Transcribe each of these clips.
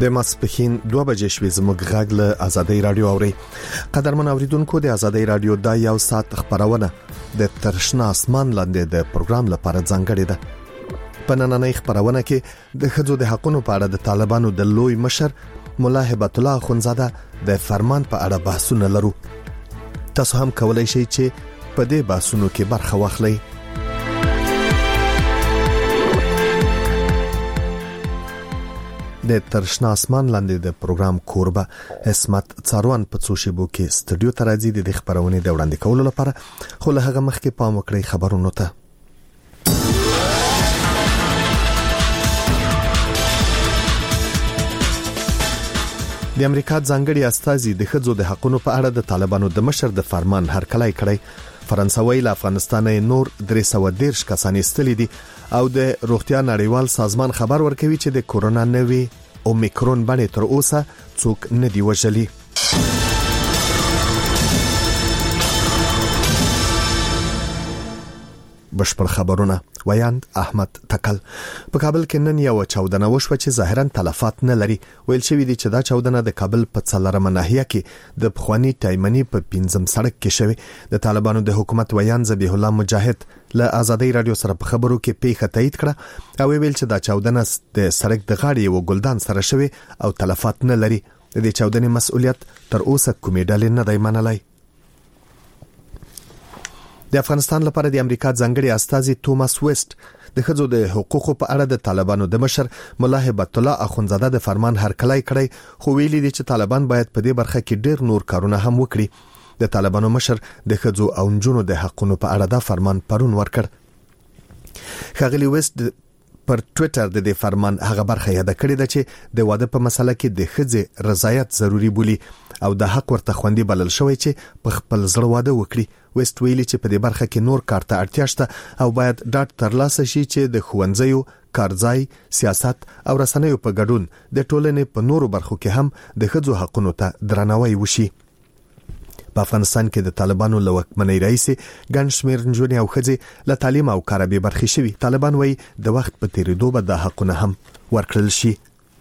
د ماسپخین 2 بجې شوې زموږ غږ له آزادۍ رادیو اوري. قدرمن اوریدونکو د آزادۍ رادیو د یو ساعت خبرونه د ترشنا اسمان لاندې د پروګرام لپاره ځانګړې ده. په نننۍ خبرونه کې د ښځو د حقوقو په اړه د طالبانو د لوی مشر مولا هبت الله اخونزاده د فرمان په اړه بحثونه لرو. تاسو هم کولای شئ چې په دې بحثونو کې برخه واخلئ. د ترشنا اسمان لاندې د پروګرام کوربه اسمت څاروان په څو شیبو کې استودیو ته راځي د خبرونه د وړاندې کولو لپاره، خو له هغه مخکې پام وکړئ خبرونو ته. د امریکا ځانګړي استازي د ښځو د حقوقو په اړه د طالبانو د مشر د فرمان هرکلی کړی. فرانسوي له افغانستان نور 313 کسان استلي دي او د روغتیا نړیوال سازمان خبر ورکوي چې د کورونا نوې اومیکرون باندې تر اوسه څوک نه دی وژلي. بشپړ خبرونه ویاند احمد تکل. په کابل کې نن یو چاودنه وشوه چې ظاهرا تلفات نه لري. ویل شوی دی چې دا چاودنه د کابل په څلورمه ناحیه کې د پخوانی تایمنی په 5م سړک کې شوی. د طالبانو د حکومت ویان ذبیح الله مجاهد له آزادۍ رادیو سره په خبرو کې پیښه تایید کړه او ویل چې دا چاودنه د سړک د غاړې یو ګلدان سره شوی او تلفات نه لري. د چاودنې مسؤلیت تر اوسه کومې ډلې نه دی منلای. د افغانستان لپاره د امریکا ځانګړي استازي توماس ویسټ د ښځو د حقوقو په اړه د طالبانو د مشر مولا هبت الله اخونزاده د فرمان هرکلی کړی، خو ویلي دي چې طالبان باید په دې برخه کې ډېر نور کارونه هم وکړي. د طالبانو مشر د ښځو او نجونو د حقوقو په اړه دا فرمان پرون ورکړ. ښاغلي ویسټ پر ټوئیټر د دې فرمان هغه برخه یاد کړې ده چې د واده په مسله کې د ښځې رضایت ضروری بولي او د حق ورته خوندي بلل شوی چې په خپل زړه واده وکړي. ویسټ ویلي چې په دې برخه کې نور کار ته اړتیا شته او باید ډاډ ترلاسه شي چې د ښوونځیو، کارځای، سیاست او رسنیو په ګډون د ټولنې په نورو برخو کې هم د ښځو حقوقو ته درناوی وشي. په افغانستان کې د طالبانو له واکمنۍ راځي ګڼ شمېر نجونې او ښځې له تعلیم او کار به برخې شوي. طالبان وایي د وخت په تیریدو به د حقونه هم ورکړل شي.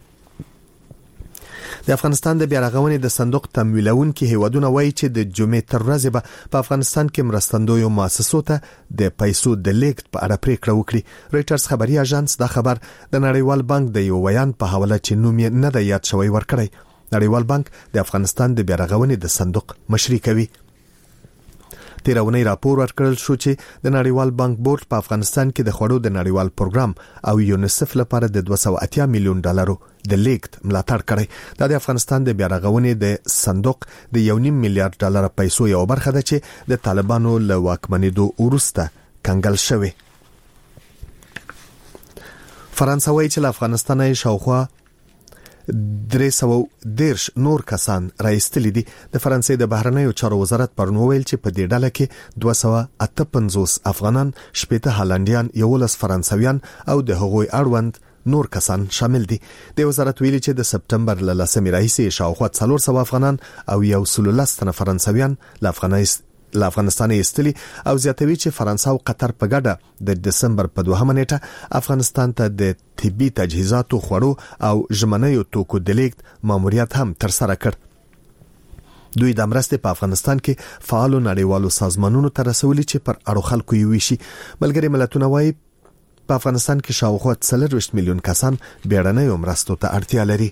د افغانستان د بیارغونې د صندوق تمویلونکي هیوادونه وایي چې د جمعې تر ورځې به په افغانستان کې مرستندویو مؤسسو ته د پیسو د لیږد په اړه پریکړه وکړي. رويټرز خبري اژانس دا خبر د نړیوال بانک د یو بیان په حواله چې نوم یې نه دی یاد شوی ورکړی. نړیوال بانک د افغانستان د بیارغونې د صندوق مشري کوي. تیرونی راپور ورکړل شو چې د نړیوال بانک بورډ په افغانستان کې د خوړو د نړیوال پروګرام او یونیسف لپاره د 280 میلیون ډالرو د لیږد ملاتړ کړی. دا د افغانستان د بیارغونې د صندوق د 1.5 میلیارډ ډالر پیسو یو برخه ده چې د طالبانو له واکمنېدو وروسته کنګل شوی. فرانسوي چې له افغانستان شاوخوا 310 نور کسان راایستلي دي. د فرانسې د بهرنیو چارو وزارت پرون ویل چې په دې ډله کې 258 افغانان، 80 هالندیان، 11 فرانسویان او د هغوی اړوند نور کسان شامل دي. د وزارت ویلي چې د سپتمبر له 10 راهیسې شاوخوا 400 افغانان او 113 تنه فرانسویان له افغانستان ایستلي او زیاتوي چې فرانسه او قطر په ګډه د دسمبر په 2 نیټه افغانستان ته د طبي تجهیزاتو، خوړو او ژمنیو توکو د لیږد ماموریت هم ترسره کړ. دوی د مرستې په افغانستان کې فعالو نړیوالو سازمانونو ته رسولي چې پر اړو خلکو یې ویشي. ملګري ملتونه وايي په افغانستان کې شاوخوا 40 میلیون کسان بیړنیو مرستو ته اړتیا لري.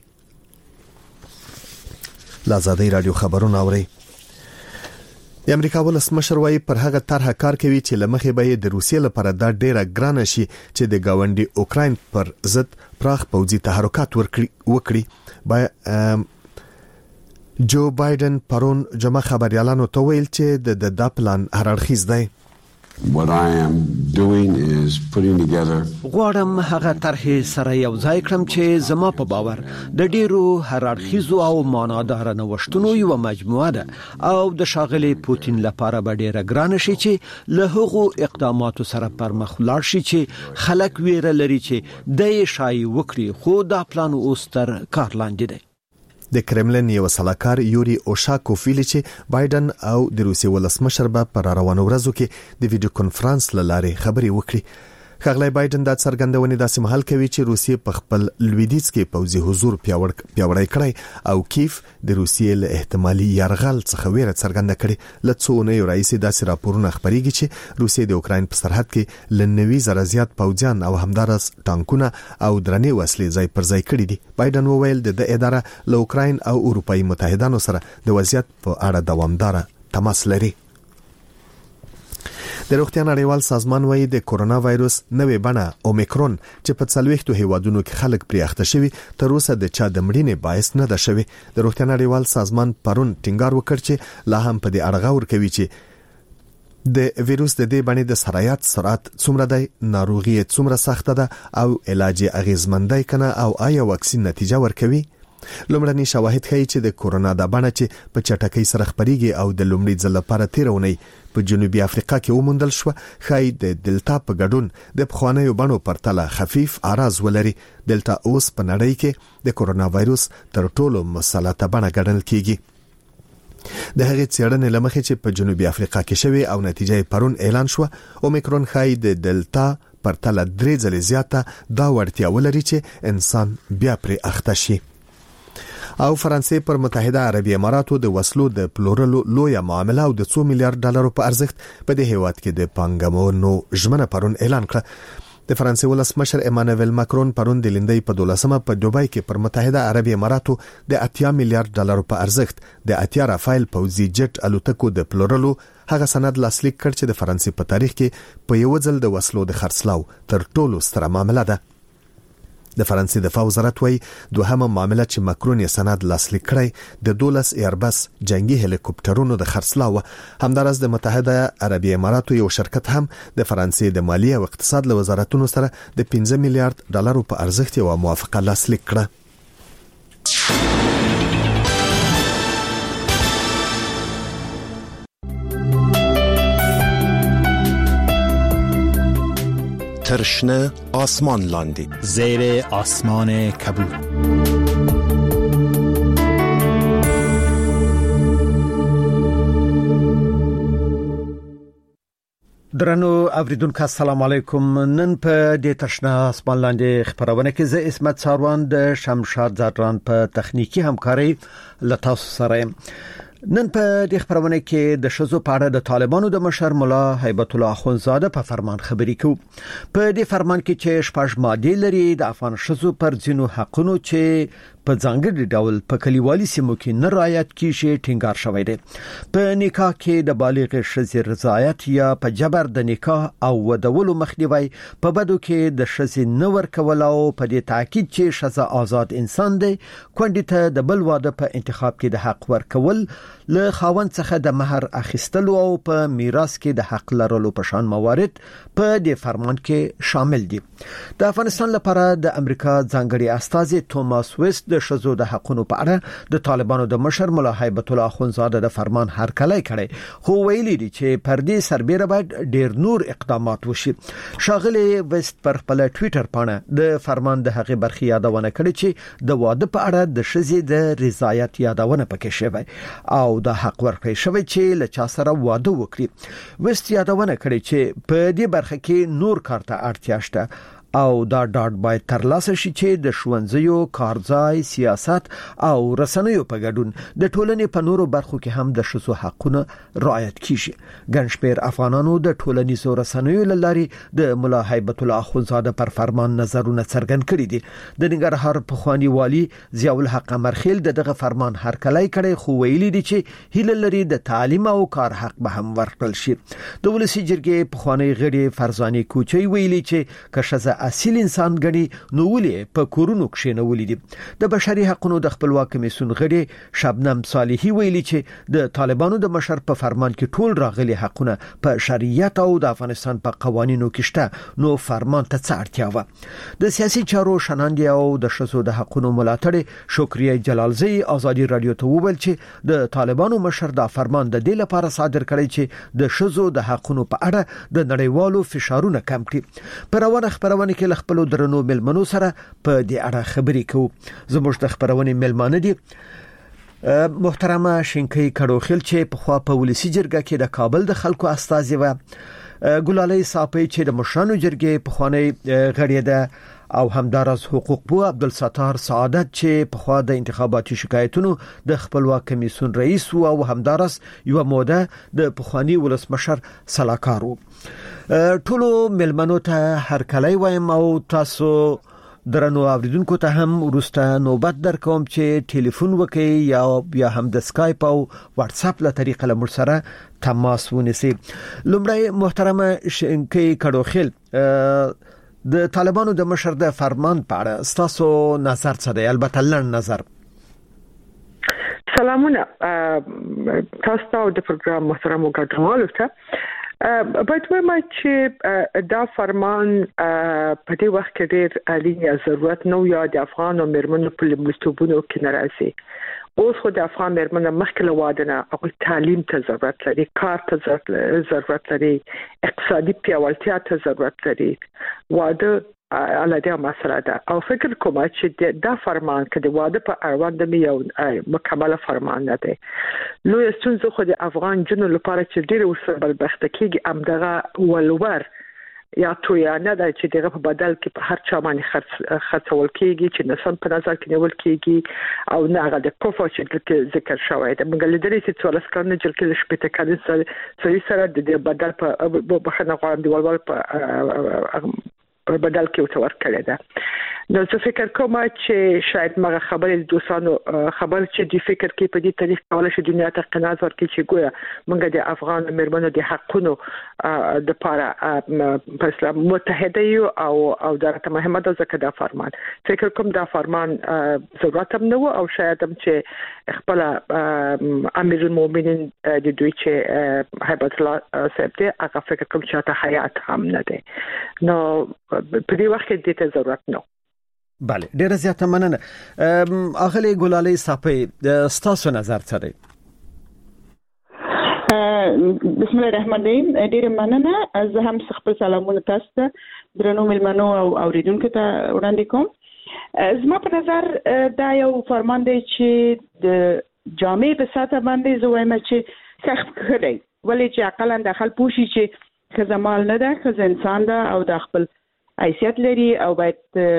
آزادۍ رادیو خبرونه اوري. د امریکا ولسمشر وايي پر هغه طرحه کار کوي چې لمخې به د روسیې لپاره دا ډیره ګرانه شي چې د گاونډي اوکراین پر ضد پراخ پوځي تحرکات وکړي. جو بایدن پرون جمع خبريالانو ته ویل چې د پلان هر اړخیز دی. What I am doing is putting together غواړم هغه طرحې سره یو ځای کړم چې زما په باور د ډیرو هررخیزو او معنادار نوښتونو یو مجموعه ده او د شاغلي پوتین لپاره به ډیره ګران شي چې له هغو اقداماتو سره پر مخ لاړ شي چې خلک ویره لري چې د شای وکړي، خو دا پلان اوس تر کار لاندې دی. د کرملن یو سلاکار یوري اوشاکوف ویلي چې بایدن او د روسیې ولسمشر به پر روانو ورځو کې د ویډیو کانفرنس لاره خبري وکړي. ښاغلی بایدن دا څرګندونې داسې مهال کوي چې روسیې په خپل لویدیځ کې پوځي حضور پیاوړی کړی او کیف د روسیې له احتمالي یرغل څخه ویره څرګنده کړې. له څو اونیو راهیسې داسې راپورونه خپرېږي چې روسیې د اوکراین په سرحد کې له 90,000 زیات پوځیان او همدارس ټانکونه او درنې وسلې ځای پر ځای کړي دي. بایدن وویل د اداره له اوکراین او اروپایي متحدانو سره د وضعیت په اړه دوامدار تماس لري. د روغتیا نړیوال سازمان وايي د کورونا وایروس نوې بڼه اومیکرون چې په 40 هیوادونو کې خلک پرې اخته شوي تر اوسه د چا د مړینې باعث نه ده شوی. د روغتیا نړیوال سازمان پرون ټینګار وکړ چې لا هم په دې اړه غور کوي چې د ویروس د دې بڼې د سرایت سرعت څومره دی، ناروغي څومره سخته ده او علاج اغیزمن دی کنه او آیا واکسین نتیجه ورکوي. لومړني شواهد ښیي چې د کورونا د بڼه چې په چټکۍ سره خپرېږي او د لومړي ځل لپاره تیرونی په جنوبي افریقا کې وموندل شو، ښایي د دلتا په ګډون د پخوانیو بڼو پرتله خفیف اراز ولري. دلتا اوس په نړۍ کې د کورونا وایروس تر ټولو مسلطه بڼه ګڼل کیږي. د هغې څېړنې لمخې چې په جنوبي افریقا کې شوی او نتیجه پرون اعلان شو، اومیکرون ښایي د دلتا پرتله 3 ځلې زیاته دا وړتیا ولري چې انسان بیا پرې اخته شي. او فرانسې پر متحده عربي اماراتو د وسلو د پلورلو لویه معامله او د 2 میلیارډ ډالرو په ارزښت په دې هیواد کې د پانګونو ژمنه پرون اعلان کړه. د فرانسې ولسمشر ایمانوئل ماکرون پرون د لیندۍ په 12مه په دوبای کې پر متحده عربي اماراتو د 8 میلیارډ ډالرو په ارزښت د 8 رافایل پوځي جټ الوتکو د پلورلو هغه سند لاسلیک کړ چې د فرانسې په تاریخ کې په یو ځل د وسلو د خرڅلاو تر ټولو ستره معامله ده. د فرانسې دفاع وزارت وايي دوهمه معامله چې ماکرون یې سند لاسلیک کړی د 12 ایربس جنگي هلیکوپټرونو د خرڅلاو. همدارس د متحده عربي اماراتو یو شرکت هم د فرانسې د مالیه او اقتصاد له وزارتونو سره د 15 میلیارډ ډالرو په ارزښت یو موافقه لاسلیک کړه. ترشنه آسمان لاندی زیر آسمان کبود. درنو اوریدونکو السلام علیکم. نن په دې ترشنه آسمان لاندې خبرونه کې زه اسمت ساروان د شمشاد زادران په تخنیکی همکاري لتاسو سره. نن په دې خبرونه کې د شذو په اړه د طالبانو د مشر مولا هیبت الله اخونزاده په فرمان خبري کوي. په دې فرمان کې چې شپږ ماده لري د افغان شذو پر ځینو حقونو چې په ځانګړي ډول په کلیوالي سیمو کې نه رعایت کیږي ټینګار شوی دی. په نکاح کې د بالغ ښځې رضایت یا په جبر د نکاح او ودولو مخنیوي، په بدو کې د ښځې نه ورکول او په دې تاکید چې ښځه آزاد انسان دی، کونډې ته د بل واده په انتخاب کې د حق ورکول، له خاوند څخه د مہر اخیستلو او په میراث کې د حق لرلو په شان موارد په دې فرمان کې شامل دي. د افغانستان لپاره د امریکا ځانګړي استازي توماس ویست د شذو د حقونو په اړه د طالبانو د مشر مولا هیبت الله اخونزاده د فرمان هرکلی کړي، خو ویلي دي چې پر دې سربېره باید ډېر نور اقدامات وشي. شاغلي ویست پر خپل ټوئیټر باندې د فرمان د هغې برخې یادونه کړې چې د واده په اړه د ښځې د رضایت یادونه پکې شوی او د حق ورکړی شوی چې له چا سره واده وکړي. ویست یادونه کړې چې په دې برخه کې نور کار ته اړتیا شته او دا ډاډ باید ترلاسه شي چې د ښوونځیو، کارځای، سیاست او رسنیو په ګډون د ټولنې په نورو برخو کې هم د ښځو حقونه رعایت کیږي. ګڼ شمېر افغانانو د ټولنیزو رسنیو له لارې د مولا هیبت الله اخونزاده پر فرمان نظرونه څرګند کړي دي. د ننګرهار پخوانی والي ضیاء الحق امرخیل دغه فرمان هرکلی کړي، خو ویلي دي چې هیله لري د تعلیم او کار حق به هم ورکړل شي. د ولسی جرګې پخوانی غړي فرزانه کوچي ویلي چې کښه اصیل انسان غړي نو ولې په کورونو کې نه ولیدي. د بشري حقوقو د خپلواک کمیسیون غړي شبنم صالحي ویلي چې د طالبانو د مشر په فرمان کې ټول راغلي حقونه په شریعت او د افغانستان په قوانینو کې شته، نو فرمان ته څه اړتیا و. د سیاسي چارو شناندي او د شذو د حقوقو ملاتړ شکریه جلالزی ازادي رادیو ته وویل چې د طالبانو مشر دا فرمان د دې لپاره صادر کړی چې د شذو د حقوقو په اړه د نړیوالو فشارونه کم کړي. پر روانه خبرونه کې خپل درنو ملمنو سره په دې اړه خبرې کوو. زموږ د خبرونې ملمانه دي محترمه شینکۍ کډوخیل چې په خوا په ولسی جرګه کې د کابل د خلکو استازي و، ګلالۍ صافی چې د مشرانو جرګې په خوانی غړي ده او همدارس حقوق بو عبدالستار سعادت چې په خوا د انتخاباتي شکایتونو د خپلواک کمیسیون رئیس او همدارس یو موده د پخوانی ولسمشر سلاکار وو. ټولو ملمنو ته هر کله وایم او تاسو درنو اوریدونکو ته هم ورسته نوبت در کوم چې ټلیفون وکړي یا بیا هم د سکایپ او واتس اپ له طریقه له مر سره تماس ونیسي. لومړی محترمه شینکی کډوخیل، د طالبانو د مشر د فرمان په اړه تاسو نظر څه دی؟ البته لړ نظر. سلامونه تاسو ته د پروګرام محترم ګډونوالو ته. باید وایم چې دا فرمان په دې وخت کې ډېر اړین ضرورت نو یا د افغان او مېرمنو په لومړیتوبونو کې ناراضي. اوس خو د افغان مېرمنو مخکې له واده نه هغوی تعلیم ته ضرورت لري، کار ته ضرورت لري، اقتصادي پیاوړتیا ته ضرورت لري. واده علاوه مسله ده او فکر کوم چې دا فرمان کې د واده په اړوند د یو مکمل فرمان نه دی. نو ستونزه خو د افغان جنو لپاره چې ډېر ورسره بلبخت کېږي امدغه ولور یا تویانه ده چې دغه په بدل کې په هر چا باندې خرڅول کېږي چې نسم په نظر کې نیول کېږي او نه هغه د کوفو چې ذکر شوی ده. موږ لیدلې چې څوارلس کلنه جلکې شپېته کلنه سره د بدل په بخښنه غواړم د ولور په بدل کې وتور کړی ده. نو زه فکر کوم چې شاید مغه خبرې د دوستانو خبر چې د فکر کې په دې طریق کولای شي دنیا ته قناعت ورکړي چې ګویا موږ د افغان مېرمنو د حقونو د لپاره په اسلام متحده یو او دا ته مهمه ده ځکه دا فرمان فکر کوم دا فرمان ضرورت هم نو او شاید هم چې خپل امیر المؤمنین د دوی چې هیبت الله صاحب دی هغه فکر کوم چې ته حیات هم نه دی. نو په دې وخت کې د ته ضرورت نو. بله، ډیره زیاته مننه. اغلی ګلالۍ صافی، ستاسو نظر څه دی؟ بسم الله الرحمن الرحیم. ډیره مننه. زه هم خپل سلامونه تاسو ته درنو ملمنو او اوریدونکو ته وړاندې کوم. زما په نظر دا یو فرمان دی چې د جامع په ساته باندې زه وایم چې سخت کړی، ولې چې عقلاً داخل پوشي چې ښځه مال نه ده، ښځه انسان ده او د خپل حیثیت لري او باید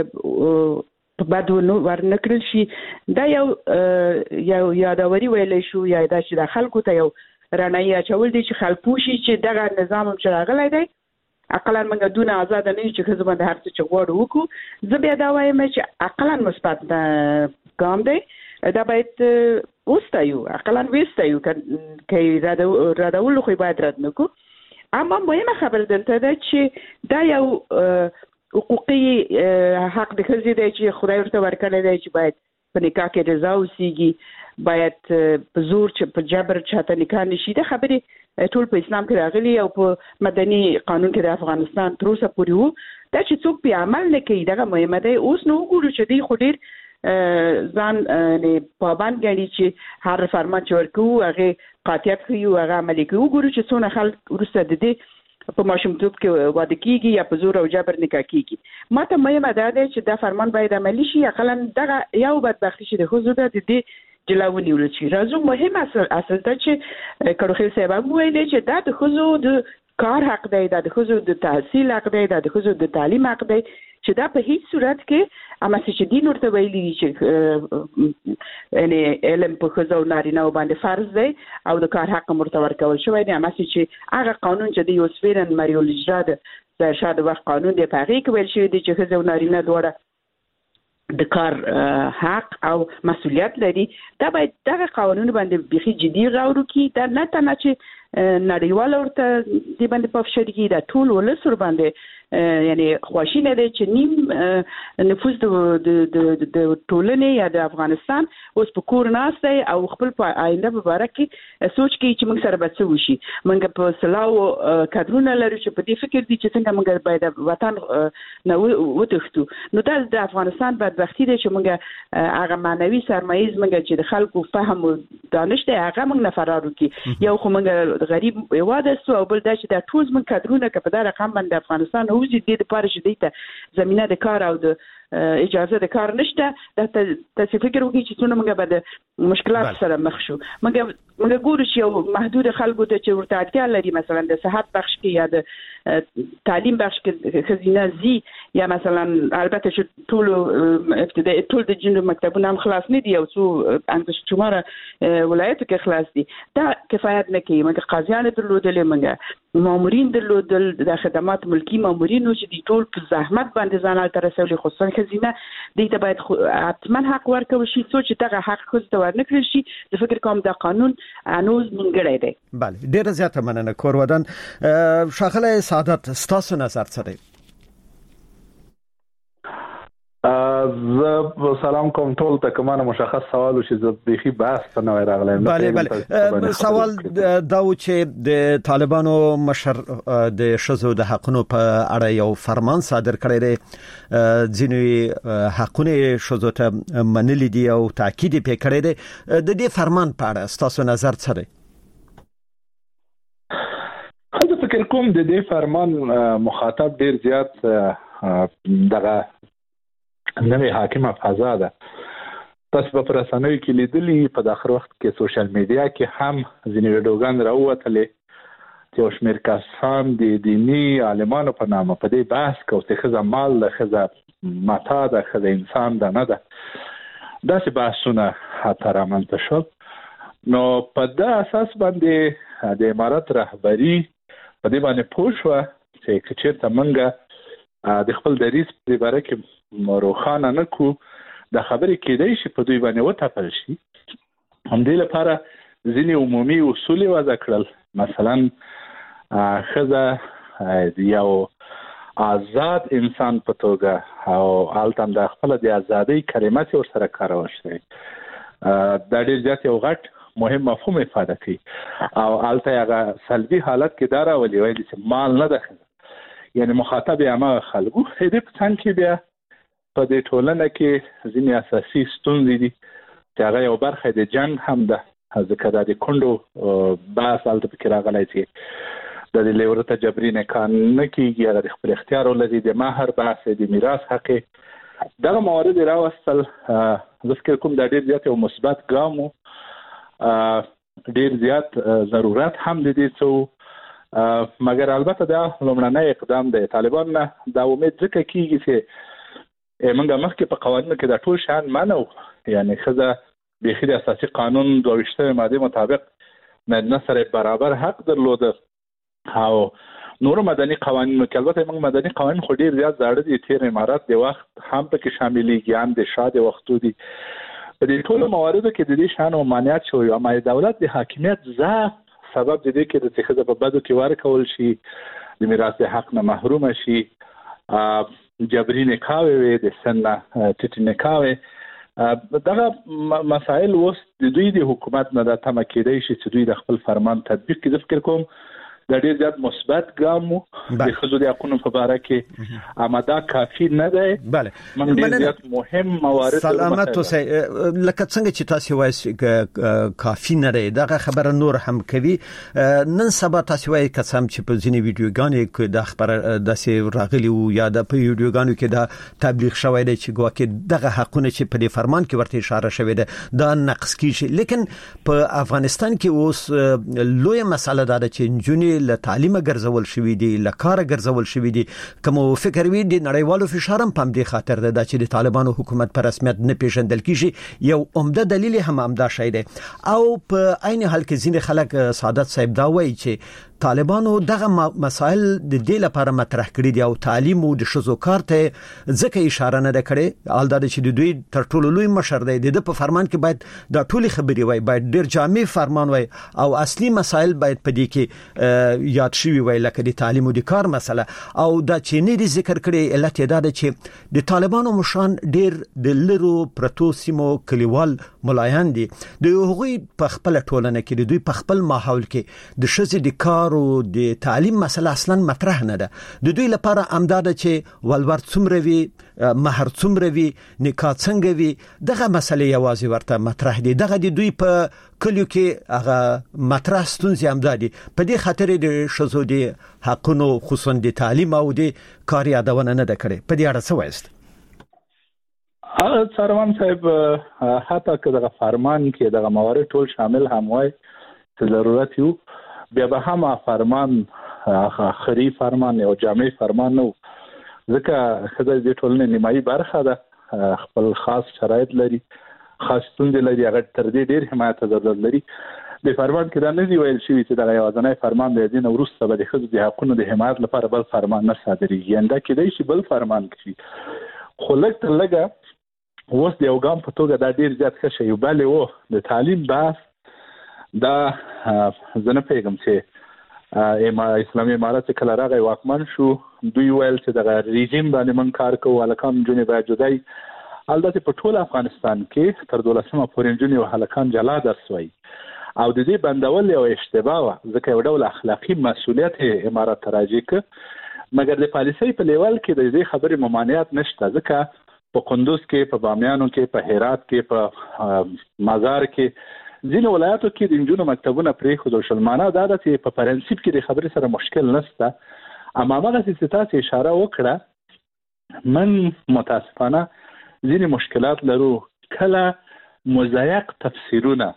په بد ورنکړل شي. دا یو یادوري ویلی شو یا دا چې د خلکو ته یو رڼایي اچول دي چې خلک پوه شي چې دغه نظام هم چې راغلی دی عقلاً موږ دونه ازاده نه یو چې ښځو باندې هر څه چې غواړو وکړو. زه بیا دا وایم چې عقلاً مثبت ګام دی، دا باید وستایو، عقلاً وستایو که ردولو خو باید رد نکو. اما مهمه خبر دلته ده چې دا یو حقوقي حق د ښځې دی چې خدای ورته ورکړی دی چې باید په نکاح کې رضا اوسیږي، باید په زور چې په جبر چاته نکاح نشي. دا خبرې ټول په اسلام کې راغلي او په مدني قانون کې د افغانستان تر اوسه پورې وو. دا چې څوک په عمل نه کوي دغه مهمه دی. اوس نو وګورو چې دی خو ډېر ځان پابند ګڼي چې هر فرمان چې ورکوو هغې قاطعیت ښیي او هغه عملي کوي. وګورو چې څونه خلک وروسته د دې په ماشومتوب کې واده کېږي یا په زور او جبر نکاح کېږي. ما ته مهمه دا دی چې دا فرمان باید عملي شي. اقلا دغه یو بدبختي چې د ښځو ده د دې جلا ونیول شي. راځو مهم اصل ته چې کډوخیل صاحب هم ویلي چې دا د ښځو د کار حق دی، دا د ښځو د تحصیل حق دی، دا د ښځو د تعلیم حق دی، چې دا په هیڅ صورت کې اما چې دین ورته ویلي چې یعنی علم په ښځو او نارینه‌و باندې فرض دی او د کار حق ورته ورکول شوی دی. اما چې هغه قانون چې د یوسفیرن مریو الاجرا د ارشاد وخت قانون دی په هغې کې ویل شوی دی چې ښځه او نارینه دواړه د کار حق او مسؤلیت لري. دا باید دغه قانون باندې بیخي جدي غور وکړي. دا نه تنه چې نړیوال ورته دې باندې پافشل کړي، دا ټول ولس ور باندې یعنی خواشینه دی چې نیم نفوذ د ټولنې یا د افغانستان اوس په کور ناست دی او خپل په آینده په باره کې سوچ کوي چې موږ سره به څه وشي. موږ په سلاو کادرونه لرو چې په دې فکر دي چې څنګه موږ باید وطن نه وتښتو. نو دا د افغانستان بدبختي دی چې موږ هغه معنوي سرمایه موږ چې د خلکو فهم او دانش دی هغه موږ نه فرار وکړي. یو خو موږ غریب هېواد یو او بل دا چې دا ټول موږ کادرونه که په دا رقم باندې افغانستان وځي دې دپاره چې دوی ته زمینه د کار او د اجازه د کار نشته د تاسو فکر وکړئ چې څونه موږ به د مشکلات سره مخ شو موږ ګورو چې یو محدود خلکو ته چې ورته اړتیا لري مثلا د صحت بخش کې یا د تعلیم بخش کې خزینه زی یا مثلا البته چې ټول د جنوب مکتبونه هم خلاص نه دي او څو انګلیس شماره ولایتو کې خلاص دي دا کفایت نه کوي موږ قاضیان درلودل موږ مامورین درلودل د خدمات ملکی مامورین چې د ټول په زحمت باندې ځان تر رسولي خصوصا خزینه د ته باید حتما حق ورکړي شي څو چې دغه حق خو ته ورنکړي شي د فکر کوم د قانون انوز منګړی دی. بله ډیر زیاته مننه کورودان. شاغله سعادت ستاسو نظر څه دی؟ زه سلام کوم ټول ته کومه مشخص سوال او چې زه بيخي بحث ته نه راغلم. بله سوال دا و چې د طالبانو مشر د شذو د حقونو په اړه یو فرمان صادر کړی دی ځینې حقونه شذو ته منلي دي او تاکید یې کړی دی د دې فرمان په اړه تاسو نظر څه دی؟ زه فکر کوم د دې فرمان مخاطب ډیر زیات دغه نوې حاکمه فضا ده. تاسو په رسنیو کې لیدلی په داخل وخت کې سوشل میډیا کې هم ځینې ویډیوګان راووتلې چې یو شمېر کسان د دینی عالمانو په نامه په دې بحث کوي چې ښځه مال ده ښځه متا ده ښځه انسان ده نه ده داسې بحثونه حتی رامنځته شول. نو په دې اساس باندې د امارات رهبری په دې باندې پوه شوه چې چېرته موږ د خپل دریځ په باره کې روښانه نه کو د خبرې کېدای شي په دوی باندې وټاکل شي. همدې لپاره ځینې عمومي اصول وضع کړل مثلا ښځه یو آزاد انسان په توګه او هلته د خپل د ازادۍ کلمات ورسره کارول شوی دا ډېر زیات یو غټ مهم مفهوم افاده کوي او هلته هغه سلبي حالت کې دا راولي وایي چې مال نه ده یعنی مخاطب یې هماغه خلکو دې په څنګ کې بیا په دې ټولنه کې ځینې اساسي ستونزې دي چې هغه یو برخه د جنګ هم ده ځکه دا د کونډو بحث هلته پکې راغلی چې د لیورو ته جبري نکاح نه کېږي هغه د خپل اختیار ولري د مهر بحث د میراث حق دغه موارد راوستل زه فکر کوم دا ډېر زیات یو مثبت ګام و ډېر زیات ضرورت هم د دې څه مګر البته دا لومړنی اقدام دی طالبان نه دا امید ځکه کېږي چې موږ مخکې په قوانینو کې دا ټول شیان منو یعنی ښځه بیخي د اساسي قانون 22 ماده مطابق نارینه سره برابر حق درلوده او نور مدني قوانینو کې البته موږ مدني قوانین خو ډیر زیات زاړه دي تیر امارات د وخت هم پکې شاملېږي هم د شاده وختو دي په دې ټولو مواردو کې د دې شان ممانعت شوی او د دولت د حاکمیت ضعف سبب د دې کې د ښځې په بدو کې ورکول شي د میراث حق نه محروم شي جبري نکاح وي د سن ټیټ نکاح دغه مسائل اوس د دوی د حکومت نه د تمه کېدای شي چې دوی د خپل فرمان تطبیق کړي. فکر کوم د ډېر زیات مثبت ګام د ښځو د حقونو په اړه کې اماده کافي نه دی. بله موږ ډېر زیات مهم موارد سلامت اوسئ لکه څنګه چې تاسو وایي کافي نه دی دغه خبره نور هم کوي. نن سبا تاسو وایي قسم چې په ځینې ویډیوګانو کې د خبره داسې راغلی او یا د په ویډیوګانو کې دا تبلیغ شوی دی چې ګواکې دغه حقونه چې په دې فرمان کې ورته اشاره شوی ده دا نقض کیږي. لیکن په افغانستان کې اوس لوی مسله ده چې نجونې له تعلیمه ګرځول شوی دي له کاره ګرځول شوی دي کوم فکر وی دي نړیوالو فشار هم پم دي خاطر ده چې د طالبانو حکومت پر رسمیت نه پیژندل کیږي یو عمده دلیل هم امدا شای دی او په عین حال کې ځینې خلک سعادت صاحب دا وایي چې طالبانو دغه مسائل د دې لپاره مطرح کړي دي او تعلیم او د شذو کار ته ځکه اشاره نه کړي الدا چې د دوی تر ټولو لوی مشر دی د په فرمان کې باید دا ټولي خبري وای باید ډیر جامع فرمان وای او اصلي مسائل باید په دې کې یاد شي وای لکه د تعلیم او د کار مسله او دا چې نه دي ذکر کړي علت دا ده چې د طالبانو مشان ډیر د لرو پرتو سیمو کلیوال ملایان دي د هغوی په خپل ټولنه کې د دوی په خپل ماحول کې د شذ د کار او د تعلیم مسله اصلا مطرح نه ده د دوی لپاره امداد چې ولور څومره وي مہر څومره وي نکاح څنګه وي دغه مسلې یوازې ورته مطرح دي دغه د دوی په کلیو کې هغه مطرح ستونزې امدادي په دې خاطر د شذو د حقونو خصوصا د تعلیم او د کار یادونه نه ده کړې په دې اړه څه وایست؟ سروان صاحب حتی که دغه فرمان کې دغه موارد ټول شامل هم وای چې ضرورت یو بیا به هم فرمان خری فرمان او جامع فرمان نو ځکه خدای دې ټولنې نیمایي برخه ده خپل خاص شرایط لري خاص ستونزې لري هغه تر دې ډېر حمایت ضرورت لري د فرمان کې دا نه دی ویل شوی چې دغه یوازینی فرمان دی دین وروسته به د ښځو د حقوقو د حمایت لپاره بل فرمان نه صادریږي انده کېدای شي بل فرمان کړي خو لږ تر لږه اوس د یو ګام په توګه دا ډېر زیات ښه شی بل و د تعلیم بحث دا زه نه پوهېږم چې اسلامي امارت کله راغی واکمن شو دوی ویل چې دغه رژیم باندې موږ کار کوو هلکان نجونې باید جدای البته په ټول افغانستان کې تر 12مه پورې نجونې او هلکان جلا درس وایي او د دې بندول یو اشتباه وه ځکه یو ډول اخلاقي مسؤلیت امارت ته راجع کړ مګر د پالیسۍ په لیول کې د دې خبرې ممانعت نشته ځکه په کندوز کې په بامیانو کې په هرات کې په مزار کې ځینې ولایاتو کې د نجونو مکتبونه پرېښودل شول معنا دا ده چې په پرنسیپ کې د خبرې سره مشکل نشته اما هماغسې چې تاسې اشاره وکړه من متاسفانه ځینې مشکلات لرو کله مضایق تفسیرونه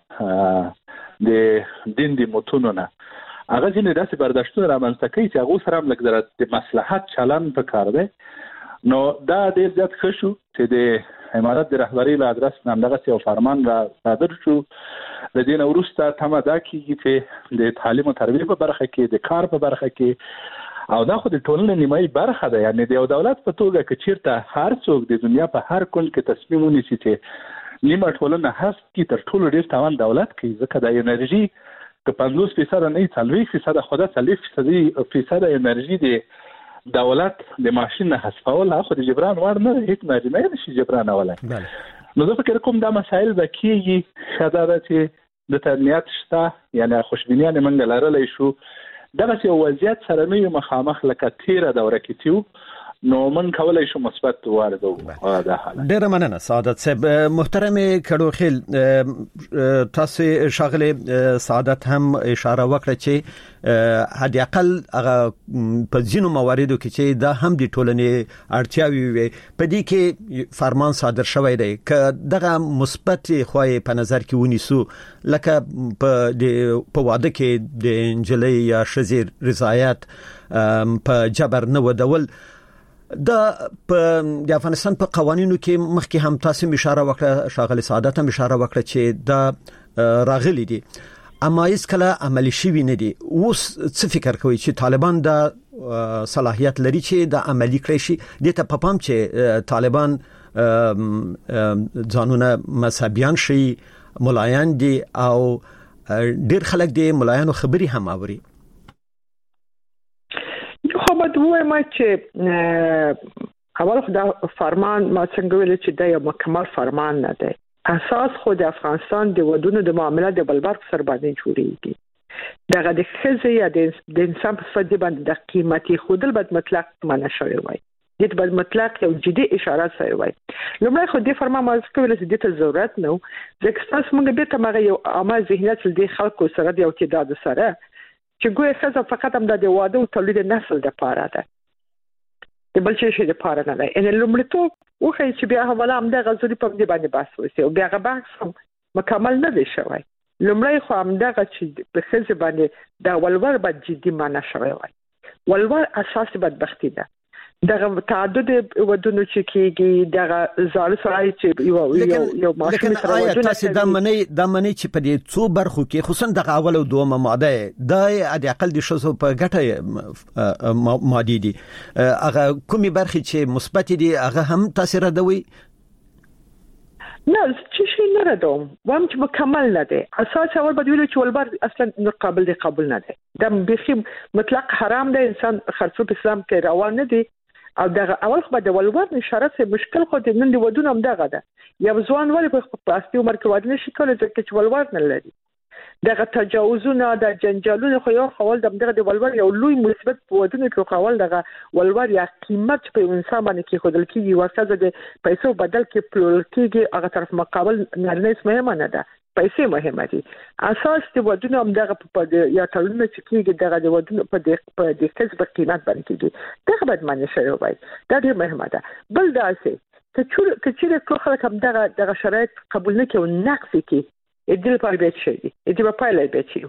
د دین د متونو نه هغه ځینې داسې برداشتونه رامنځته کوي چې هغو سره هم لږ د مصلحت چلن پکار دی نو دا ډېر زیات ښه شو چې د امارت د رهبرۍ له ادرس نه همدغسې یو فرمان را صادر شو د دې نه وروسته تمه دا کېږي چې د تعلیم او تربیې په برخه کې د کار په برخه کې او دا خو د ټولنې نیمایي برخه ده یعنې د یو دولت په توګه که چېرته هر څوک د دنیا په هر کونج کې تصمیم ونیسي چې نیمه ټولنه حذف کړي تر ټولو ډېر تاوان دولت کوي ځکه د انرژي که 50% نه وي 40% خو دا 40% انرژي د دولت د ماشین نه حذفول خو د جبران وړ نه هیڅ ماجنه نشي جبرانولی نو زه فکر کوم دا مسایل به کېږي ښه دا ده چې د تنمیت شته یعنې خوشبینیانې موږ لرلی شو دغسې یو وضعیت سره نه یو مخامخ لکه تېره دوره کې تیو نو من کولای شو مثبت وارد دا حالت ډیره مننه سعادت صاحب محترم کډوخیل تاسو شاغله سعادت هم اشاره وکړه چې حد اقل هغه په ځینو مواردو کې چې دا هم د ټولنې اړتیاوي وي په دې کې فرمان صادر شوی دی ک دغه مثبت خوای په نظر کې ونیسو لکه په واده کې د انجلۍ یا ښځې رضایت په جبر نه ودول د افغانستان په قوانینو کې مخکې هم تاسو اشاره وکړه شاغله سعادت هم اشاره وکړه چې دا راغلي دي اما هیڅ کله عملی شوی نه دي اوس څه فکر کوي چې طالبان دا صلاحیت لري چې دا عملی کړی شي د ته په پام چې طالبان ځانونه مذهبيان شي ملایان دي او ډیر خلک دي ملایانو خبري هم اوري خو باید وایم چې اول خو دا فرمان ما څنګه ویل چې دا یو مکمل فرمان نه دی اساس خو د افغانستان د ودونو د معاملات د بلبر سر باندې جوړیږي دغه د ښځې یا د انسان په صفت باندې د قیمتي خودل بد مطلق منع شوی وای د بد مطلق یو جدي اشاره شوی وای لومړی خو د فرمان ما څنګه ویل چې د ضرورت نو ځکه تاسو موږ به تمغه یو عامه ذهنیت د خلکو سره د یو تعداد سره چې ګویا ښځه فقط هم د واده او تولید نسل د پاره ده د بل شي د پاره نه ده ان لومړیتوب وخی چې بیا حواله هم د غزوري په دې باندې بحث وشي او بیا غ بحث مکمل نه دی شوی لومړی خو هم دغه چې په ښځه باندې د ولور باندې جدي معنا شوی وای ولور اساس بدبختی ده دغه تعدد ودونو چې کېږي دغه زال سړی چې یو ماشوم سره ودونه تاسو د منی چې په دې څو برخو کې خصوصا د اول او دومه ماده د اقل د شوزو په ګټه مادي دي هغه کومي برخې چې مثبت دي هغه هم تاثیر دوي نه چې شي نه ردوم وام چې مکمل نه دی اساس اول بدویل چې ولبر اصلا قابل دی قبول نه دی د بخیم مطلق حرام دی انسان خرڅو په اسلام کې روان نه دی او دغه اول خو د ولور اشاره سه مشکل خو د نن دی ودونه هم دغه ده یا ځوان ولې په اصلي عمر کې ودونه شي کولای چې ولور نه لري دغه تجاوزونه د جنجالونو خو یو خول دغه د ولور یو لوی مثبت ودونه کې خول دغه ولور یا قیمت په انسان باندې کې خودل کېږي ورته د پیسو بدل کې پلول کېږي هغه طرف مقابل نه مهمه نه ده پیسې مهمه دي اساس د ودونه هم دغه په یا تړون چې کېږي دغه د ودونه په د کسب قیمت باندې کېږي دغه باید معنی شوی وای دا ډېر مهمه ده بل دا چې کچې ټول خلک هم دغه شرایط قبول نه کوي او نقص کوي د لپاره به شي د په پایله به شي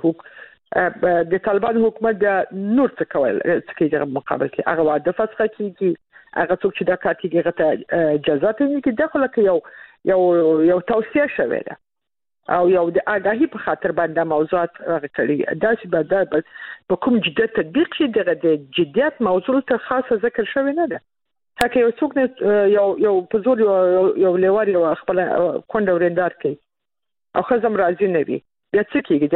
د طالبان حکومت د نور څه کول چې د مقابل کې هغه وعده فسخه کیږي هغه څوک چې د کاتیږي غته اجازه ته کې داخله کې یو توصیه شوه ده او یو د آگاهی په خاطر باندې موضوعات راغلي دا چې په کوم جديت تطبیق شي د جديت موضوع ته خاصه ذکر شوی نه ده هکه یو څوک یو په زور یو لواري او خپل کونډه ورندار کوي او خزم راځي نه وي بیا څه کېږي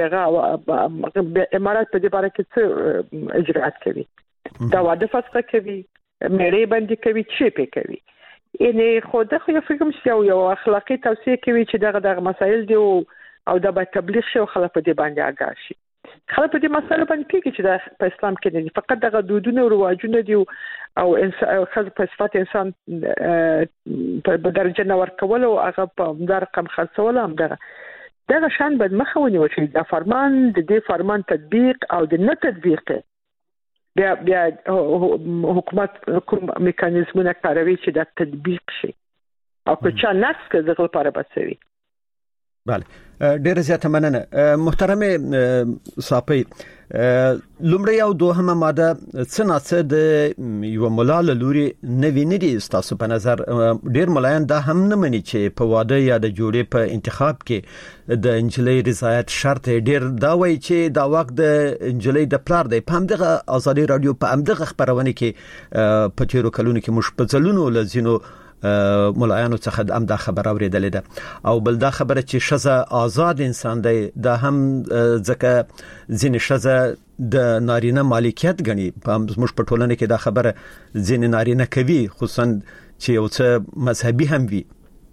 دغه امارات په دې باره کې څه اجرات کوي دا واده فسخه کوي مېړې باندې کوي چې په کوي یعنی خو د خو یو فکر مشته یو اخلاقی توصیه کوي چې دغه مسایل دی او د تبلیغ شو خلک په دې باندې آگاه شي خلک په دې مسایل باندې کوي چې د اسلام کې نه فقط دغه دودونه او رواجونه دی او خلک په صفات انسان په درجه نور کول او هغه په در رقم خرڅول هم دغه شان بد مخه ونیول چې د فرمان د دې فرمان تطبیق او د نه تطبیق بیا حکومت کوم میکانیزمونه کاروي چې د تطبیق شي او که چا نقص کې دغه لپاره بسوي. بله ډیره زیاته مننه محترم صاحب. لومړی او دوهمه ماده څنګه د یو ملا لوري نوی ندي تاسو په نظر ډیر ملایان دا هم نه مني چې په واده یا د جوړې په انتخاب کې د انجلۍ رضایت شرط ډیر دا وایي چې دا وخت د انجلۍ د پلار دی. په همدغه ازادي رادیو په همدغه خبرونه کې په تیرو کلونو کې مش په ځلونو لزینو ملایانو څخه هم دا خبر اوریدلې ده او بل دا خبره چې شزه آزاد انسان دی دا هم ځکه ځینې شزه د نارینه مالکیت غني موږ په ټولنه کې دا خبره ځینې نارینه کوي خصوصا چې یو څه مذهبي هم وي.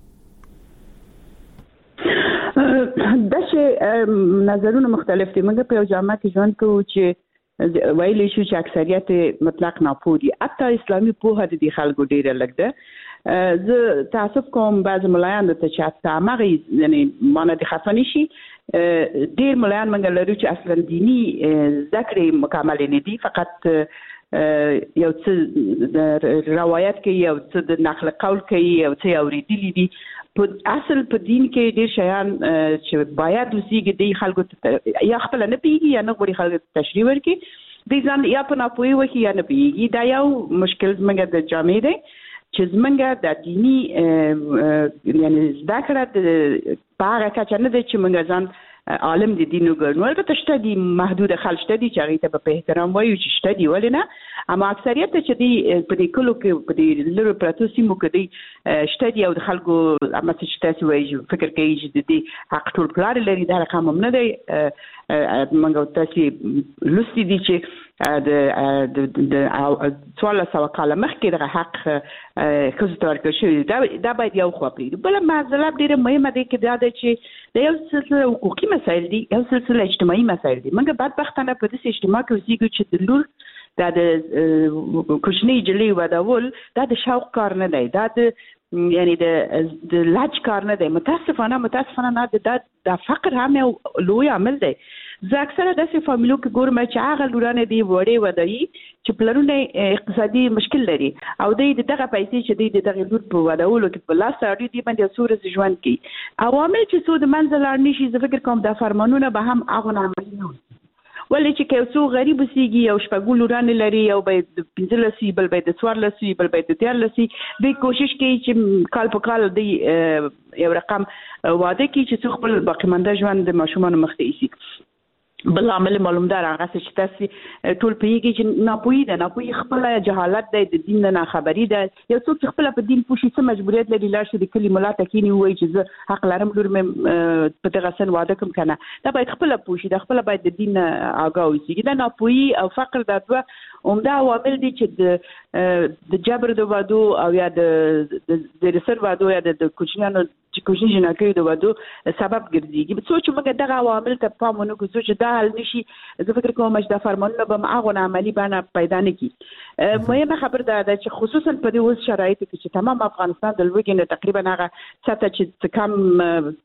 دغه نظرونه مختلف دي. موږ په یو جامعه کې ژوند کوو چې ویلې شو چې اکثریت مطلق ناپوهي حتی اسلامي پوهه د خلکو ډیره لګده. زه تعصب کوم بعض ملایان ته چې تامغي یعنی مانه د خفنی شي ډیر ملایان منګ لري چې اصلا دینی ذکر مکمل نه دي فقط یو څه روایت کوي یو څه د نقل قول کوي یو څه اوریدلی دي په اصل په دین کې ډیر شیان چې باید وسیږي د خلکو یا خپل نه پیږي یا نه غوړي خلکو تشریح ورکړي د ځان یا په ناپوهي وکي یا نه پیږي دا یو مشکل منګ د جامع دی چې زمونږ د دینی یعنی ذکر د پاره کچ نه د چې موږ ځان عالم د دین وګڼو البته شته دي محدود خلک شته دي چې هغه ته په احترام وایي چې شته دي ولنه اما اکثریت چې دي په دې کلو کې په دې لرو پراتو سیمو کې دي شته دي او د خلکو اما چې تاسو وایي فکر کوي چې د دې حق ټول پلار لري دا رقم هم نه دی منګو تاسو لوستي دي چې د 1400 کال مخکې د حق خصوصا ورکړل شوی دا باید یو خو پرې بل معضله ډیره مهمه ده کې دا چې د یو سلسله حقوقي مسایل دي یو سلسله اجتماعي مسایل دي موږ بدبختانه په دې اجتماع کې اوسېږو چې د لور دا د کوچنی جلی وداول دا د شوق کار نه دی دا د یعنی د لاج کار نه دی متاسفانه نه د فقر هم یو لوی عامل دی. زه اکثره داسې فامیلو کې ګورم چې هغه لورانه دی وړې ودایي چې پلرونه اقتصادي مشکل لري او دغه پیسې چې دغه لور په وداولو کې په لاس اړې دي باندې سورې ژوند کوي عوامل چې سود منځ لاړ نشي زه فکر کوم دا فرمانونه به هم هغه عملي نه ولې چې یو څو غریب وسیږي یو شپږ لورانه لري یو به 15 بل به د 14 بل به د 13 د کوشش کوي چې کال په کال دی یو رقم واده کوي چې خپل باقیمانده ژوند د ماشومان مخ ته ایسي. بل عمل معلومدار هغه چې تاسو ټول پیږي چې ناپوهي خپل جهالت دی د دین نه خبري ده یو څوک خپل په دین پوښي څه مجبوریت لري لاړ شي د کلی مولا تکینی وایي چې زه حق لرم لور مې په دغه سن واده کوم کنه دا باید خپل پوښي د خپل باید د دین آگاه وي دا ناپوهي او فقر د دوه عمده عوامل دي چې د جبر د وادو او یا د رسر وادو یا د کوچنیانو کوچنی جنکې د وادو سبب ګرځي به څه چې موږ دغه عوامل ته پام ونه کوو چې دا حل نشي زه فکر کوم چې دا فرمانونه به هغه عملی باندې پیدا نه کی. مهمه خبر ده چې خصوصا په دې اوس شرایطو کې چې تمام افغانستان د لوګي نه تقریبا هغه ساته چې کم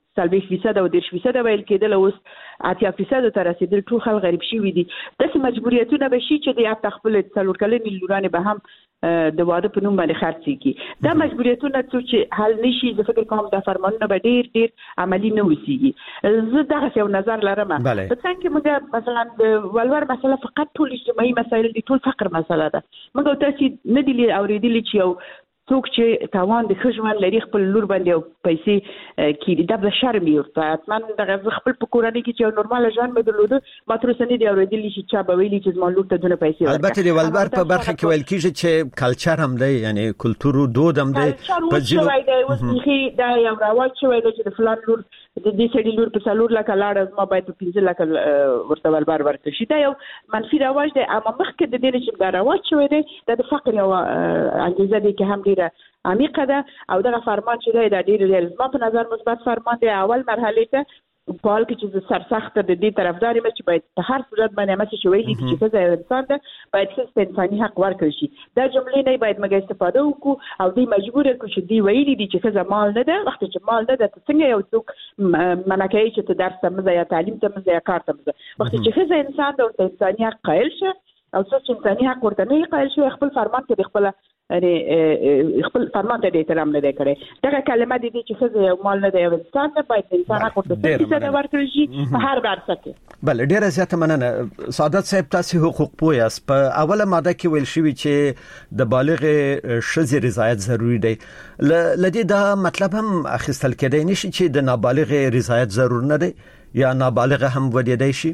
40% او 10% ویل کېدل اوس 80% ته رسیدل ټول خلک غریب شوي دي داسې مجبوریتونه به شي چې د یو خپل څلور کلنې لورانې به هم د واده په نوم باندې خرڅ کړي دا مجبوریتونه چې حل نشي زه فکر کوم دا فرمانونه به ډیر عملی نه وسیږي زه دغه یو نظر لرم په څنګه موږ مثلا د ولور مسله فقط ټول اجتماعي مسایل دي ټول فقر مسله ده موږ تاسو نه دي اوریدلی چې یو څوک چې تاوان د خژوند لري خپل لور باندې او پیسې کیږي دا به شرم یو فاتمن د خپل په کورنۍ کې چې یو نورمال ژوند به درلوده ما تر اوسه نه دی اوریدلی چې چا به ویلي چې زما لور ته دونه پیسې ورکړي البته د ولبر په برخه کې ویل کیږي چې کلچر هم دی یعنی کلتور او دود هم دی په ځینو دا یو راوړ شوی دی چې فلان لور د دې سړي لور په څلور لکه لاړ ما باید په 15 لکه ورته ولبر ورکړي شي دا یو منفي راوړ دی اما مخکې د دې چې دا راوړ شوی دی د فقر او انګیزه دي کې هم ډیره عمیقه ده او دغه فرمان چې دا ډیر زما په نظر مثبت فرمان دی اول مرحله ته په حال کې چې سرسخت د دې طرفدار یم چې باید په هر صورت باندې مڅ شوی دي چې څه انسان ده باید هیڅ انساني حق ورکړي شي دا جملې نه باید موږ استفاده وکړو او دې مجبور کړو چې دی ویلي دي چې څه مال نه ده وخت چې مال نه ده څنګه یو څوک منکه چې ته درس ته یا تعلیم ته مزه یا کار ته مزه وخت چې څه انسان د انساني حق قائل شه او څه انساني حق ورته نه قائل شو خپل فرمان کې خپل خپل فرمان ته احترام نه دی کړی دغه کلمه دي چې څه مال نه دی انسان ته باید انسان حق ورته څه ورکړي شي په هر برخه کې بل ډیره زیاته مننه سعادت صاحب تاسو حقوق پوهیاست په اوله ماده کې ویل شوی چې د بالغ ښځې رضایت ضروری دی لدې دا مطلب هم اخیستل کېدای نشي چې د نابالغ رضایت ضرور نه دی یا نابالغ هم ودیدای شي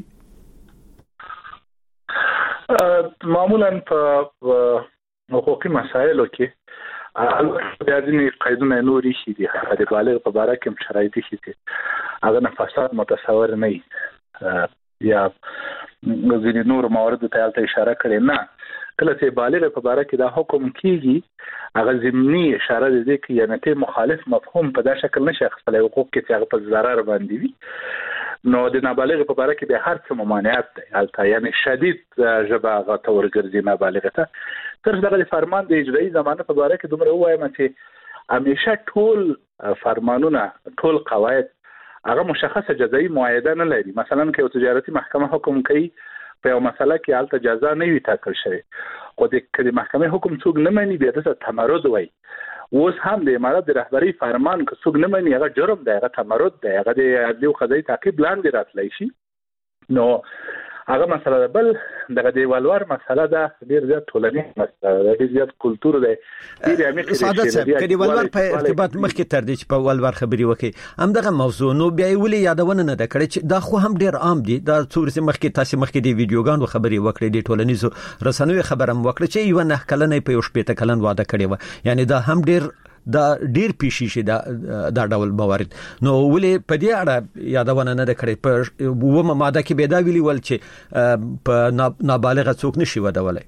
معمولا په حقوقي مسایلو کې البته ځینې قاعدونه نوري شي دي د بالغ په اړه کوم شرایط شي چې هغه نه فساد متصور نه یا ځینې نور موارد ته اشاره کړي نه کله چې بالغ په اړه کې دا حکم کیږي هغه ضمني اشاره دي چې یعنی ته مخالف مفهوم په دا شکل نشي خپل حقوق کې چې هغه په ضرر باندې وي نو د نابالغ په اړه کې به هر څه ممانعت دی البته یعنی شدید جبا غته ورګرځي نابالغ ته تر دغه فرمان د اجرایي زمانه په اړه کې دومره وایم چې همیشه ټول فرمانونه ټول قواعد هغه مشخصه جزایي معاهده نه لري مثلا که یو تجارتي محکمه حکم کوي په یو مسله کې البته جزا نه وي ټاکل شوی خو د محکمې حکم څوک نه مانی بیا د تمرد وای اوس هم د امارات د رهبری فرمان که څوک نه مانی هغه جرم دی هغه تمرد دی هغه د عدالت او قضایي تعقیب لاندې راتلی شي نو هغه مسله ده بل دغه دی ولور مسله ده ډیر زیات ټولنیز مسله ډیر زیات کلتور دی ډیر عمیق سعادت صاحب کدي ولور په ارتباط مخکې تر دې چې په ولور خبري وکي هم دغه موضوع نو بیا ولې یادونه نه ده کړې چې دا خو هم ډیر عام دي دا څورسه مخکې تاسو مخکې دی ویډیوګانو خبري وکړې د ټولنیزو رسنیو خبرم وکړه چې یو نه کلنې په یو شپته کلن واده کړی و یعنی دا هم ډیر پیشي شي دا ډول موارد نو ولې په دې اړه یادونه نه ده کړې په ومه ماده کې به دا ویلي ول چې په نابالغ څوک نشي ودولای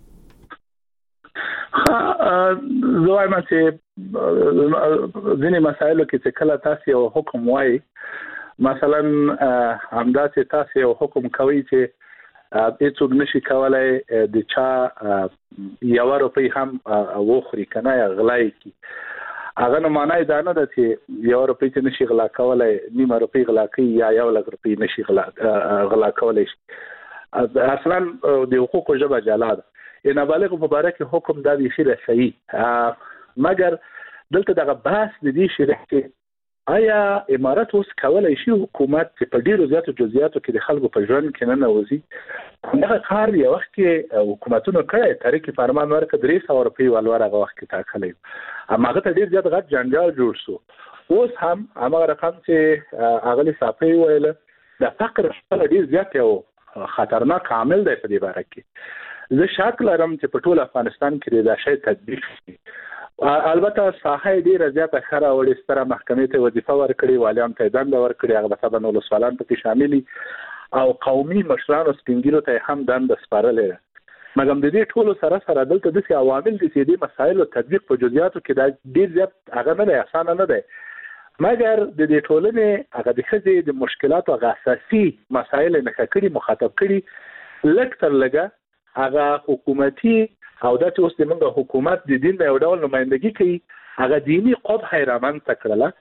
زوایم چې ځینې مسایلو کې چې کله تاسو یو حکم وایي مثلا همدا چې تاسو یو حکم کوي چې هیڅوک نشي کولای د چا یو روپۍ هم وخوري کنه یا غلای کی هغه نه معنی دا نه ده چې یو روپۍ ته نشي غلا کولای نیمه روپۍ غلا کوي یا یو لک روپۍ نشي غلا کولای شي اصلا د حقوقو ژبه جلا ده نابالغ په اړه کې حکم دا دی چې صحیح مګر دلته دغه بحث د دې شي چې آیا امارات اوس کولای شي حکومت چې په ډیرو زیاتو جزئیاتو کې د خلکو په ژوند کې نه نوځي دا کار یو وخت کې حکومتونو کړی طریق فرمان ورکړ 300 روپۍ ولور هغه وخت کې ټاکلی اما هغه ته ډیر زیات غټ جنجال جوړ شو اوس هم هغه رقم چې اغلی صافي ویل د فقر ډیر زیات یو خطرناک عامل دی په دې باره کې زه شک لرم چې په ټول افغانستان کې دا شی تطبیق شي البته ساحه ډیره زیاته خره وړي ستره محکمې ته وظیفه ورکړي والیان ته دنده ورکړي هغه به سبا نو لسوالان پکې شاملي او قومي مشرانو سپینګیرو ته هم دنده سپارلې مګم د دې ټولو سره دلته د عوامل دي چې د مسایلو تطبیق په جزئیاتو کې دا ډیر زیات هغه نه دی اسانه نه دی مګر د دې ټولنې هغه د خځې د مشکلاتو هغه اساسي مسایل نه کړي مخاطب کړي لکتر لګه هغه حکومتي او دا چې اوس د موږ حکومت د دین د یو ډول نمائندګي کوي هغه دینی قبح حیرامن تکړه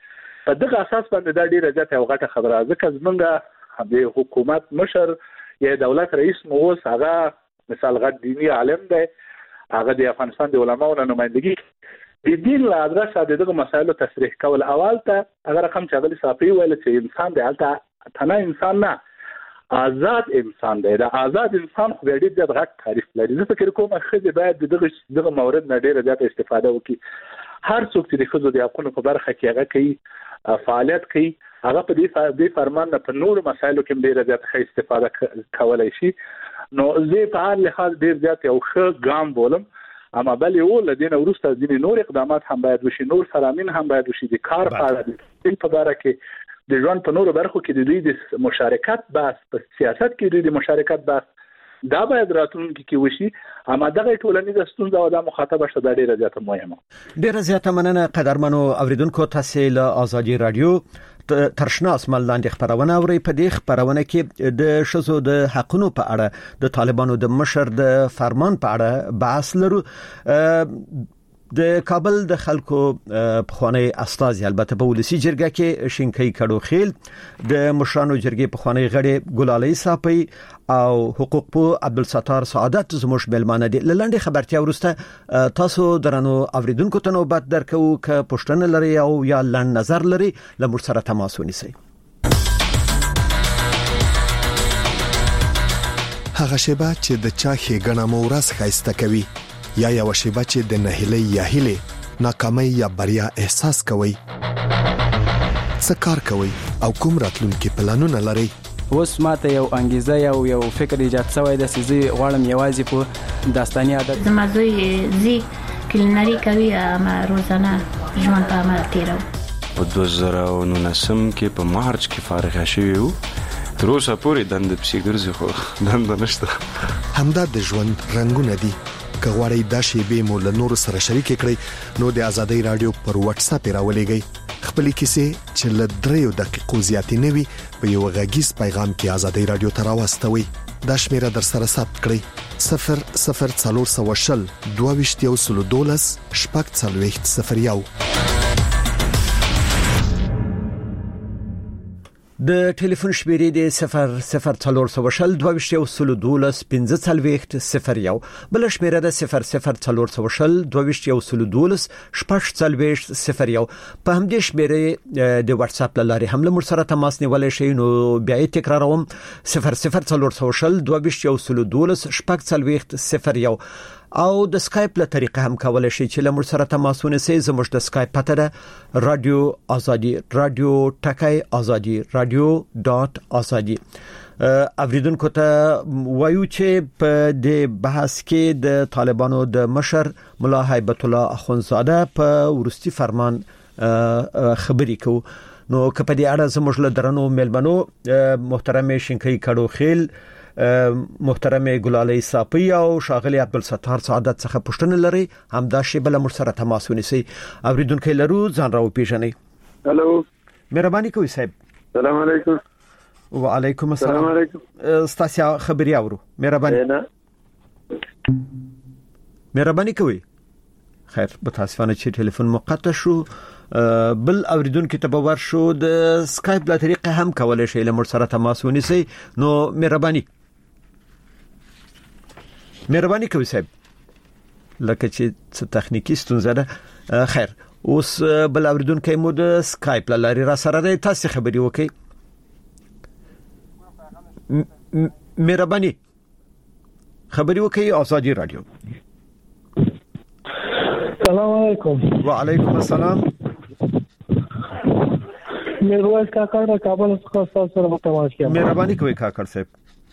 په دغه اساس باندې دا ډیره زیاته او غټه خبره ځکه زمونږ د حکومت مشر یا دولت رئیس مو اوس هغه مثال غټ دینی عالم دی، هغه د افغانستان د علماو نمائندګي د دین له ادرسه دغه مسایلو تصریح کول. اول ته هغه رقم چې غلی صافي ویل چې انسان دی هلته تنه انسان نه آزاد انسان دی. دا آزاد انسان خو ډېر زیات غټ تعریف لري. زه فکر کوم چې باید دغه مورد نه ډېر زیات استفاده وکړي. هر څوک چې د ښځو د حقوقو په برخه کې هغه کوي فعالیت کوي، هغه په دې فرمان نه په نور مسایلو کې ډېر زیات ښه استفاده کولای شي. نو زه په هر لحاظ ډېر زیات یو ښه ګام بولم، اما بل یو لدین وروسته ځینې نور اقدامات هم باید وشي، نور فرامین هم باید وشي. د کار په اړه د په باره کې د ژوند په نورو برخو کې د دوی د مشارکت بحث، په سیاست کې دوی د مشارکت بحث دا باید راتلونکي کې وشي. اما دغه ټولنیزه ستونزه او د مخاطبه شته ډیره زیاته مهمه. ډیره زیاته مننه قدرمنو اوریدونکو. تاسو له آزادي رادیو ترشنا اسمان لاندې خبرونه اوري. په دې خبرونه کې د شذو د حقونو په اړه د طالبانو د مشر د فرمان په اړه بحث لرو. د کابل د خلکو پخوانی استاذ البته په ولسی جرګه کې شینکۍ کډو خیل، د مشرانو جرګې پخوانی غړي ګلالۍ صافي او حقوق په عبدالستار سعادت زموږ ملمانه دي. لاندې خبرتیا ورسته تاسو درنو اوریدونکو ته نوبت درکو ک پښتنه لري او یا لاند نظر لري لمر سره تماس ونیسئ. هغه شیبه چې د چا ښېګڼه مو ورځ ښایسته کوي، یا یو شیبه چې د نهیلۍ یا هیلې ناکامۍ یا بریا احساس کوي. څه کار کوي او کوم راتلونکي پلانونه لري؟ اوس ماته یو انګیزه یو فکر ایجاد شوی د سيزي غواړم یوازې په داستاني عادت زمازوی زی کلینری کوي اما روزانه ژوند په عمل تیرو. په 2019 کې په مارچ کې فارغ شوی وو، تر اوسه پورې دند پسې ګرځي خو دند نشته. همدا د ژوند رنگونه دي. که غواړئ دا شیبې مو له نورو سره شریک کړئ نو د آزادۍ رادیو پر واتس اپ راولېږئ. خپل کیسې چې له 3 دقیقو زیاتې نه وي په یو غږیز پیغام کې آزادۍ رادیو ته راوستوئ. دا شمیره در سره ثبت کړئ: 00420 2212 4001. د ټلیفون شمیرې د 00420 2212 1540 بل شمیره د 00420 2212 4001. په همدې شمیرې د واتس اپ لارې هم له سره تماس نیولای شئ. نو بیا یې تکراروم: 00420 2212 4001 او د سکایپ له طریقې هم کولای شئ چې له سره تماس ونیسئ. زموږ د سکایپ پته ده رادیو آزادي، رادیو ټکای آزادي، radio.azadi. اوریدونکو ته وایو چې په دې بحث کې د طالبانو د مشر ملا هیبت الله اخونزاده په ورستي فرمان خبري کو. نو که په دې اړه زموږ له درنو ملمنو محترم شینکۍ کډو خیل، محترم ګلالۍ صافي او شاغلي عبدالستار سعادت څخه پښتنه لري، همدا شی بل مر سره تماس ونیسي. اوریدونکو لرو ځان راو پیژنئ. هالو، مهرباني کوئ صاحب. السلام علیکم. وعلیکم السلام. السلام علیکم. ستاسو خبري اورو. مهرباني کوئ. خیر، متاسفانه چې ټلیفون مقطع شو. بل اوریدونکو ته باور شو د سکایپ له طریقې هم کولای شئ له مر سره تماس ونیسئ. نو مهرباني کوئ صاحب، لکه چې څه تخنیکی ستونزه ده. خیر، اوس بل اوریدونکو مو د سکایپ لاري را سره تاسو خبري وکړئ. مهرباني خبري وکړئ. آزادي رادیو. السلام علیکم. وعلیکم السلام. میرویس کاکړ د کابل څخه تاسو سره تماس کوم. مهرباني کوئ کاکړ صاحب.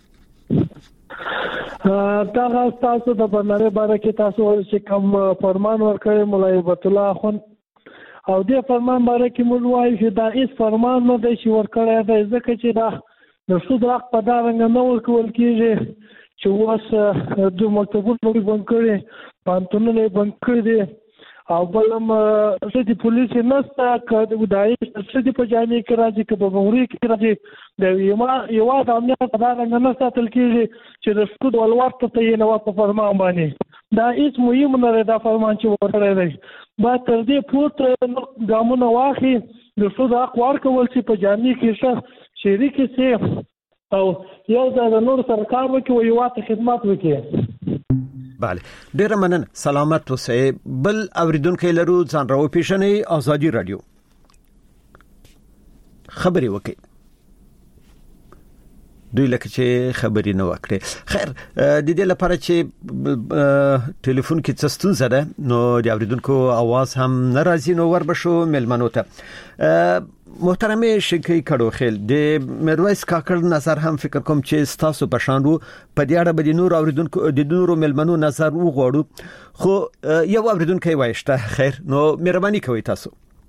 دا تاسو د بندرې باره کې تاسو چې کوم فرمان ورکړی مولا هیبت الله اخون او دې فرمان باره کې موږ وایو چې دا هیڅ فرمان نه دی چې ورکړی دی، ځکه چې دا د سود حق په دا رنګ نه ورکول کېږي چې اوس د مکتبونو بند کړي، پانتونونه بند کړي دي او بلم د پولیس نسته که دای څه په جامع کې راځي که په بوري کې راځي د یو د امنیت په دا رنګ نه ساتل کېږي چې د سود ولورت ته یې نو په فرمان باندې دا هیڅ مهم نه دی. دا فرمان چې ورکړی دی باید تر دې پورته ګامونه واخلي د ښځو حق ورکول چې په جامع کې شخص شریک شي او یو ځای د نور سره کار وکړي او یو ته خدمت وکړي. بله ډیره مننه. سلامت اوسئ. بل اوریدونکو لرو ځان راو پیښنې ازادي رادیو خبري وکړي. دوی لکه چې خبري نه وکړي. خیر د دې لپاره چې ټلیفون کې څه ستونزه ده نو د اوریدونکو आवाज هم ناراضي نو وربشو ملمنو ته. محترم شکی کړو خل د میرویس کاکړ نظر هم فکر کوم چې تاسو په شان وو په دې اړه به نور اوریدونکو د نورو ملمنو نظر وغوړو خو یو اوریدونکو وایشته. خیر نو مهرباني کوئ تاسو.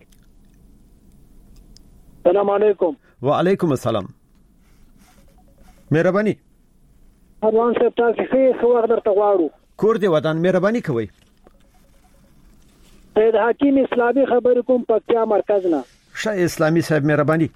السلام علیکم. وعلیکم السلام. مهرباني. اروان صاحب تاسو خو وخت درته غواړو. کور دی ودان مهرباني کوئ. سید حکیم اسلامي خبر کوم پکتیا مرکز نه. شاه اسلامي صاحب مهرباني.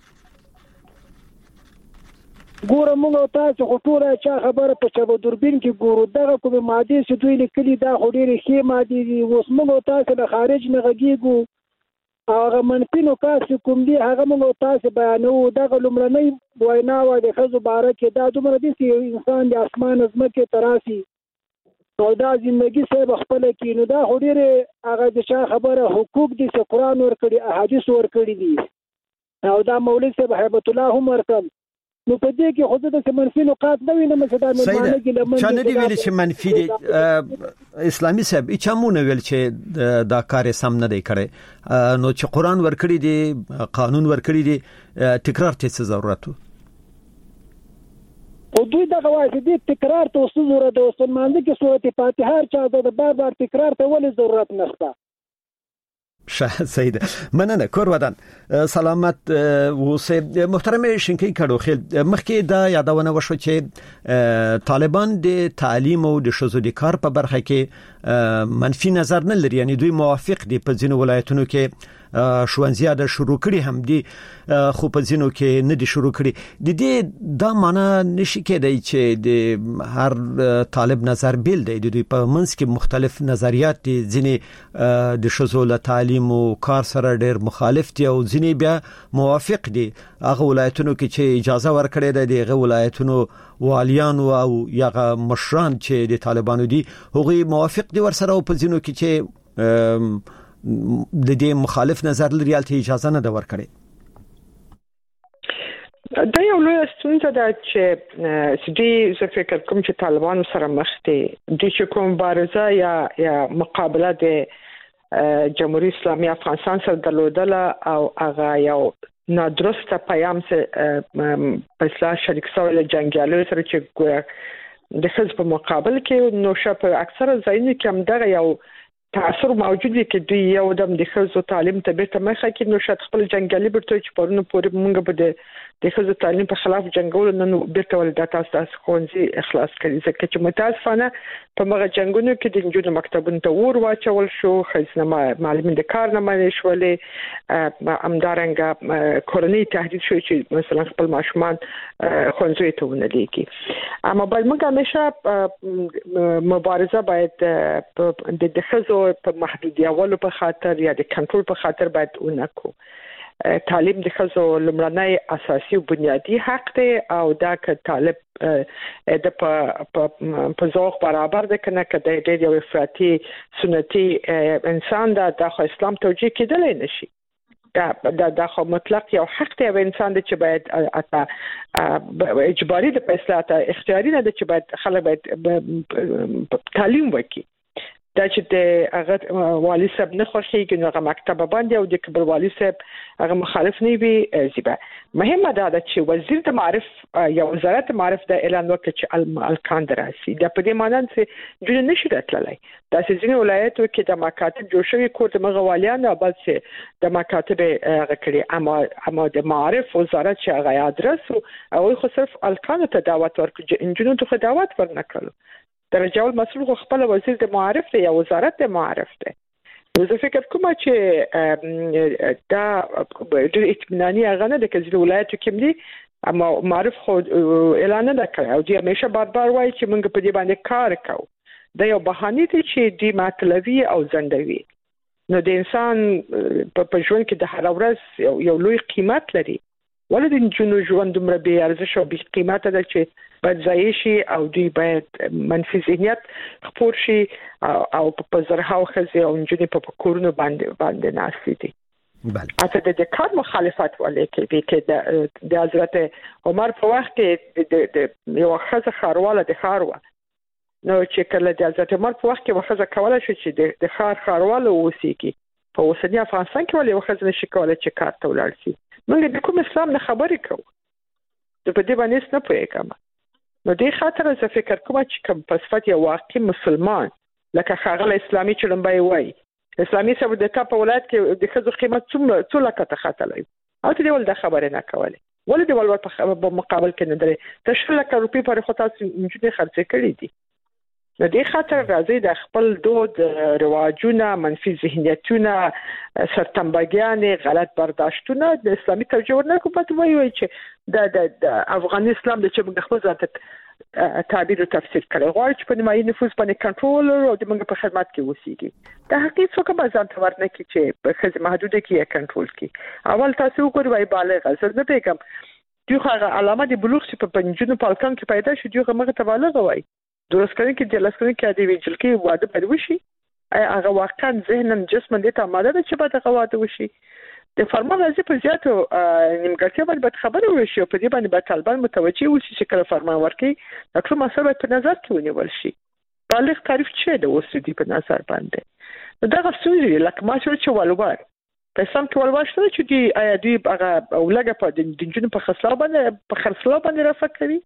ګوره موږ تاسو خطوره چا خبره په چبو دوربین کې ګورو دغه کوم ماده چې دوی لیکلي دا خوري خې ماده دي. اوس موږ تاسو له خارج نه غږیږو هغه منفي نکات کوم دي هغه موږ تاسو بیانو. دغه لومړنۍ وینا و د خزو باره کې دا دومره دي چې انسان د اسمان ازمکه تراسي او دا ژوندۍ سه خپل کې نو دا خوري هغه د چا خبره حقوق دي چې قران ورکړي احادیث ورکړي دي او دا مولوی صاحب هیبت الله هم ورکم. نو په دې کې خود د منفي نقاط نه وینم چې دا معنی کې لمن چا نه دی ویل چې منفي دي. اسلامي صاحب اچامونه ویل چې دا کار سم نه دی کړی نو چې قران ورکړي دي قانون ورکړي دي تکرار ته څه ضرورت وو. او دوی دغه وایي دي تکرار ته څه ضرورت ده. مسلمان دي کې سورته فاتحه چا د بار تکرار ته ولې ضرورت نشته. شه سید مننه. کور ودان سلامت اوسئ. محترم شینکی کړو خل مخکې دا یادونه وشو چې طالبان د تعلیم او د شذو د کار په برخه کې منفي نظر نه لري. یعنی دوی موافق دي په ځینو ولایتونو کې ښوونځي د شروع کړي هم دي خو په ځینو کې نه دي شروع کړي. د دې دا معنی نشي کېدای چې د هر طالب نظر بیل دی. د دوی په منځ کې مختلف نظریات دي. ځینې د شذو له تعلیم او کار سره ډېر مخالف دي او ځینې بیا موافق دي. هغه ولایتونو کې چې اجازه ورکړي ده دغه ولایتونو والیان او یا مشران چې د طالبانو دي هغوی موافق دي ورسره او په ځینو کې چې د دې مخالف نظر لري ته اجازه نه ده ورکړي. دا یو لوی ستونزه ده چې سدي زه فکر کوم چې طالبان سره مخ دي. د چې کوم مبارزه یا مقابله د جمهوریت اسلامي افغانستان سره درلودله او هغه یو نادرسته پیام سره په اصلاح شریک سوال جنگیالو سره چې د حزب په مقابل کې نو شپ اکثر ځایونه کې هم دغه یو تاثیر موجود دی چې دوی یو دم د خزو تعلیم ته به تمخه کې نو شت خپل جنگالي برته چې پرونه پورې مونږ به د خزو تعلیم په خلاف جنگول نو بیرته ول د تاسو خونځي اخلاص کړي ځکه چې متاسفانه په مغه جنگونو کې د جنونو مکتبونو ته ور واچول شو. خزنه معلمین د کار نه مې شولې امدارنګ کورنۍ تهدید شو چې مثلا خپل ماشومان خونځي ته ونه لیکي. اما باید موږ همیشه مبارزه باید د خزو په محدودیتولو په خاطر یا د کنټرول په خاطر باید اونکو. تعلیم د خزو لمړنۍ اساسي او بنیادی حق دی او دا که طالب د په ذوق برابر ده کنه کده د یو افراطي سنتي انسان د اسلام توجیه کېدل نشي. دا خو مطلق یو حق دی انسان د چې باید اجباري د اصلاح اختیاري نه د چې باید خلک باید تعلیم وکړي. دا چې د هغه والی صاحب نه خوښیږي نو هغه مکتب باندې او د کبر والی صاحب هغه مخالف نه وي زیبا. مهمه ده چې وزیر د معرف یا وزارت معرف د اعلان وکړي چې الکان دراسي د په دې معنی چې جوړ نشي راتللی. دا چې ځینې ولایتو کې د مکاتب جوړ شوی کور د مغوالیان او بل چې د مکاتب هغه کړي اما د معرف وزارت چې هغه ادرس او خو صرف الکان ته دعوت ورکړي انجنونو ته دعوت ورنکړل. درجه اول مسؤل خپل وزیر د معرف دی یا وزارت د معرف دی. زه فکر کوم چې دا د اطمینانی هغه نه د کزل ولایتو کې دي اما معرف خو اعلان نه کړی او دی همیشه بار وایي چې موږ په دې باندې کار کوو. دا یو بهانه دي چې دی مطلبي او زندوي. نو د انسان په ژوند کې د هر ورځ یو لوی قیمت لري ولې د جنو ژوند دومره بې ارزښت او بې قیمته ده چې باید ضایع شي او دوی باید منفي ذهنیت خپور شي او په زرهاو ښځې او نجونې په کورونو باندې ناستې دي. بله اته د کار مخالفت ولې کې د حضرت عمر په وخت کې د یو ښځه خارواله د خاروا نو چې کله د حضرت عمر په وخت کې وخزه کوله چې د خارواله اوسېږي په اوسنی افغانستان کې ولې وخزه نشي کولای چې کار ته ولاړ شي. موږ د کوم اسلام نه خبرې کوو د په دې باندې څه پوهیږم. نو دې خاطر زه فکر کوم چې کوم په صفت یو واقعي مسلمان لکه ښاغلی اسلامي چلمبای وایي اسلامي صاحب د تا په ولایت کې د ښځو قیمت څو لکه ته ختلی او ته دې ول د خبرې نه کولې ولې دې ول په مقابل کې نه درې ته 100 لکه روپۍ پرې خو تاسو نجونې خرڅې کړي دي. نو دې خاطر راځي د خپل دود رواجونه منفي ذهنیتونه سرتنبګیانې غلط برداشتونه د اسلامي توجه ورنه کوي وایي چې د افغاني اسلام د چې موږ خپل ځان تعبیر او تفسیر کړي غواړي چې په نیمایي نفوذ باندې کنټرول او د موږ په خدمت کې اوسېږي. د حقیقت څوک به ځان ته ورنه کی چې په خځه محدوده کې یې کنټرول کړي. اول تاسو وګورئ بالغ زه نه پیګم دوی هغه علامه د بلوغ چې په پنځونو پالکان کې پیدا شو دوی هغه ته بالغ وایي. درست کړي کې د لاسکري کې د ویجل کې واده پر وشي هغه واقعا ذهنن جسمن دې ته آماده ده چې به د واده وشي. د فرمان راځي په زیاتو نیمګړتیا باندې خبره وشي او په دې باندې به طالبان متوجي وشي چې کله فرمان ورکړي د ټول مسله په نظر کې ونیول شي. بالغ تعریف څه د اوسېدي په نظر باندې دا غوښتنه لکه ما چې ولور په سم کې ولور شته چې دی آیا دوی هغه اولګه په د جنونو په خرڅلاو باندې رافکري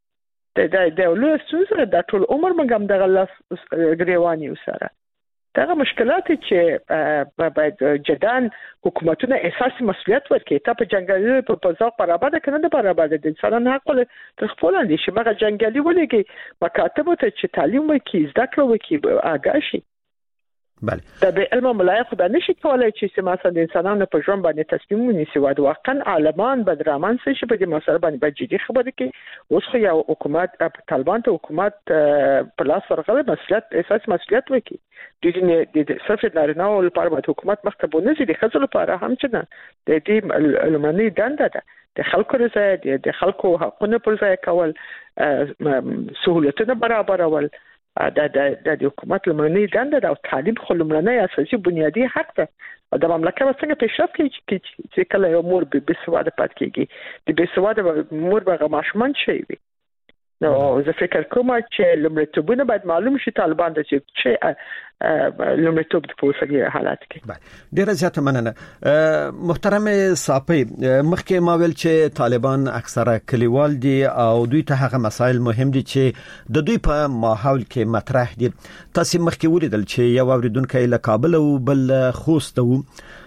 د لوی سوزره د ټول عمر مګم د غلاس غریوانی وسره دا مشکلات چې باید جدان حکومتونه اساسي مسؤلیت ورکړي ته په جنگالي په ځاو برابر ده کنه د برابر ده د انسانانو حق له تخپل دي چې مګه جنگالي ولګي مکاتب ته چې تعلیم وکړي زده کړه وکړي آګاشي. بله د به علم ملایق خدای نشي کولای چې مثلا د انسانانو په ژوند باندې تصمیم ونیسي او واقعا عالمان بدرمان شي په دې مسله باندې جدي خبرې کوي. اوس خو یو حکومت طالبان ته حکومت په لاس ورغله مسؤلیت اساس مسؤلیت وکړي د صرف نارینه او لپاره د حکومت مکتب نه زی د خځو لپاره هم چې نه د دې علماني دنده ده د خلکو رضای د خلکو حقوقونه پر ځای کول سہولتونه برابرول د حکومت لمنې دنده او تعلیم خو لمنې اساسي بنیادی حق ده او د مملکت څنګه پیشرفت کوي چې کله یو مور به سواده پات کیږي د به سواده مور به ماشومان شي وي. نو زه فکر کوم چې لمړیتوبونه باید معلوم شي طالبان د چې لمړیتوب د پوسګي حالات کې. ډیره زیاته مننه محترم صاحب. مخکې ما ویل چې طالبان اکثره کلیوال دي او دوی ته هغه مسایل مهم دي چې د دوی په ماحول کې مطرح دي. تاسو مخکې ولیدل چې یو اوریدونکو له کابل او بل خوست وو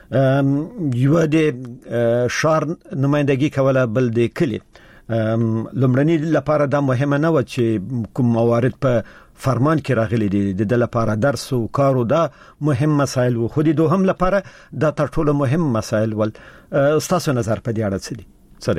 یو د شهر نمائندګي کوله بل د کلی لمړنی لپاره دا مهمه نه و چې کوم موارد په فرمان کې راغلي دي د لپاره درس او کار او دا مهم مسایل و خو د دوهم لپاره دا تر ټولو مهم مسایل ول. تاسو نظر په دې اړه څه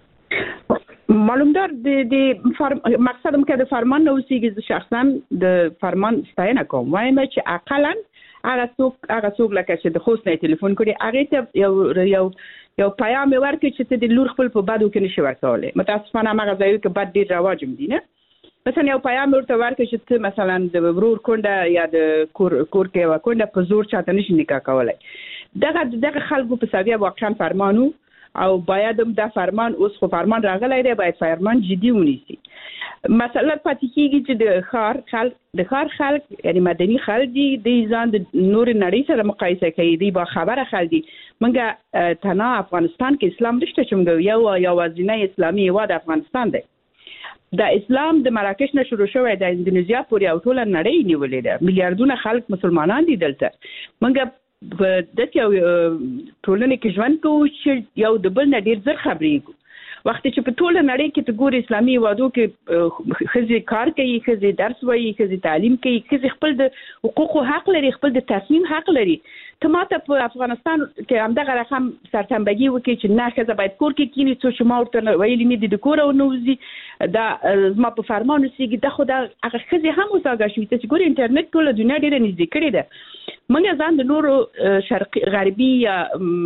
دی؟ معلومدار د مقصد هم کې د فرمان نو سیګز شخصا د فرمان ستاینه کوم وایم چې اقلا هغه څوک لکه چې د خوست نه ټلیفون کړي هغه ته یو پیغام ورکړي چې ته د لور خپل په بادو کې نشي ورکولای. متاسفانه هغه ځایو کې بد ډیر رواجم دي نه مثلا یو پیغام ورته ورکړي چې ته مثلا د ورور کونډه یا د کور کې وکونډه په زور چاته نشي نکاح کولای. دغه خلکو په ساویه واقعا فرمانو او باید هم دا فرمان اوس خو فرمان راغلی دی باید فرمان جدي ونیسي. مثلا پاتې کیږي چې د خار خلک یعنی مدني خلک دي د ځان د نور نړۍ سره مقایسه کوي دی با خبره خلک دي منګه تنا افغانستان کې اسلام نشته چې موږ یو وازینه اسلامي هیواد افغانستان دی. د اسلام د مراکش نه شروع شوی د اندونیزیا پورې او ټول نړۍ نیولې ده میلیارډونه خلک مسلمانان دي دلته منګه د یو ټولنې کې ژوند کوو چې یو د بل نه ډیر زر خبرېږو. وخت چې په ټول نړۍ کې ته ګوري اسلامي وادو کې خزي کار کوي خزي درس وایي خزي تعلیم کوي خزي خپل د حقوقو حق لري خپل د تصمیم حق لري. ته ماته په افغانستان کې همدغه رقم سرتنبګي وکړي چې نه خزه باید کور کې کینی څو چې ما ورته ویلي نه دي د کور او نوزي دا ما په فرمان سیګي د خدا هغه خزي هم وساګه شوې ته ګوري انټرنیټ ټول دنیا ډیره نږدې کړې ده. موږ ځان د نورو شرقي غربي یا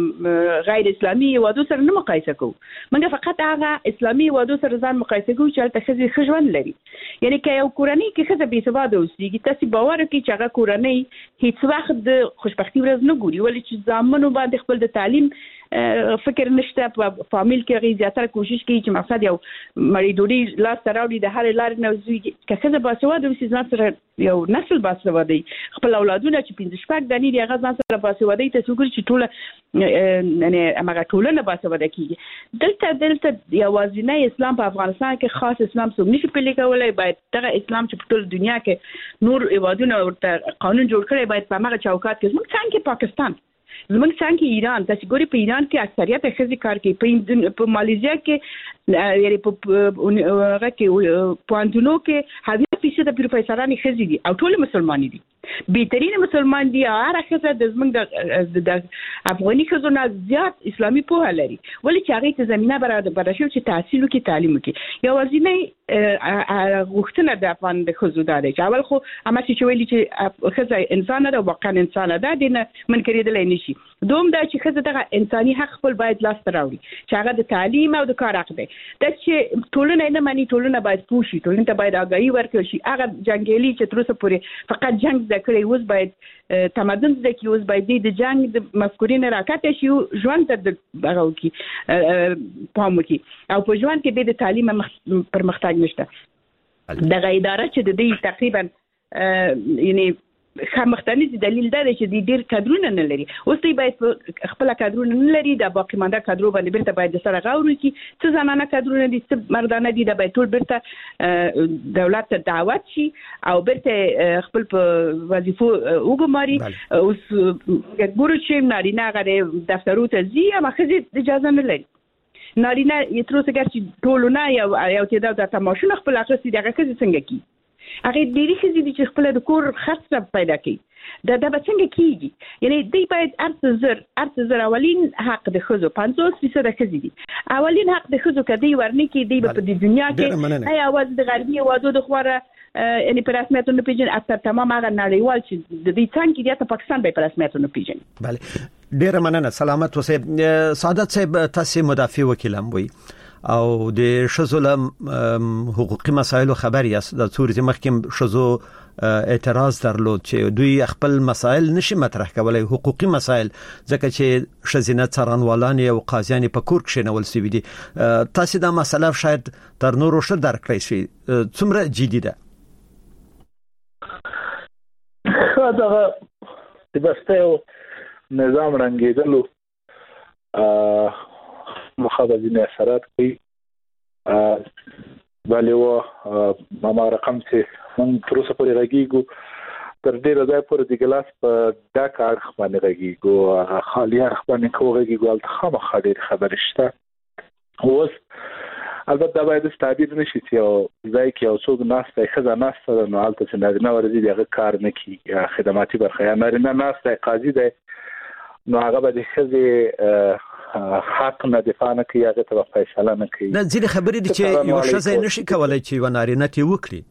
غیر اسلامي وادو سره نه مقایسه کوو. موږ فقط هغه اسلامي وادو سره ځان مقایسه کوو چې هلته ښځې ښه ژوند لري. یعنی که یو کورنۍ کې ښځه بې ثباته اوسېږي، تاسې باور وکړئ چې هغه کورنۍ هیڅ وخت د خوشبختي ورځ نه ګوري، ولې چې زامنو باندې خپل د تعلیم فکر نشته. په فامیل کې هغې زیاتره کوشش کوي چې مقصد یو مړۍ ډوډۍ لاسته راوړي، د هرې لارې نه وزېږي. که ښځه باسواده اوسي، ځان سره یو نسل باسواده وي، خپل اولادونه چې 5-6 دانې دي هغه ځان سره باسواده وي، تاسې وګورئ چې ټوله یعنې همغه ټولنه باسواده کېږي. دلته یوازینی اسلام په افغانستان کې خاص اسلام څوک نشي پلی کولی. باید دغه اسلام چې په ټول دنیا کې نور هېوادونه ورته قانون جوړ کړی، باید په همغه چوکاټ کې زموږ څنګه پاکستان، زموږ څنګه ایران، تاسې ګورئ په ایران کې اکثریت ښځې کار کوي، په مالیزیا کې یعنې په هغه کې پوهنتونو کې 70% پروفیسرانې ښځې دي او ټول مسلمانې دي، بهترین مسلمان دي. هره ښځه زموږ د افغاني ښځو نه زیات اسلامي پوهه لري، ولې چې هغې ته زمینه برابره شوې چې تحصیل وکړي، تعلیم وکړي. یوازینی غوښتنه د افغان د ښځو دا دی چې اول خو هماسې چې ویلي چې ښځه انسانه ده، واقعا انسانه ده، دې نه منکرېدلی نه شي. دوم دا چې ښځه دغه انساني حق خپل باید لاسته راوړي چې هغه د تعلیم او د کار حق دی. دا چې ټولنه یې نه مني، ټولنه باید پوه شي، ټولنې ته باید آګاهي ورکړل شي. هغه جنګیالي چې تر اوسه پورې فقط جنګ زده کړی، اوس باید تمدن زده کړي، اوس باید د جنګ د مفکورې نه راکته شي، ژوند ته هغه وکړي، پام وکړي، او په ژوند کې د تعلیم پرمختګ نشته. دغه اداره چې د دې تقریبا یعنی مختلف دلیل دا دی چې ډېر کادرونه نه لري. اوس دوی باید خپل کادرونه نه لري، د باقي مانده کادرو باندې بیرته باید د سره غور وکړي. څه زنانه کادرونه دي، څه مردانه دي، دا باید ټول بیرته دولت ته دعوت شي او بیرته خپل په وظیفو وګماري. اوس ګورو چې نارینه هغه دفترو ته ځي، اما ښځې اجازه نه لري. نارینه یې تر اوسه ګر چې ټولونه یو تعداد د تماشونه خپل اخیستي دي، هغه ښځې څنګه کوي؟ هغه ډېری ښځې دي چې خپل د کور خرڅ پیدا کوي. دا به څنګه کیږي؟ یعنی دوی باید هر څه اولین حق د ښځو 50% ښځې دي. اولین حق د ښځو که دوی ورنکړي، دوی به په دې دنیا کې یوازې د غربي هېوادو د خواره یعنی په رسمیت نه پیژني، اکثر تمام هغه نړیوال چې د دې څنګه دي ته پاکستان به په رسمیت نه پیژني. بله، ډېره مننه. سلامت اوسئ. سعادت صاحب، تاسې مدافع وکیل هم وئ او د ښځو له حقوقي مسایلو خبر یاست. د څو ورځې مخکې ښځو اعتراض درلود چې دوی خپل مسایل نشي مطرح کولای، حقوقي مسایل، ځکه چې ښځینه څارنوالان او قاضیان په کور کې شنول شوي دي. تاسې دا مسله شاید تر نورو ښه درک کړئ شي، څومره جدي ده؟ دغه د بستیو نظام رنګېدلو مخابزین اثرات کوي. بله و ما رقم چې من تر اوسه پورې غږیږو، تر ډېره ځای پورې د ګلاس په ډک اړخ باندې غږیږو، خالي اړخ باندې که وغږیږو هلته خامخا ډېرې خبرې شته. اوس البته دا باید تعبیر نشي چې یو ځای کې یو څوک ناسته ښځه ناسته ده، نو هلته چې نارینه ورځي د هغه کار نه کېږي، خدماتي برخه، یا نارینه ناسته قاضي دی، نو هغه به د ښځې حق نه دفاع نه کوي، هغه ته فیصله نه کوي. دا ځینې خبرې دي چې یو ښځه نشي کولای چې یو نارینه ته وکړي.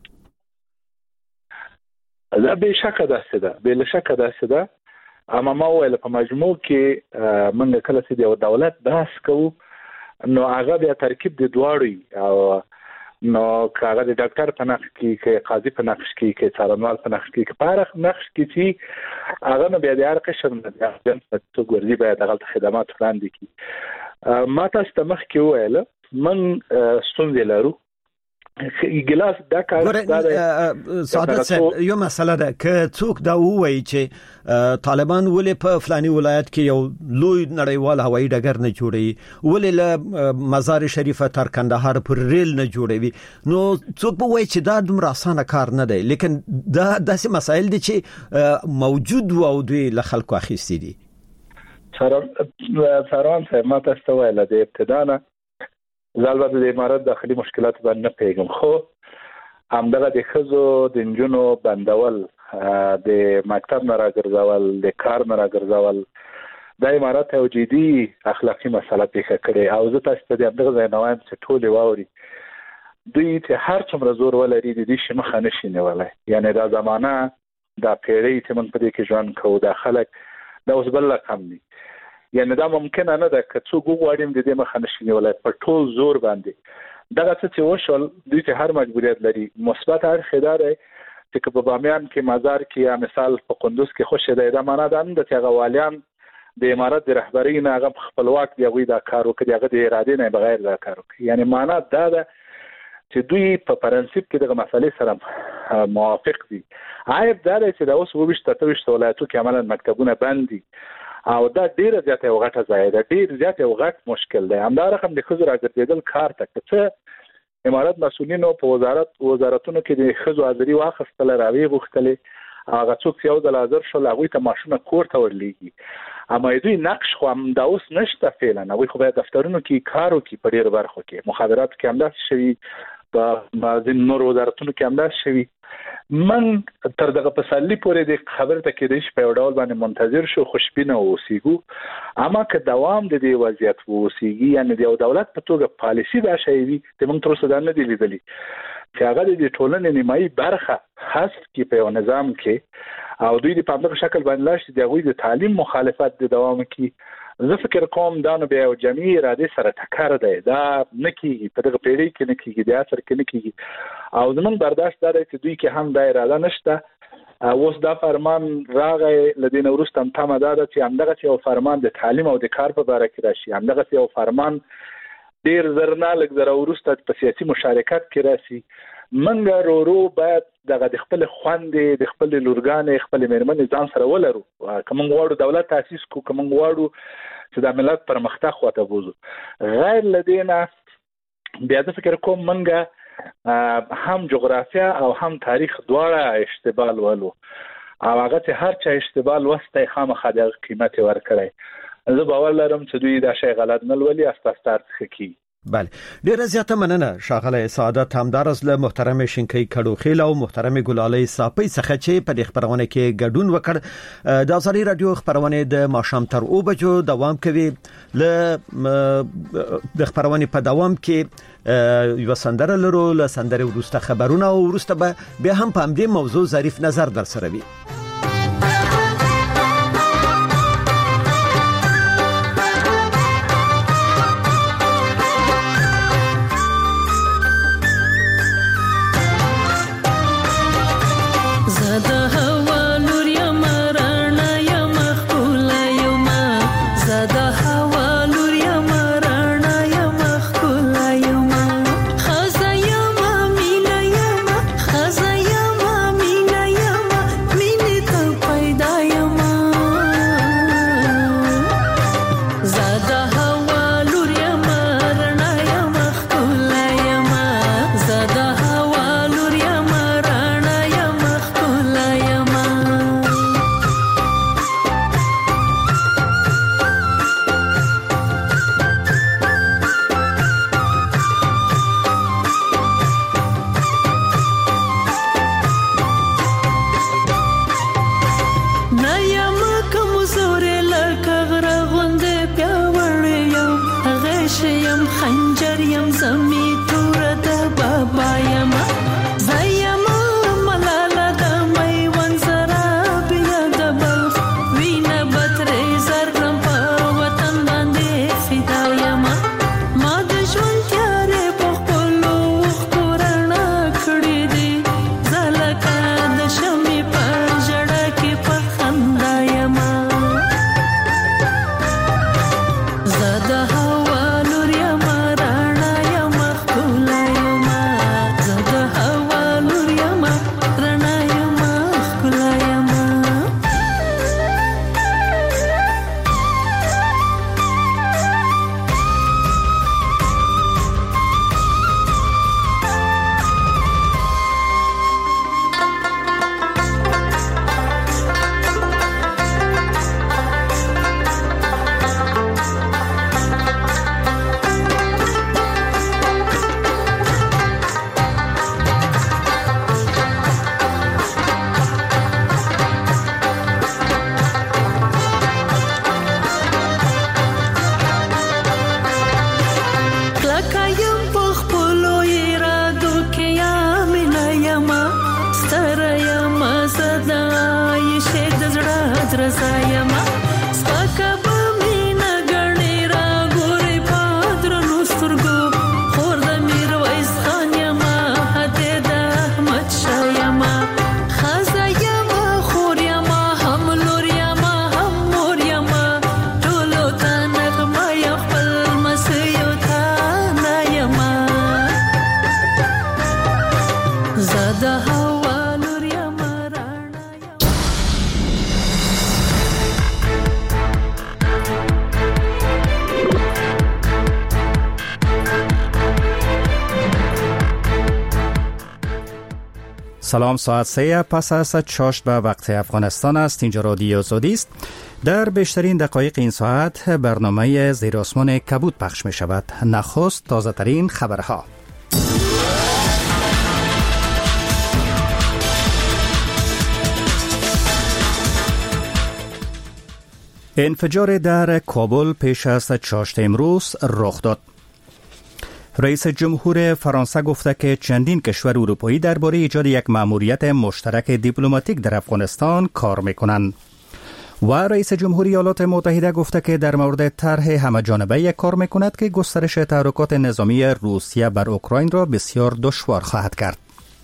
دا به شکه داسې ده، به شکه داسې ده. اما ما ویل په مجموع کې موږ کله چې د دولت بحث کوو، نو هغه بیا ترکیب د دواړو، او نو هغه د ډاکټر په نقش کې، که قاضي په نقش کې، که څارنوال په نقش کې، که په هر نقش کې چې هغه نو بیا د هر قشر نه د څوک ورځي باید هغه خدمات وړاندې کړي. ما تاسو ته مخکې وویل من ستونزې لرو. ګلاس دا کار سعادت صاحب، یو مسله ده که څوک دا ووایي چې طالبان ولې په فلاني ولایت کې یو لوی نړیوال هوایي ډګر نه جوړوي، ولې له مزار شریفه تر کندهار پر ریل نه جوړوي، نو څوک به وایي چې دا دومره اسانه کار نه دی. لیکن دا داسې مسایل دي چې موجود وو او دوی له خلکو اخیستي دي. سروان صاحب، ما تاسو ته ویل د ابتدا نه زه البته د امارت داخلي مشکلات باندې نه پیږم، خو همدغه د ښځو د نجونو بندول، د مکتب نه راګرځول، د کار نه راګرځول، د امارت یو جدي اخلاقي مسله پیښه کړې. او زه تاسو ته د همدغه ځای نه وایم چې ټولې واوري، دوی چې هر څومره زور ولري د دې شي مخه نشي نیولی. یعنې دا زمانه دا پیړۍ چې موږ په دې کې ژوند کوو دا خلک دا اوس بل رقم دي. یعنی دا ممکن نه ده که څوک وغواړي د دې مخه نشي نیولای په ټول زور باندې دغه څه چې وشول دوی ته هر مجبوریت لري. مثبت اړخ دا دی چې په بامیان کې مزار کې یا مثال په قندوز کې خوشې دی دا معنا ده چې هغه والیان د امارت د رهبرۍ نه هغه خپلواک دی هغوی دا کار وکړي هغه د ارادې نه بغیر دا کار وکړي. یعنی معنا دا ده چې دوی په پرنسپ کې دغه مسلې سره موافق دي. عیب دا دی چې دا اوس 23 ولایتو کې عملاً مکتبونه بند دي او دا ډیره زیاته یو غټه ځای ده ډیر زیات یو غټ مشکل دی. همدا رقم د ښځو راګرځېدل کار ته چې امارت مسؤلینو په وزارتونو کې د ښځو حاضري واخیستله راویې غوښتلې هغه څوک چې یو ځل حاضر شول هغوی ته معاشونه کور ته ورلیږي اما دوی نقش خو همدا اوس نشته فعلا هغوی خو باید دفترونو کې کار وکړي په ډېرو برخو کې مخابراتو کې همداسې شوي په ځینو نورو وزارتونو کې همداسې شوي. من تر دغه پسرلي پورې د خبرې ته کېدای شي په یو ډول باندې منتظر شو خوشبینه واوسېږو اما که دوام د دې وضعیت واوسېږي یعنې د یو دولت په توګه پالیسي دا شی وي چې موږ تر اوسه دا نه دي لیدلي چې هغه د ټولنې نیمایي برخه حذف کړي په یو نظام کې او دوی د په همدغه شکل باندې لاړ شي د هغوی د تعلیم مخالفت د دوام کړي. زه فکر کوم دا نو بیا یو جمعي ارادې سره ټکر دی دا نه کېږي په دغه پیړۍ کې نه کېږي د عصر کې نه کېږي او زموږ برداشت دا دی چې دوی کې هم دا اراده نشته. اوس دا فرمان راغی له دې نه وروسته هم تمه دا ده چې همدغسې یو فرمان د تعلیم او د کار په باره کې راشي همدغسې یو فرمان ډېر زر نه لږ زره وروسته په سیاسي مشارکت کې راشي. منګه ورو باید دغه د خپل خوندې د خپل لورګانې خپل مېرمنې ځان سره ولرو که موږ غواړو دولت تاسیس کړو که موږ غواړو چې د ملت پرمختګ خواته بوځو. غیر له دې نه بیا زه فکر کوم منګه هم جغرافیا او هم تاریخ دواړه اشتباه لولو او هغه چې هر چا اشتباه لوستی خامخا د هغه قیمت یې ورکړی. زه باور لرم چې دوی دا شی غلط نه لولي استه استه څخه کیږي. بله ډیره زیاته مننه ښاغلی سعادت همدارس له محترم شینکۍ کډوخیل او محترم ګلالۍ صافی څخه چې په دې خبرونه کې ګډون وکړ. د ازادي رادیو خبرونه د ماښام تر 2 بجو دوام کوي. د خبرونه په دوام کې یو سندره لرو له سندره وروسته خبرونه او وروسته به بیا هم په همدې موضوع ظریف نظر در سره وي. مینه سلام، ساعت 3 پس از چاشت به وقت افغانستان است. اینجا رادیو آزادی است. در بیشترین دقایق این ساعت برنامه زیر آسمان کبود پخش می شود. نخست تازه ترین خبرها. انفجار در کابل پیش از چاشت امروز رخ داد. رئیس جمهور فرانسه گفته که چندین کشور اروپایی درباره ایجاد یک مأموریت مشترک دیپلماتیک در افغانستان کار می‌کنند. و رئیس جمهور ایالات متحده گفته که در مورد طرح همه‌جانبه کار می‌کند که گسترش تحرکات نظامی روسیه بر اوکراین را بسیار دشوار خواهد کرد.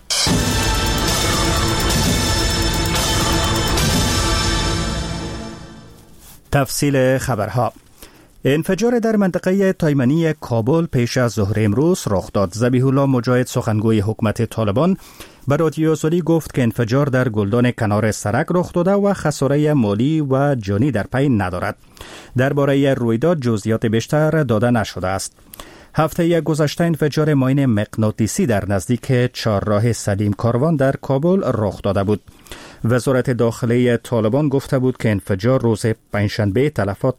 تفصیل خبرها. انفجار در منطقه تایمنی کابل پیش از ظهر امروز رخ داد. ذبیح الله مجاهد سخنگوی حکومت طالبان به رادیو آزادی گفت که انفجار در گلدان کنار سرک رخ داده و خساره مالی و جانی در پی ندارد. درباره رویداد جزئیات بیشتر داده نشده است. هفته گذشته انفجار ماین مغناطیسی در نزدیک چهارراه سلیم کاروان در کابل رخ داده بود. وزارت داخلی طالبان گفته بود که انفجار روز پنجشنبه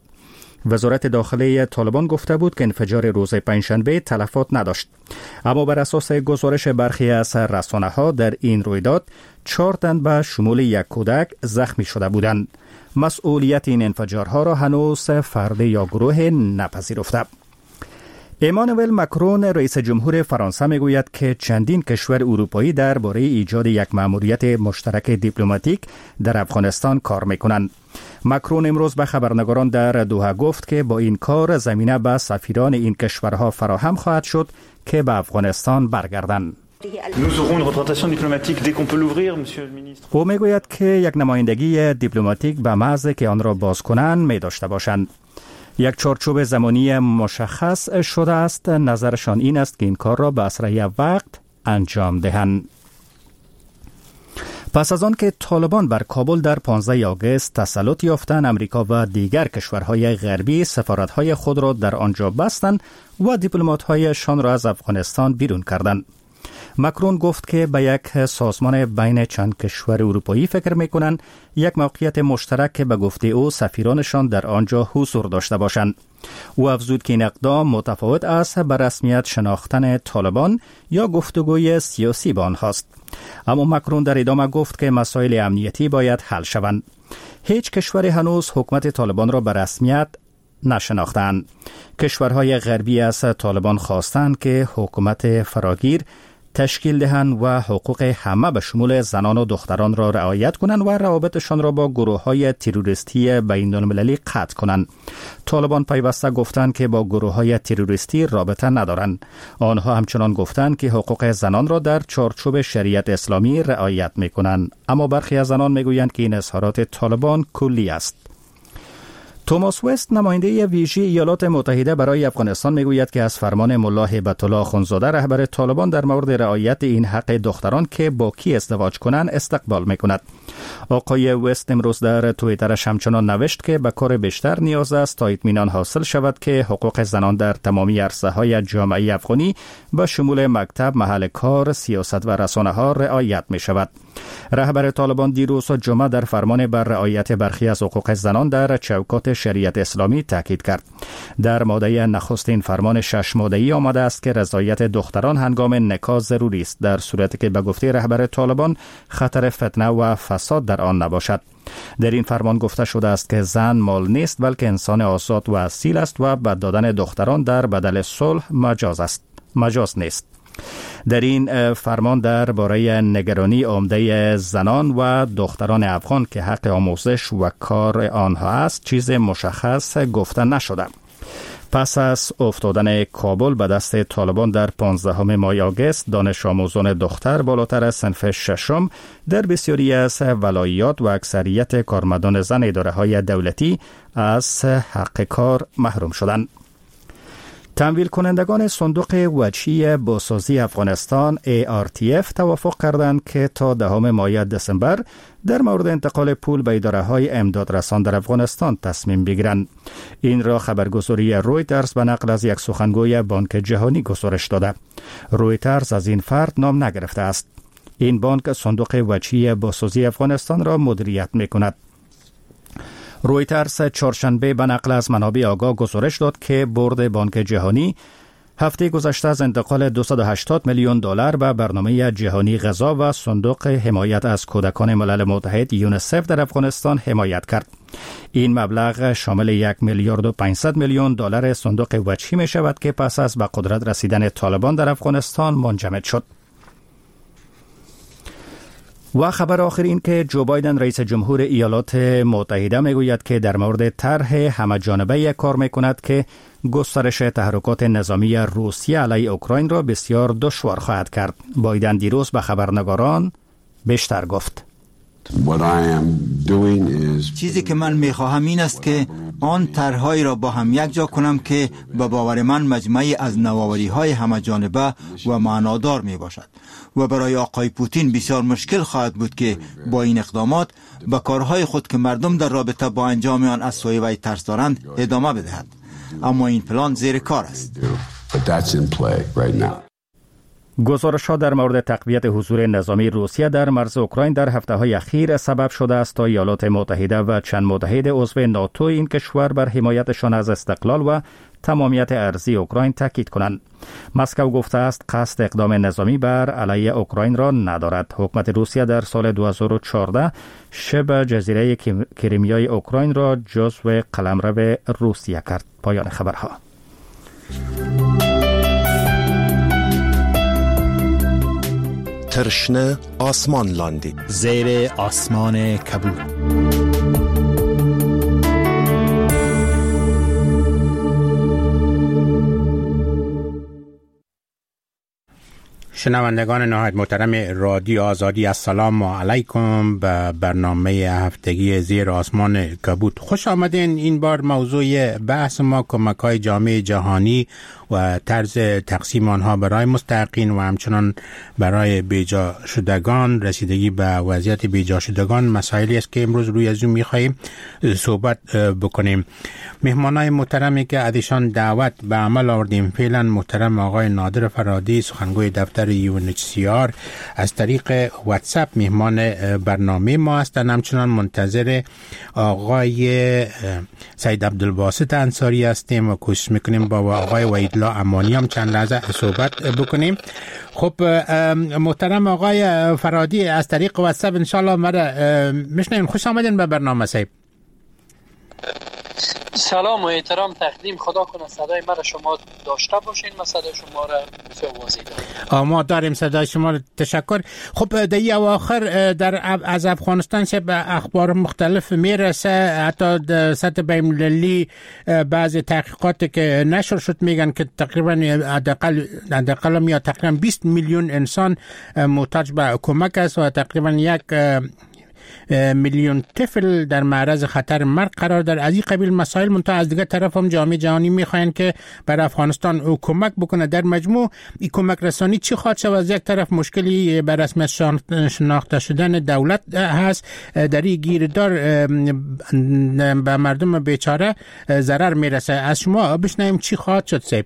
تلفات نداشت. اما بر اساس گزارش برخی از رسانه‌ها در این رویداد 4 تن به شمول یک کودک زخمی شده بودند. مسئولیت این انفجارها را هنوز فرد یا گروه نپذیرفته. امانوئل مکرون رئیس جمهور فرانسه میگوید که چندین کشور اروپایی درباره ایجاد یک مأموریت مشترک دیپلماتیک در افغانستان کار میکنند. مکرون امروز به خبرنگاران در دوحه گفت که با این کار زمینه به سفیران این کشورها فراهم خواهد شد که به افغانستان برگردند. او میگوید که یک نمایندگی دیپلماتیک به محض که آن را باز کنند می داشته باشند. یک چارچوب زمانی مشخص شده است. نظرشان این است که این کار را به اسرع وقت انجام دهند. پس از آن که طالبان بر کابل در 15 آگوست تسلط یافتند، امریکا و دیگر کشورهای غربی سفارت‌های خود را در آنجا بستند و دیپلمات‌هایشان را از افغانستان بیرون کردند. مکرون گفت که به یک سازمان بین چند کشور اروپایی فکر می‌کنند، یک موقعیت مشترک که به گفته او سفیرانشان در آنجا حضور داشته باشند. او افزود که این اقدام متفاوت است به رسمیت شناختن طالبان یا گفتگوی سیاسی با آنهاست. اما مکرون در ادامه گفت که مسائل امنیتی باید حل شوند. هیچ کشوری هنوز حکومت طالبان را به رسمیت نشناختند. کشورهای غربی از طالبان خواستند که حکومت فراگیر تشکیل دهند و حقوق همه به شمول زنان و دختران را رعایت کنند و روابطشان را با گروه‌های تروریستی بین‌المللی قطع کنند. طالبان پیوسته گفتند که با گروه‌های تروریستی رابطه ندارند. آنها همچنان گفتند که حقوق زنان را در چارچوب شریعت اسلامی رعایت می‌کنند. اما برخی از زنان می‌گویند که این اظهارات طالبان کلی است. توماس وست نماینده ویژه ایالات متحده برای افغانستان میگوید که از فرمان ملا هیبت الله اخوندزاده رهبر طالبان در مورد رعایت این حق دختران که با کی ازدواج کنند استقبال میکند. آقای وست امروز در توییترش همچنان نوشت که به کار بیشتر نیاز است تا اطمینان حاصل شود که حقوق زنان در تمامی عرصه‌های جامعه افغانی به شمول مکتب، محل کار، سیاست و رسانه‌ها رعایت میشود. رهبر طالبان دیروز جمعه در فرمان بر رعایت برخی از حقوق زنان در چوکات شریعت اسلامی تاکید کرد. در ماده نخستین فرمان 6 ماده‌ای آمده است که رضایت دختران هنگام نکاح ضروری است در صورتی که به گفته رهبر طالبان خطر فتنه و فساد در آن نباشد. در این فرمان گفته شده است که زن مال نیست بلکه انسان آزاد و اصیل است و به دادن دختران در بدل صلح مجاز نیست. در این فرمان درباره نگرانی عمده زنان و دختران افغان که حق آموزش و کار آنها است چیز مشخص گفته نشده. پس از افتادن کابل به دست طالبان در 15 ماه آگوست، دانش آموزان دختر بالاتر از صنف ششم در بسیاری از ولایات و اکثریت کارمندان زن اداره‌های دولتی از حق کار محروم شدند. تمویل کنندگان صندوق وجهی بازسازی افغانستان ARTF توافق کردند که تا 10 ماه دسامبر در مورد انتقال پول به اداره‌های امدادرسان در افغانستان تصمیم بگیرند. این را خبرگزاری رویترز به نقل از یک سخنگوی بانک جهانی گزارش داده. رویترز از این فرد نام نگرفته است. این بانک صندوق وجهی بازسازی افغانستان را مدیریت می‌کند. رویترز چهارشنبه به نقل از منابع آگاه گزارش داد که بورد بانک جهانی هفته گذشته از انتقال 280 میلیون دلار به برنامه جهانی غذا و صندوق حمایت از کودکان ملل متحد یونیسف در افغانستان حمایت کرد. این مبلغ شامل 1 میلیارد و 500 میلیون دلار صندوق وجهی می شود که پس از به قدرت رسیدن طالبان در افغانستان منجمد شد. و خبر آخر این که جو بایدن رئیس جمهور ایالات متحده میگوید که در مورد طرح همه‌جانبه کار میکند که گسترش تحرکات نظامی روسیه علیه اوکراین را بسیار دشوار خواهد کرد. بایدن دیروز به خبرنگاران بیشتر گفت. چیزی که من میخواهم این است که آن طرح‌هایی را با هم یک جا کنم که به باور من مجموعی از نوآوری‌های همه‌جانبه و معنادار می باشد و برای آقای پوتین بسیار مشکل خواهد بود که با این اقدامات به کارهای خود که مردم در رابطه با انجام آن از سوی وی ترس دارند ادامه بدهد. اما این پلان زیر کار است. گزارش‌ها در مورد تقویت حضور نظامی روسیه در مرز اوکراین در هفته‌های اخیر سبب شده است تا ایالات متحده و چند متحد عضو ناتو این کشور بر حمایتشان از استقلال و تمامیت ارضی اوکراین تاکید کنند. مسکو گفته است قصد اقدام نظامی بر علیه اوکراین را ندارد. حکومت روسیه در سال 2014 شبه جزیره کریمیای اوکراین را جزو قلمرو روسیه کرد. پایان خبرها. ترشنه آسمان لاندی زیر آسمان کبود. شنوندگان نهایت محترم رادیو آزادی، السلام علیکم به برنامه هفتگی زیر آسمان کبود. خوش آمدین. این بار موضوع بحث ما کمک‌های جامعه جهانی و طرز تقسیم آنها برای مستحقین و همچنان برای بیجا شدگان، رسیدگی به وضعیت بیجا شدگان مسائلی است که امروز روی زوم می‌خواهیم صحبت بکنیم. مهمانای محترمی که ازشان دعوت به عمل آوردیم فعلا محترم آقای نادر فرادی، سخنگوی دفتر UNHCR، از طریق واتساپ مهمان برنامه ما هستند. همچنان منتظر آقای سید عبدالباسط انصاری هستیم و کوشش میکنیم با آقای وحیدالله امانی هم چند لحظه صحبت بکنیم. خب محترم آقای فرادی، از طریق واتساپ انشالله مرا میشنین. خوش آمدین به برنامه صاحب. سلام و احترام تقدیم. خدا کنه صدای مرا شما داشته باشین. من صدای شما را بسیار واضح دارم. ما داریم صدای شما. تشکر. خب در اواخر از افغانستان سے اخبار مختلف میرسه، حتی در سطح بین‌المللی بعض تحقیقات که نشر شد میگن که تقریبا حداقل یا تقریبا 20 میلیون انسان محتاج به کمک است و تقریبا 1 میلیون طفل در معرض خطر مرگ قرار دارد. از این قبیل مسائل. منتها از دیگه طرف هم جامعه جهانی میخواین که بر افغانستان کمک بکنه. در مجموع این کمک رسانی چی خواهد شد؟ از یک طرف مشکلی بر رسمیت شناخته شدن دولت هست، در این گیردار به مردم بیچاره ضرر میرسه. از شما بشنویم چی خواهد شد صاحب.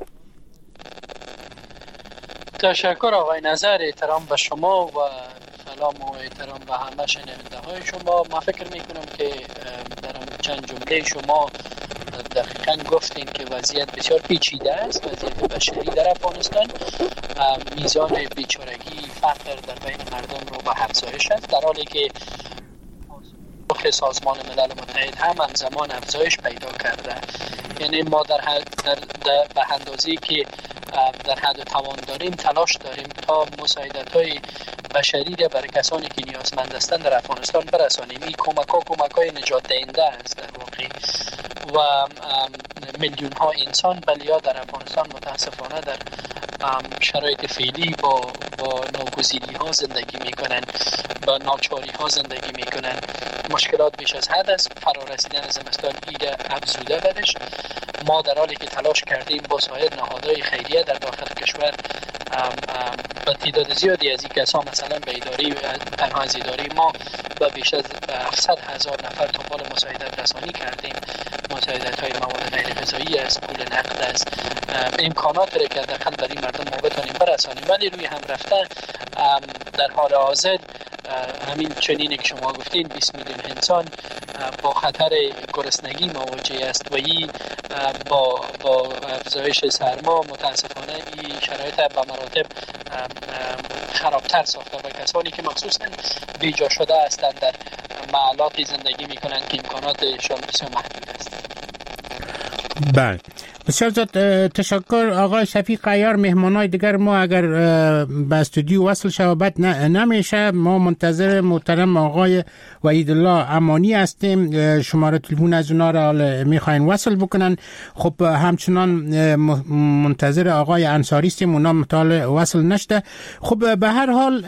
تشکر آقای نظر. احترام به شما و سلام و احترام به همه شنونده های شما. من فکر میکنم که در چند جمله شما دقیقاً گفتین که وضعیت بسیار پیچیده است. وضعیت بشری در افغانستان، میزان بیچارگی، فقر در بین مردم رو به افزایش است، در حالی که سازمان ملل متحد هم همزمان افزایش پیدا کرده. یعنی ما به اندازه‌ای که در حد توان داریم تلاش داریم تا مساعدت‌های بشری را برای کسانی که نیازمند هستند در افغانستان برسانیم. این کمک‌های نجات دهنده است در واقع و میلیون ها انسان بلیا در افغانستان متاسفانه در شرایط فعلی با ناگزیری ها زندگی میکنن، با ناچاری ها زندگی میکنن. مشکلات بیش از حد است. فرارسیدن زمستان ایده افزوده بدش. ما در حالی که تلاش کردیم با سایر نهادهای خیریه در داخل کشور با تعداد زیادی از این کسا مثلا به اداره تنها از اداره ما با بیش از 700,000 نفر دنبال مساعدت رسانی کردیم. مساعدت های مواد غیر غذایی است، پول نقد است، امکانات را که داخل برای مردم ما بتونیم برسانیم. ولی روی هم رفته در حال حاضر همین چنینی که شما گفتین 20 میلیون انسان با خطر گرسنگی مواجه است و این با افزایش سرما متاسفانه این شرایط به مراتب خرابتر ساخته و کسانی که مخصوصا بیجا شده هستند در محلاتی زندگی میکنند که امکاناتشان بسیار محدود است. بله، بسیار زیاد تشکر آقای شفیق عیار. مهمانای دیگر ما اگر به استودیو وصل شوابت نمیشه، ما منتظر محترم آقای وحیدالله امانی هستیم. شماره تلفن از اونا را میخواین وصل بکنن. خب همچنان منتظر آقای انصاری هستیم، اونا مطال وصل نشده. خب به هر حال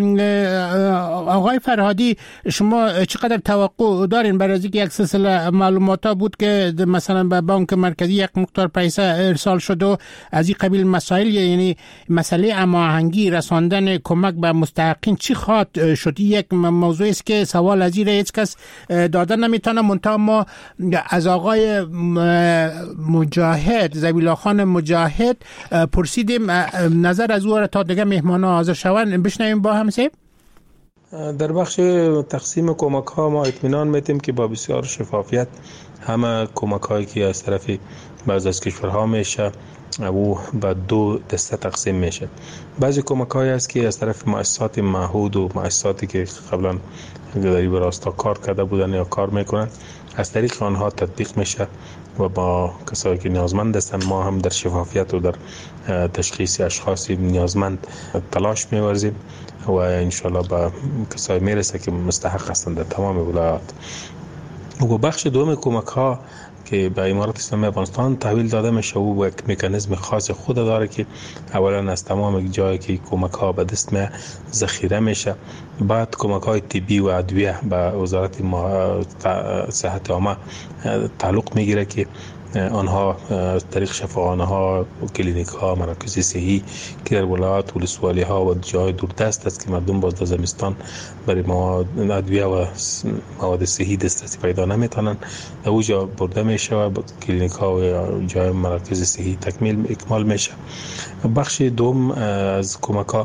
آقای فرهادی، شما چقدر توقع دارین برای از یک سلسله معلومات بود که مثلا به بانک مرکزی یک مقدار پیسه ارسال شده و از این قبیل مسائل، یعنی مسئله هماهنگی رساندن کمک به مستحقین چی خواهد شد؟ یک موضوع است که سوال از این هیچ کس دادن نمیتونه. منتها ما از آقای مجاهد، زبیلا خان مجاهد پرسیدیم نظر از او را تا دیگه مهمان ها حاضر شوند بشنویم با هم. در بخش تقسیم کمک ها ما اطمینان میتیم که با بسیار شفافیت همه کمک هایی که از طرف بعض از کشورها میشه او به دو دسته تقسیم میشه. بعضی کمک هایی است که از طرف مؤسسات معهود و مؤسساتی که قبلا در این راستا کار کرده بودن یا کار میکنن از طریق آنها تطبیق میشه و با کسایی که نیازمند هستند ما هم در شفافیت و در تشخیص اشخاص نیازمند تلاش می‌ورزیم و انشالله به کسایی میرسه که مستحق هستند در تمام ولایات. و بخش دوم کمک ها که به امارات اسلامی افغانستان تحویل داده میشه او یک مکانیزم خاص خود داره که اولا از تمام جایی که کمک ها به دست می ذخیره میشه، بعد کمک های طبی و ادویه به وزارت صحت عامه تعلق میگیره که آنها از طریق شفاخانه ها و کلینیک ها، مراکز صحی که در ولایات و ولسوالی ها و جای دوردست است که مردم باز در زمستان برای مواد ادویه و مواد صحی دسترسی پیدا نمیتونن، در اونجا برده میشه و کلینیک ها و جای مراکز صحی اکمال میشه. بخش دوم از کمک ها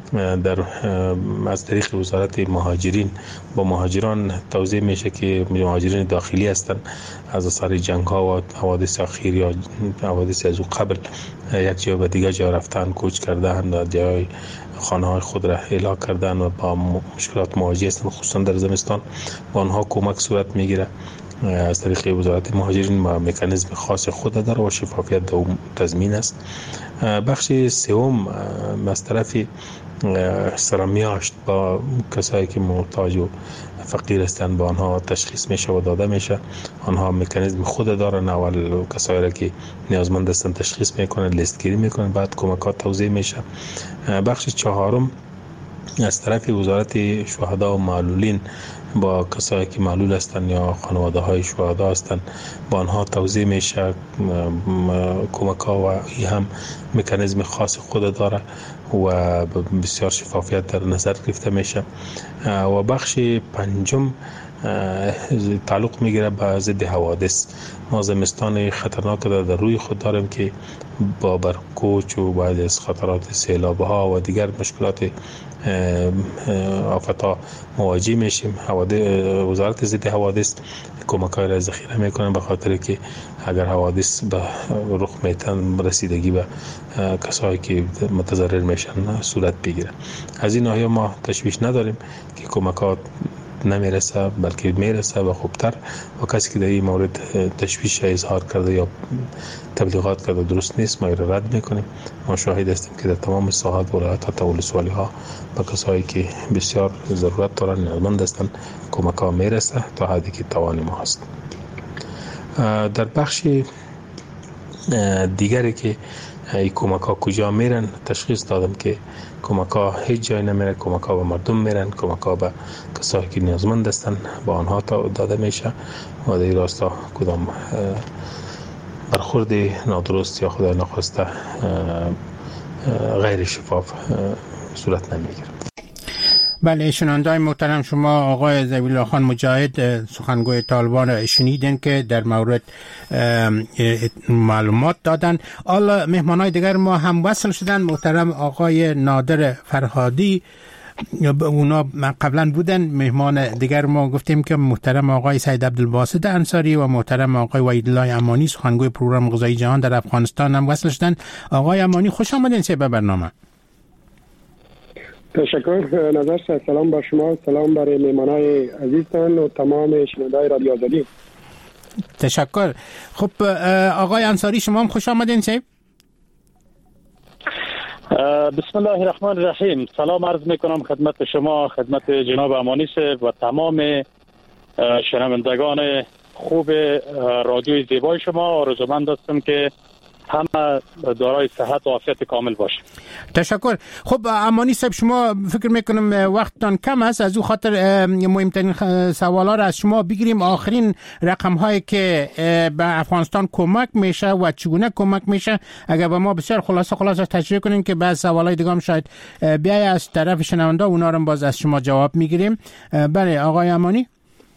از طریق وزارت مهاجرین با مهاجران توزیع میشه که مهاجرین داخلی هستند از اثر جنگ ها و حوادث اخیر یا حوادث از قبل یک جای به دیگر جا رفتن، کوچ کردن و جای خانه های خود را احیا کردن و با مشکلات مواجه هستند. خصوصا در زمستان با آنها کمک صورت میگیره از طریق وزارت مهاجرین با مکانیزم خاص خود داره و شفافیت در تضمین است. بخش سوم از طرف سرمیاشت با کسایی که محتاج و فقیر هستند با آنها تشخیص میشه و داده میشه. آنها مکانیزم خود دارن، اول کسایی را که نیازمند هستند تشخیص میکنن، لیست گیری میکنن، بعد کمکات توزیع میشه. بخش چهارم از طرف وزارت شهدا و معلولین با کسایی که معلول هستند یا خانواده های شهدا هستند با آنها توزیع میشه کمک ها و این هم مکانیزم خاص خود داره و بسیار شفافیت در نظر گرفته میشه. و بخش پنجم تعلق میگیره به ضد حوادث. ما زمستان خطرناک در روی خود داریم که با برکوچ و بعد از خطرات سیلاب ها و دیگر مشکلات آفت ها مواجه میشیم. وزارت ضد حوادث کمک‌های را ذخیره میکنن به خاطر که اگر حوادث به رخ میتن رسیدگی به کسایی که متضرر میشن صورت بگیره. از این ناحیه ما تشویش نداریم که کمکات نمیرسه بلکه میرسه و خوبتر و کسی که در این مورد تشویش اظهار کرده یا تبلیغات کرده درست نیست ما را رد میکنیم. ما شاهد هستیم که در تمام ساحات ولایات حتی ولسوالی ها به کسایی که بسیار ضرورت دارن نیازمند هستند کمک ها میرسه تا حدی که توان ما هست. در بخش دیگری که این کمک ها کجا میرن تشخیص دادم که کمک ها هیچ جای نمیره، کمک ها به مردم میرن، کمک ها به کسایی که نیازمند هستن با آنها داده میشه و در این راستا کدام برخورد نادرست یا خدای نخواسته غیر شفاف صورت نمیگیره. بله شنونده‌های محترم، شما آقای ذبیح خان مجاهد سخنگوی طالبان شنیدین که در مورد معلومات دادن. حالا مهمانای دیگر ما هم وصل شدن. محترم آقای نادر فرهادی اونا قبلا بودن. مهمان دیگر ما گفتیم که محترم آقای سید عبدالباسط انصاری و محترم آقای وحیدالله امانی سخنگوی پروگرام غذایی جهان در افغانستان هم وصل شدن. آقای امانی خوش آمدین به برنامه. تشکر نظر شد. سلام بر شما، سلام برای مهمانای عزیزتان و تمام شنونده‌های رادیو آزادی. تشکر. خب آقای انصاری شما هم خوش آمدین صاحب. بسم الله الرحمن الرحیم. سلام عرض میکنم خدمت شما، خدمت جناب امانی صاحب و تمام شنوندگان خوب رادیوی زیبای شما. آرزومند هستم که همه دارای صحت و عافیت کامل باشه. تشکر. خب امانی صاحب شما فکر میکنم وقتتان کم است، از او خاطر مهمترین سوالا را از شما بگیریم. آخرین رقم هایی که به افغانستان کمک میشه و چگونه کمک میشه اگر به ما بسیار خلاصه تشریح کنین که بعض سوالای دیگه هم شاید بیای از طرف شنونده اونا رو باز از شما جواب میگیریم. بله آقای امانی.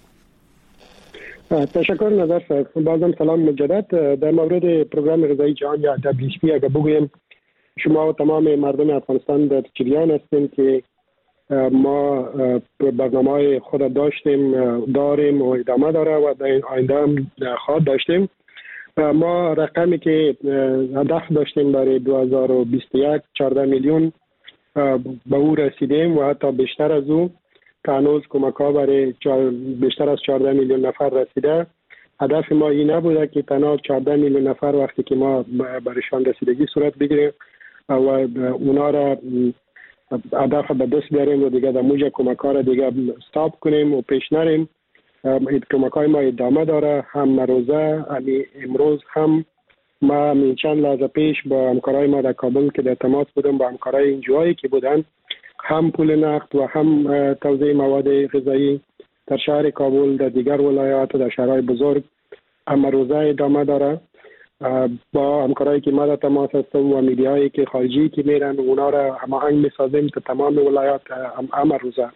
تشکر نظر صاحب. بازم سلام مجدد. در مورد پروگرام غذایی جهان یا WFP اگر بگویم شما و تمام مردم افغانستان در جریان هستیم که ما برنامه‌های خود داریم و ادامه داره و در آینده هم خواهد داشتیم. ما رقمی که هدف داشتیم برای 2021 14 میلیون به او رسیدیم و حتی بیشتر از او. هنوز کمک ها برای بیشتر از 14 میلیون نفر رسیده. هدف ما این نبوده که تنها 14 میلیون نفر وقتی که ما برایشان رسیدگی صورت بگیریم و اونا را هدف به دست بیاریم و دیگه در موجه کمک ها را دیگه استاپ کنیم و پیش نریم. کمک های ما ادامه داره. هم روزه امروز هم ما چند لحظه پیش با همکارای ما در کابل که در تماس بودم با همکارای اینجوهایی که بودن هم پول نقد و هم توزیع مواد غذایی در شهر کابل در دیگر ولایات و در شهرهای بزرگ هم روزه ادامه داره. با همکارایی که ما در تماس هستم و میدیایی که خارجی که میرن اونا را هماهنگ میسازیم تا تمام ولایات هم روزه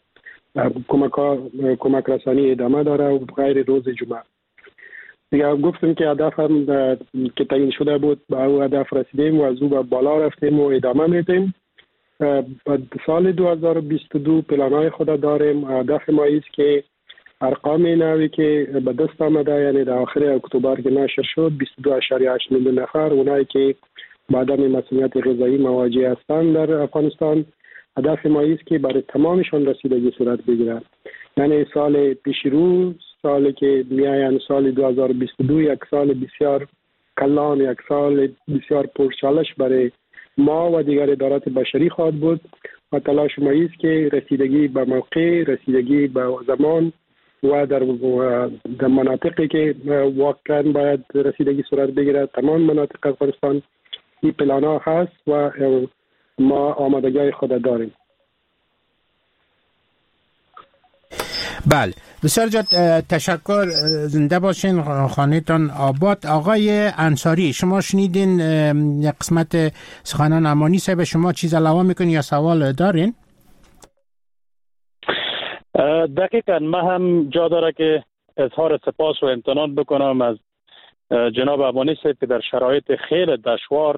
کمک رسانی ادامه داره و غیر روز جمعه. دیگه گفتم که هدف هم که تعیین شده بود به او هدف رسیدیم و از او به بالا رفتیم و ادامه میدیم. سال 2022 پلان‌های خود داریم. هدف ما است که ارقام نوی که به دست آمده یعنی در آخر اکتبر که نشر شد 22.8 میلیون نفر اونایی که با عدم مسئولیت غذایی مواجه هستند در افغانستان، هدف ما است که برای تمامشان رسیدگی صورت بگیرد. یعنی سال پیش رو، سالی که میآیند سال 2022 یک سال بسیار کلان، یک سال بسیار پرچالش برای ما و دیگر ادارات بشری خواهد بود و تلاش ما است که رسیدگی به موقع، رسیدگی به زمان و در مناطقی که واقعا باید رسیدگی صورت بگیرد تمام مناطق افغانستان این پلان ها هست و ما آمادگی خود داریم. بله بسیار جد تشکر. زنده باشین، خانهتان آباد. آقای انصاری شما شنیدین یک قسمت سخنان امانی صاحب، شما چیز علاوه میکنین یا سوال دارین؟ دقیقاً من هم جا داره که اظهار سپاس و امتنان بکنم از جناب امانی صاحب که در شرایط خیلی دشوار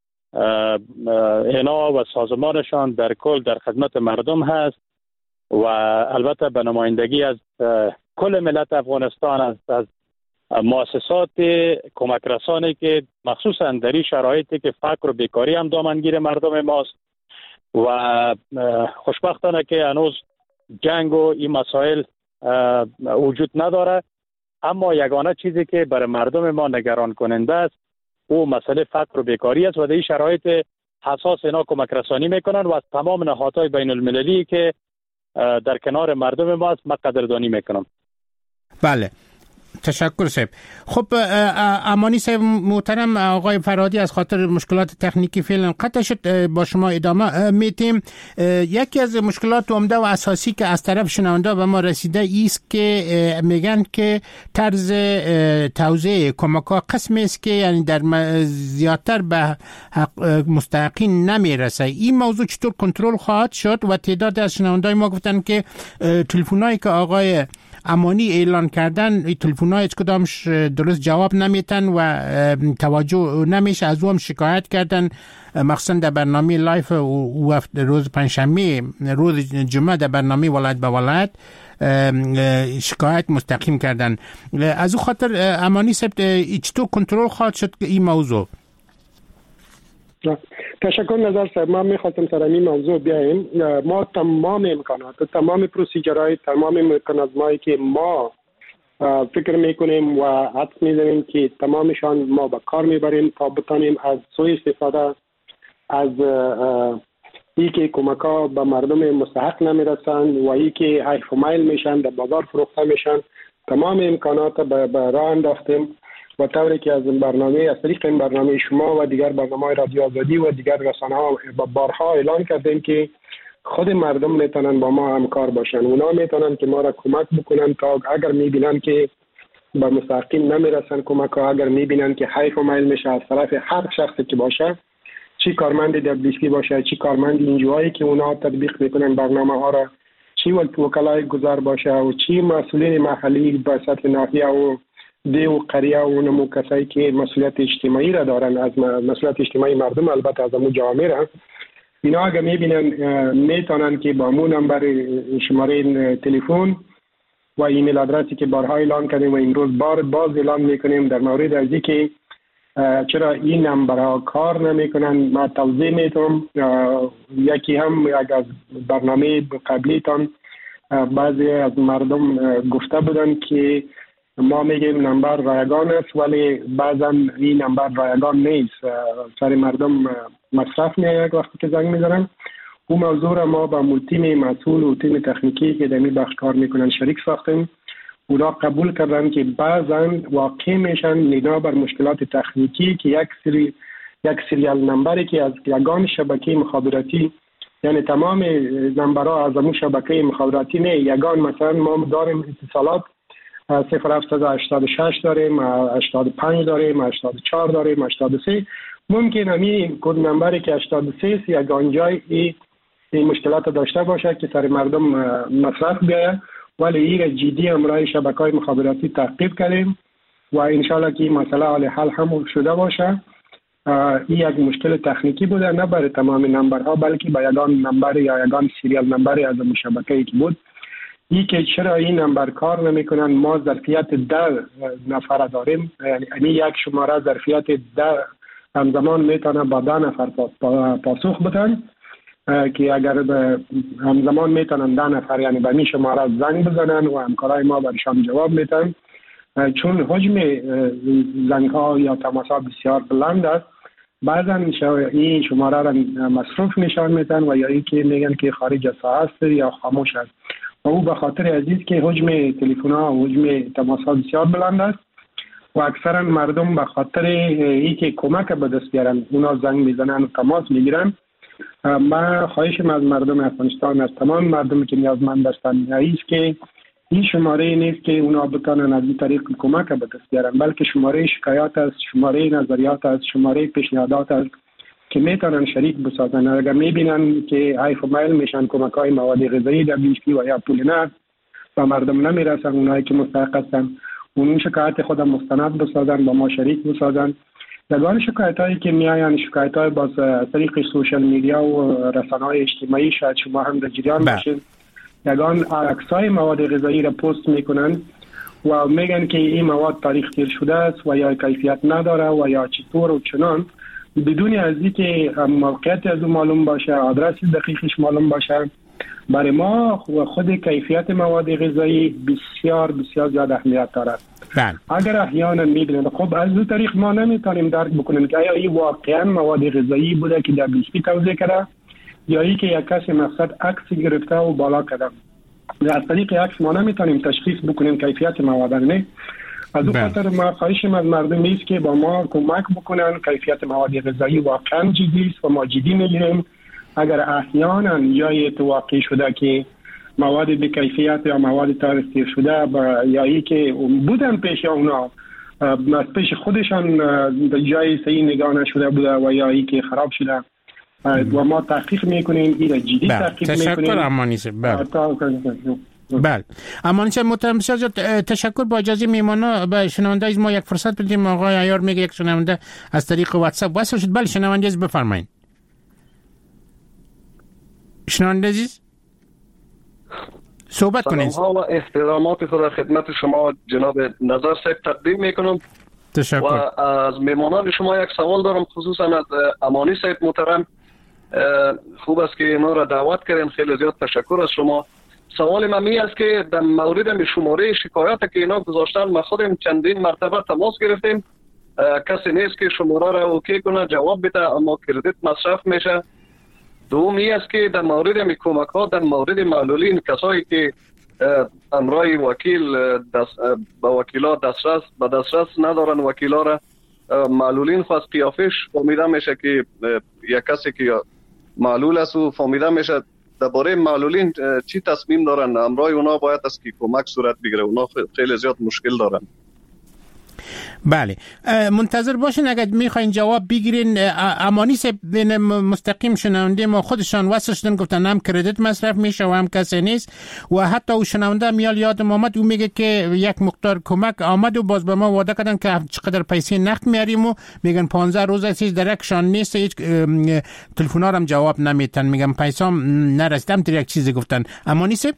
اینا و سازمانشان در کل در خدمت مردم هست و البته به نمایندگی از کل ملت افغانستان از مؤسسات کمک رسانی که مخصوصا در این شرایطی که فقر و بیکاری هم دامنگیر مردم ماست و خوشبختانه که هنوز جنگ و این مسائل وجود نداره. اما یگانه چیزی که برای مردم ما نگران کننده است او مسئله فقر و بیکاری است و در این شرایط حساس اینا کمک رسانی میکنن و از تمام نهادهای بین المللی که در کنار مردم ما است من قدردانی میکنم. بله، تشکر صاحب. خب امانی صاحب محترم، آقای فرهادی از خاطر مشکلات تکنیکی فعلا قطع شد، با شما ادامه میتیم. یکی از مشکلات عمده و اساسی که از طرف شنونده به ما رسیده است که میگن که طرز توزیع کمک‌ها قسمی است که یعنی در زیادتر به مستحقین نمیرسه. این موضوع چطور کنترل خواهد شد؟ و تعداد از شنوندای ما گفتن که تلفن‌هایی که آقای امانی اعلان کردن این تلفن‌ها هیچ کدامش درست جواب نمیتن و توجه نمیشه. از او هم شکایت کردن، مخصوصا در برنامه لایف و روز پنجشنبه، روز جمعه در برنامه ولایت به ولایت شکایت مستقیم کردن. از او خاطر امانی صاحب چطور کنترل خواهد شد این موضوع؟ تشکر نظر صاحب. ما میخواستم سر این موضوع بیاییم. ما تمام امکانات، تمام پروسیجرهای، تمام مکانیزمایی که ما فکر میکنیم و حدس میزنیم که تمامشان ما به کار میبریم تا بتانیم از سوء استفاده از ای که کمک ها به مردم مستحق نمیرسن و ای که حیف و میل میشن در بازار فروخته میشن، تمام امکانات به راه انداختیم و طوری که از برنامه، از طریق این برنامه شما و دیگر برنامه رادیو آزادی و دیگر رسانه ها بارها اعلان کردیم که خود مردم میتونن با ما همکار باشن. اونا میتونن که ما را کمک بکنن تا اگر میبینن که به مستحقین نمیرسن کمک ها، اگر میبینن که حیف و میل میشه از طرف هر شخصی که باشه، چی کارمند دبلیسکی باشه، چی کارمند اینجوهایی که اونا تطبیق میکنن برنامه ها را، چی وکلای گذار باشه و چی مسئولین محلی به سطح ناحیه و دیو قریه و اونمو کسایی که مسئولیت اجتماعی را دارن، از مسئولیت اجتماعی مردم، البته از امو جامعه را، اینا اگر میبینن میتونن که با مو نمبر شماره تلفن و ایمیل آدرسی که بارها اعلان کردیم و امروز باز اعلان میکنیم در مورد از اینکه چرا این نمبرها کار نمیکنن، ما توضیح میتونم. یکی هم یک از برنامه قبلیتان بعضی از مردم گفته بودن که ما میگیم نمبر رایگان است ولی بعضا این نمبر رایگان نیست، سر مردم مصرف میاد وقتی که زنگ میزنن. اون موضوع را ما با تیم مسئول و تیم تکنیکی که در این بخش کار میکنن شریک ساختیم. اونا قبول کردن که بعضا واقع میشن بنا بر مشکلات تکنیکی که یک سریال نمبری که از یگان شبکه مخابراتی، یعنی تمام نمبرها از همون شبکه مخابراتی نه، یگان مثلا ما داریم اتصالات 0786 داریم، 85 داریم، 84 داریم، 83. ممکن همین کد نمبری که 83 یگان جای این مشکلات داشته باشه که سر مردم مصرف بیاید، ولی این جدی امرای شبکه‌های مخابراتی تعقیب کردیم و انشالله که این مسئله حل هم شده باشه. این یک مشکل تکنیکی بوده، نه برای تمام نمبرها بلکه با یگان نمبر یا یگان سریال نمبری از شبکه‌ای که بود. این که چرا این نمبر کار نمیکنن، ما ظرفیت 10 نفر داریم، یعنی یک شماره ظرفیت 10 همزمان میتونه با 10 نفر پاسخ بدن که اگر همزمان میتونن 10 نفر یعنی به این شماره زنگ بزنن و همکارای ما برشان جواب میتن. چون حجم زنگ ها یا تماس ها بسیار بلند است، بعضا این شماره را مصروف نشان میدن و یا اینکه میگن که خارج از ساعت است یا خاموش است. و او به خاطر عزیز که حجم تلفن ها و حجم تماس ها بسیار بلند است و اکثرا مردم به خاطر اینکه کمک به دست بیارن اونا زنگ میزنن و تماس میگیرن. من خواهشم از مردم افغانستان، از تمام مردمی که نیازمند هستند، است که این شماره نیست که اونا بتونن از این طریق کمک به دست بیارن، بلکه شماره شکایات است، شماره نظریات است، شماره پیشنهادات است که میتونن شریک بسازن. اگر میبینن که حیف و میل میشن کمک‌های مواد غذایی WFP و یا پول نقد و مردم نمیرسن، اونایی که مستحق هستن اون شکایت خود مستند بسازن، با ما شریک بسازن. یگان شکایتایی که میآیند شکایت‌های با طریق سوشال میدیا و رسانه‌های اجتماعی، شاید شما هم در جریان باشید، یگان عکسای مواد غذایی را پست میکنن و میگن که این مواد تاریخ تیر شده است و یا کیفیت نداره و یا چطور و چنان، بدون از اینکه موقعیت از اون معلوم باشه، آدرس دقیقش معلوم باشه برای ما خود کیفیت مواد غذایی بسیار بسیار زیاد اهمیت دارد. اگر احیانا میبینید خب از دو طریق ما نمیتونیم درک بکنیم که آیا این واقعا مواد غذایی بوده که WHP توزیع کرده یا ای که یک کسی مقصد عکس گرفته و بالا کرده. از طریق عکس ما نمیتونیم تشخیص بکنیم کیفیت مواد. نه از اون خاطر ما خواهشیم از مردم است که با ما کمک بکنن. کیفیت مواد غذایی واقعا جدی است و ما جدی میگیریم. اگر احیانا جای اتفاقی شده که مواد بی کیفیت یا مواد ترسیر شده یا ای که بودن پیش اونا از پیش خودشان جای صحیح نگاه نشده بوده و یا ای که خراب شده و ما تحقیق میکنیم. این جدی تحقیق میکنیم. تشکر امانی صاحب. بله امانی صاحب محترم بسیار تشکر. با اجازه میمانا به شنونده ما یک فرصت بدیم. آقای عیار میگه یک شنونده از طریق واتساپ وصل شد. بله شنونده عزیز بفرمایید. شنونده عزیز صحبت کنید. سلام ها و احترامات خود خدمت شما جناب نظر صاحب تقدیم میکنم. تشکر. و از میمانان شما یک سوال دارم خصوصا از امانی صاحب محترم. خوب است که اینا را دعوت کردین. خیلی زیاد تشکر از شما. سوال من می است که در مورد شماره شکایت که اینا گذاشتن ما خودم چندین مرتبه تماس گرفتیم. کسی نیست که شماره را اوکی کنه جواب بده اما کردیت مصرف میشه. دومی است که در مورد کمک ها در مورد معلولین کسایی که امرای وکیل با وکیلا دسترس ندارن وکیلا را معلولین خواست قیافش فهمیده میشه که یک کسی که معلول است و فهمیده میشه درباره معلولین چی تصمیم دارن. امرای اونا باید است که کمک صورت بگیره. اونا خیلی زیاد مشکل دارن. بله منتظر باشین اگر میخواین جواب بگیرین. امانی صاحب مستقیم شنونده ما خودشان وصل شدن گفتن هم کردیت مصرف میشه و هم کسی نیست و حتی او شنونده میال یادم آمد او میگه که یک مقدار کمک آمد و باز به ما وعده کردن که چقدر پیسه نقد میاریم و میگن 15 روز است درکشان نیست. هیچ تلفن‌ها هم جواب نمیتن. میگم پیسام نرسیدم در یک چیزی گفتن. امانی صاحب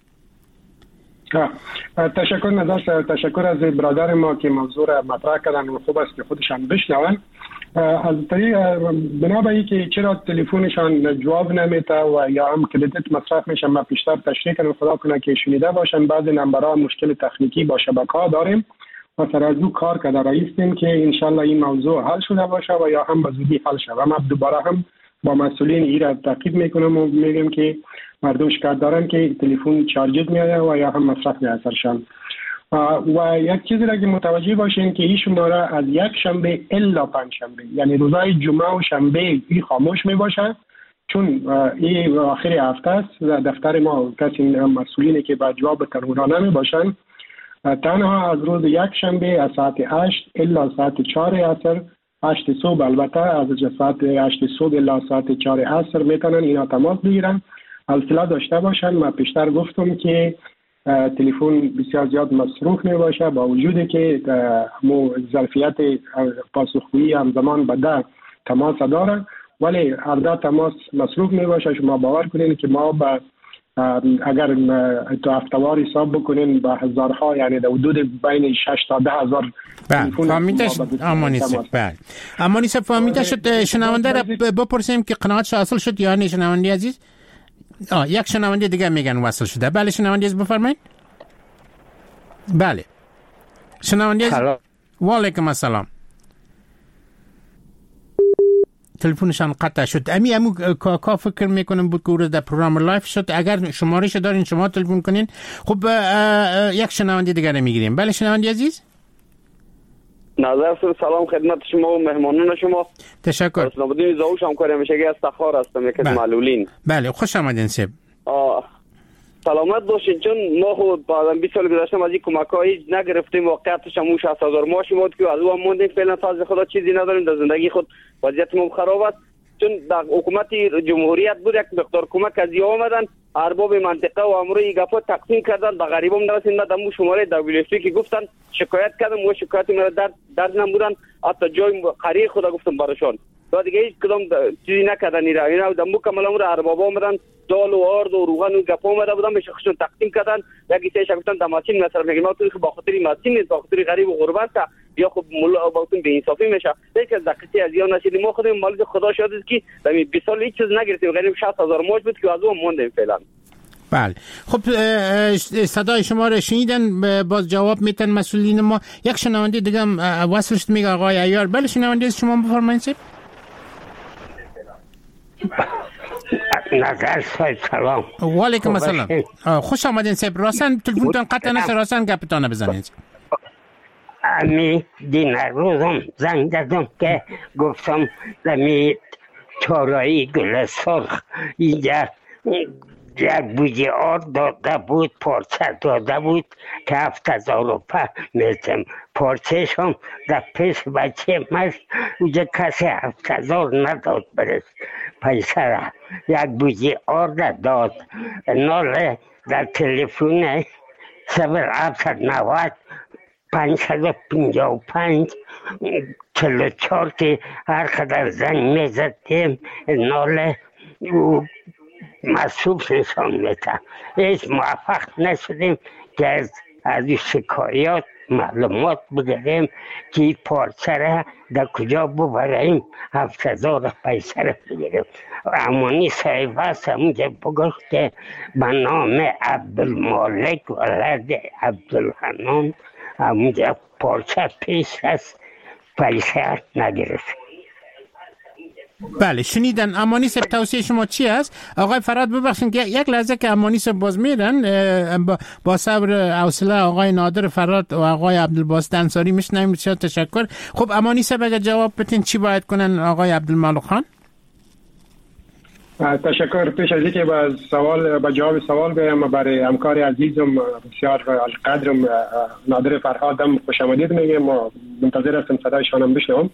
تشکر نظر. تشکر از برادر ما که موضوع را مطرح کردن و خوب است که خودشان بشنون. از طریق بنابراین که چرا تلفنشان جواب نمیده و یا هم کردیت مصرف میشه ما پیشتر تشریح کنیم خدا کنه که شنیده باشن. بعضی نمبرها مشکل تکنیکی با شبکه‌ها داریم و سر از او کار کرده رایستیم که انشالله این موضوع حل شده باشه و یا هم به زودی حل شود. ما دوباره هم با مسئولین ایرا تعقیب میکنم و میگم که مردم شکایت دارن که تلفن چارجز میاد و یا هم مصرف میاد سرشان. و یک چیزی را که متوجه باشین که این شماره از یک شنبه الا پنج شنبه یعنی روزهای جمعه و شنبه این خاموش می باشه چون این آخر هفته است و دفتر ما کسی مسئولینی که با جواب تلفن نمی باشن. تنها از روز یک شنبه از ساعت 8 الا ساعت 4 عصر 8 صبح البته از ساعت 8 صبح الا ساعت 4 عصر میتونن اینا تماس بگیرن. حوصله داشته باشن. من پیشتر گفتم که تلفن بسیار زیاد مصروف می باشه با وجودی که ظرفیت پاسخگویی همزمان به ده تماس دارن ولی هر ده تماس مصروف می باشه. شما باور کنین که ما با اگر تو هفتهوار حساب بکنین با هزارها یعنی در حدود بین 6 تا 10 هزار فهمیدش. امانی صاحب فهمیده شد. شنونده را بپرسیم که قناعتش حاصل شد یا نه شنونده عزیز. یک شنونده دیگه میگن وصل شده. بله شنونده عزیز بفرمایید. بله شنونده عزیز. و علیکم السلام. تلفنشان قطع شد. امو کاکا فکر میکنم بود که در پروگرام لایف شد. اگر شمارهش دارین شما تلفن کنین. خب یک شنونده دیگه رو میگیریم. بله شنونده عزیز. نظر سلام خدمت شما و مهمانان شما. تشکر. اسلام‌الدین زاوش همکار همیشگی از تخار هستم یکی از معلولین. بله خوش آمدین صاحب. سلامت باشین چون ما خود بعد 20 سال گذشته از این کمک‌ها هیچ نگرفتیم. واقعیتش هم 60000 ماهی بود که از اون موندیم. فعلا فضل خدا چیزی نداریم. در زندگی خود وضعیتمون خراب است چون در حکومت جمهوریت بود یک مقدار کمک از یا آمدن ارباب منطقه و امروی گپا تقسیم کردن به غریبم نرسید. من دمو شماره WFP که گفتن شکایت کردم و شکایت مرا درد نمودن حتی جای قریه خدا گفتم براشون و دیگه هیچ کدام چیزی نکردن. اینا دمو کاملا امر اربابا آمدن دال و آرد و روغن و گپا اومده بودن به شخصشون تقسیم کردن. یکی سه گفتن دماچین مثلا میگم ما تو با خاطر ماشین نیست با خاطر غریب و غربت یا خب مولا باطن به انصافی میشه. یک از دقیقه از یا نشید ما خودمون مال خدا شاد است که در 20 سال هیچ چیز نگرفتیم. غریب 60000 ماش بود که از اون موندیم فعلا. بله خب صدای شما رو شنیدن، باز جواب میتن مسئولین ما. یک شنونده دیگه هم وصلش میگه آقای عیار. بله شنونده شما بفرمایید سید. نظر سلام و علیکم السلام. خوش آمدین سید. راستن تلفنتون قطع نشه، راستن گپتون بزنید. امی دین روزم زنگ دادم که گفتم دمی چارایی گل سرخ اینجا یک بوجه آرد داده بود، پارچه داده بود که 7,000 روپه میتم. پارچه شم در پیش بچه مست اونجا کسی 7,000 نداد برس پیسه را. یک بوجه آرد داد ناله در تلفون 0790 555 44 که هر قدر زنگ میزدیم ناله او مصروف نشان میده. هیچ موفق نشدیم که از شکایات معلومات بگیریم که پارچه را در کجا ببریم 7,000 پیسه را بگیریم. امانی صاحب هست همونجا بگفت که به نام عبدالمالک ولد عبدالحنان همونجا پارچه پیش هست، پیسه نگرفت. بله شنیدن. امانی صاحب توصیه شما چی است؟ آقای فراد ببخشید که یک لحظه که امانی صاحب باز میرن با صبر حوصله آقای نادر فراد و آقای عبدالباسط انصاری میشنویم. بسیار تشکر. خب امانی صاحب اگه جواب بدین چی باید کنن آقای عبدالمالک خان؟ تشکر. پیش از اینکه به جواب سوال بیام برای همکار عزیزم بسیار قدرم نادر فرهادم خوش آمدید میگم و منتظر هستم صدایشان هم بشنوم.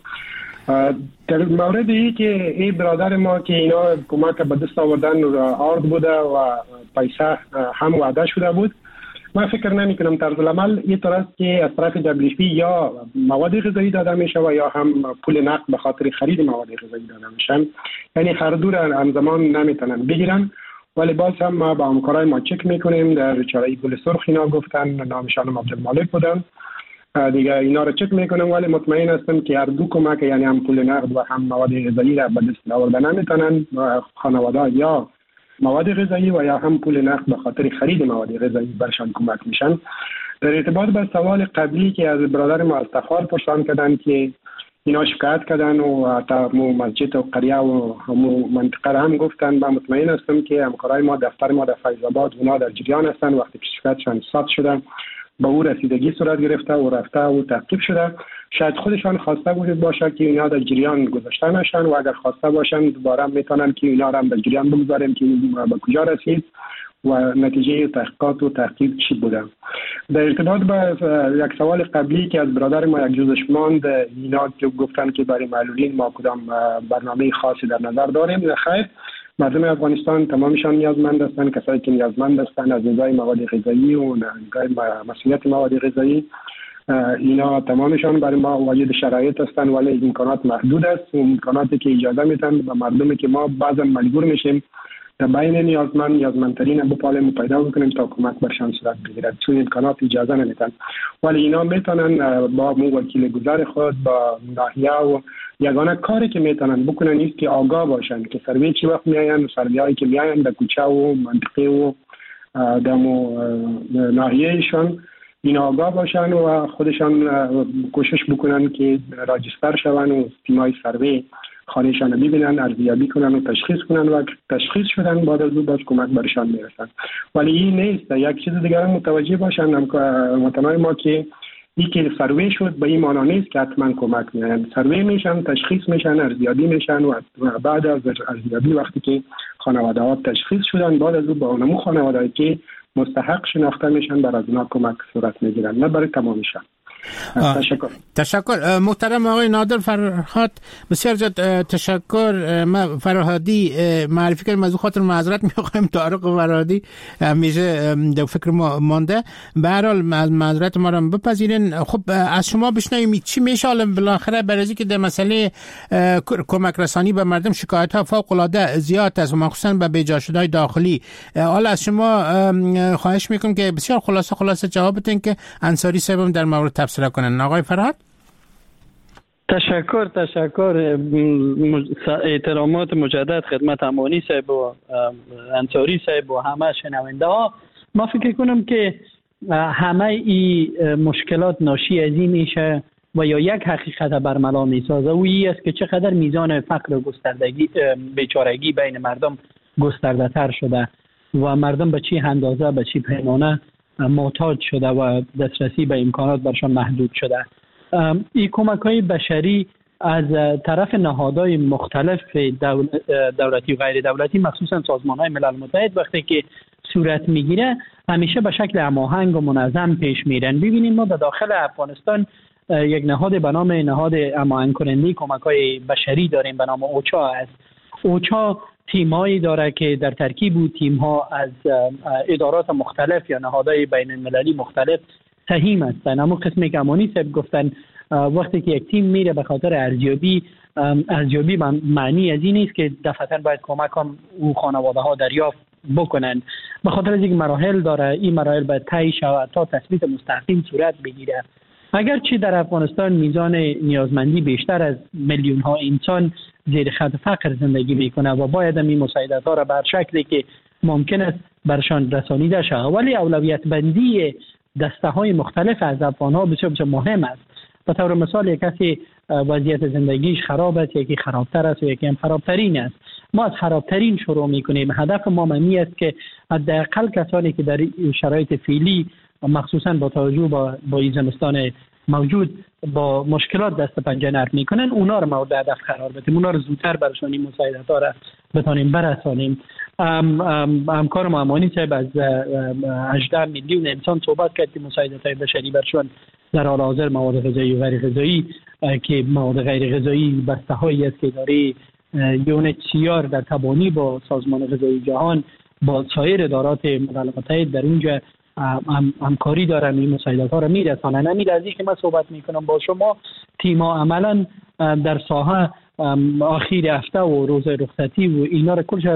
در مورد ای که این برادر ما که اینا کمک به دست آوردن آرد بوده و پیسه هم وعده شده بود، من فکر نمی کنم طرز العمل این طور است که از طرف WFP یا مواد غذایی داده میشه و یا هم پول نقد به خاطر خرید مواد غذایی داده میشن. یعنی هر دو را همزمان نمیتونن بگیرن. ولی باز هم ما با همکارای ما چک میکنیم. در چاره‌ای گل سرخ اینا گفتن نامشان عبدالمالک بودن دیگه، اینا رو چک میکنم ولی مطمئن هستم که هر دو کمک یعنی هم پول نقد و هم مواد غذایی را به دست آوردن نمیتونن. خانواده یا مواد غذایی و یا هم پول نقد به خاطر خرید مواد غذایی برشان کمک میشن. در ارتباط با سوال قبلی که از برادر ما از تخار پرسان کردن که اینا شکایت کردن و تا مسجد و قریه و همو منطقه هم گفتن، من مطمئن هستم که همکارای ما دفتر ما در فیض آباد اونا در جریان هستن. وقتی که شکایتشان ثبت شده به او رسیدگی صورت گرفته و رفته و تعقیب شده. شاید خودشان خواسته باشه که اینا در جریان گذاشته نشن و اگر خواسته باشن دوباره میتونن که اینا را هم در جریان بگذاریم که به کجا رسید و نتیجه تحقیقات و تحقیق چی بوده. در ارتباط با یک سوال قبلی که از برادر ما یک جزش ماند، اینا که گفتن که برای معلولین ما کدام برنامه خاصی در نظر داریم. خیر، مردم افغانستان تمامشان نیازمند هستند. کسایی که نیازمند هستند از نگاه مواد غذایی و نگاه مسئولیت مواد غذایی، اینا تمامشان برای ما واجد شرایط هستند ولی امکانات محدود است. امکاناتی که اجازه میدن به مردمی که ما بعضا مجبور میشیم در بین نیازمندترین بپالیم و پیدا بکنیم تا کمک برشان صورت بگیرد، چون امکانات اجازه نمیدن. ولی اینا میتونن با وکیل گذر خود با ناحیه و یگانه کاری که میتونن بکنن است که آگاه باشن که سروی چی وقت میاین و سروی هایی که میاین در کوچه و منطقه و دمو ناحیهشان این آگاه باشن و خودشان کوشش بکنن که راجستر شون و تیمای سروی خانهشان رو ببینن، ارزیابی کنن و تشخیص کنن و تشخیص شدن بعد از اون باز کمک برشان میرسن. ولی این نیست. یک چیز دیگر هم متوجه باشن وطنای ما که این که سروی شد به این معنا نیست که حتما کمک میارن. سروی میشن، تشخیص میشن، ارزیابی میشن و بعد از ارزیابی وقتی که خانواده ها تشخیص شدن بعد از اون با اونمو خانواده که مستحق شناخته میشن بر از اونا کمک صورت میگیرن، نه برای تمامیشن. تشکر محترم آقای نادر فرهاد، بسیار زیاد تشکر. ما فرهادی معرفی کردیم، از خاطر معذرت میخوایم. طارق فرهادی همیشه در فکر ما مانده. به هر حال معذرت ما رو بپذیرین. خب از شما بشنویم چی میشه حالا بالاخره برای اینکه در مسئله کمک رسانی به مردم شکایت ها فوق العاده زیاد است و مخصوصا به بیجا شده‌های داخلی. حالا از شما خواهش میکنم که بسیار خلاصه جواب بدین که انصاری صاحب در مورد تفسیر کنن. آقای فرهاد. تشکر احترامات مجدد خدمت امانی صاحب و انصاری صاحب و همه شنونده ها. ما فکر کنم که همه این مشکلات ناشی از این میشه و یا یک حقیقت برملا میسازه و این است که چقدر میزان فقر و گستردگی بیچارگی بین مردم گسترده تر شده و مردم به چی اندازه به چی پیمانه محتاج شده و دسترسی به امکانات برشان محدود شده. این کمک‌های بشری از طرف نهادهای مختلف دولتی و غیر دولتی مخصوصا سازمان‌های ملل متحد وقتی که صورت میگیره همیشه به شکل هماهنگ و منظم پیش میرن. ببینید ما در داخل افغانستان یک نهاد به نام نهاد هماهنگ کننده کمک‌های بشری داریم به نام اوچا است. اوچا تیم‌هایی داره که در ترکیب او تیم‌ها از ادارات مختلف یا نهادهای بین‌المللی مختلف سهیم هستند. اما قسمی که امانی صاحب گفتن وقتی که یک تیم میره به خاطر ارزیابی معنی از این نیست که دفعتاً باید کمک هم او خانواده ها دریافت بکنن. به خاطر از اینکه مراحل داره این مراحل باید طی شود تا تثبیت مستقیم صورت بگیره. اگرچه در افغانستان میزان نیازمندی بیشتر از میلیون ها انسان زیر خط فقر زندگی میکنه و باید این مساعدت ها را بر شکلی که ممکن است برشان رسانیده شود، ولی اولویت بندی دسته های مختلف از افغان ها بسیار مهم است. به طور مثال یک کسی وضعیت زندگیش خراب است، یکی خرابتر است و یکی هم خرابترین است. ما از خرابترین شروع میکنیم. هدف ما معنی است که حداقل کسانی که در شرایط فعلی مخصوصا با توجه با زمستان موجود با مشکلات دست پنجه نرم میکنن اونا رو مورد هدف قرار بدیم، اونا رو زودتر برشان این مساعدت ها را بتونیم برسانیم. همکار ما امانی صاحب از 18 میلیون انسان صحبت کرد که مساعدت های بشری برشان در حال حاضر مواد غذایی و غیر غذایی که مواد غیر غذایی بسته هایی است که اداره UNHCR در تبانی با سازمان غذایی جهان با سایر ادارات ملل متحد در اونجا همکاری دارن این مساعدت ها را میرسانن. همین از اینکه من صحبت میکنم با شما تیم ها عملا در ساحه آخر هفته و روز رخصتی و اینا را کلش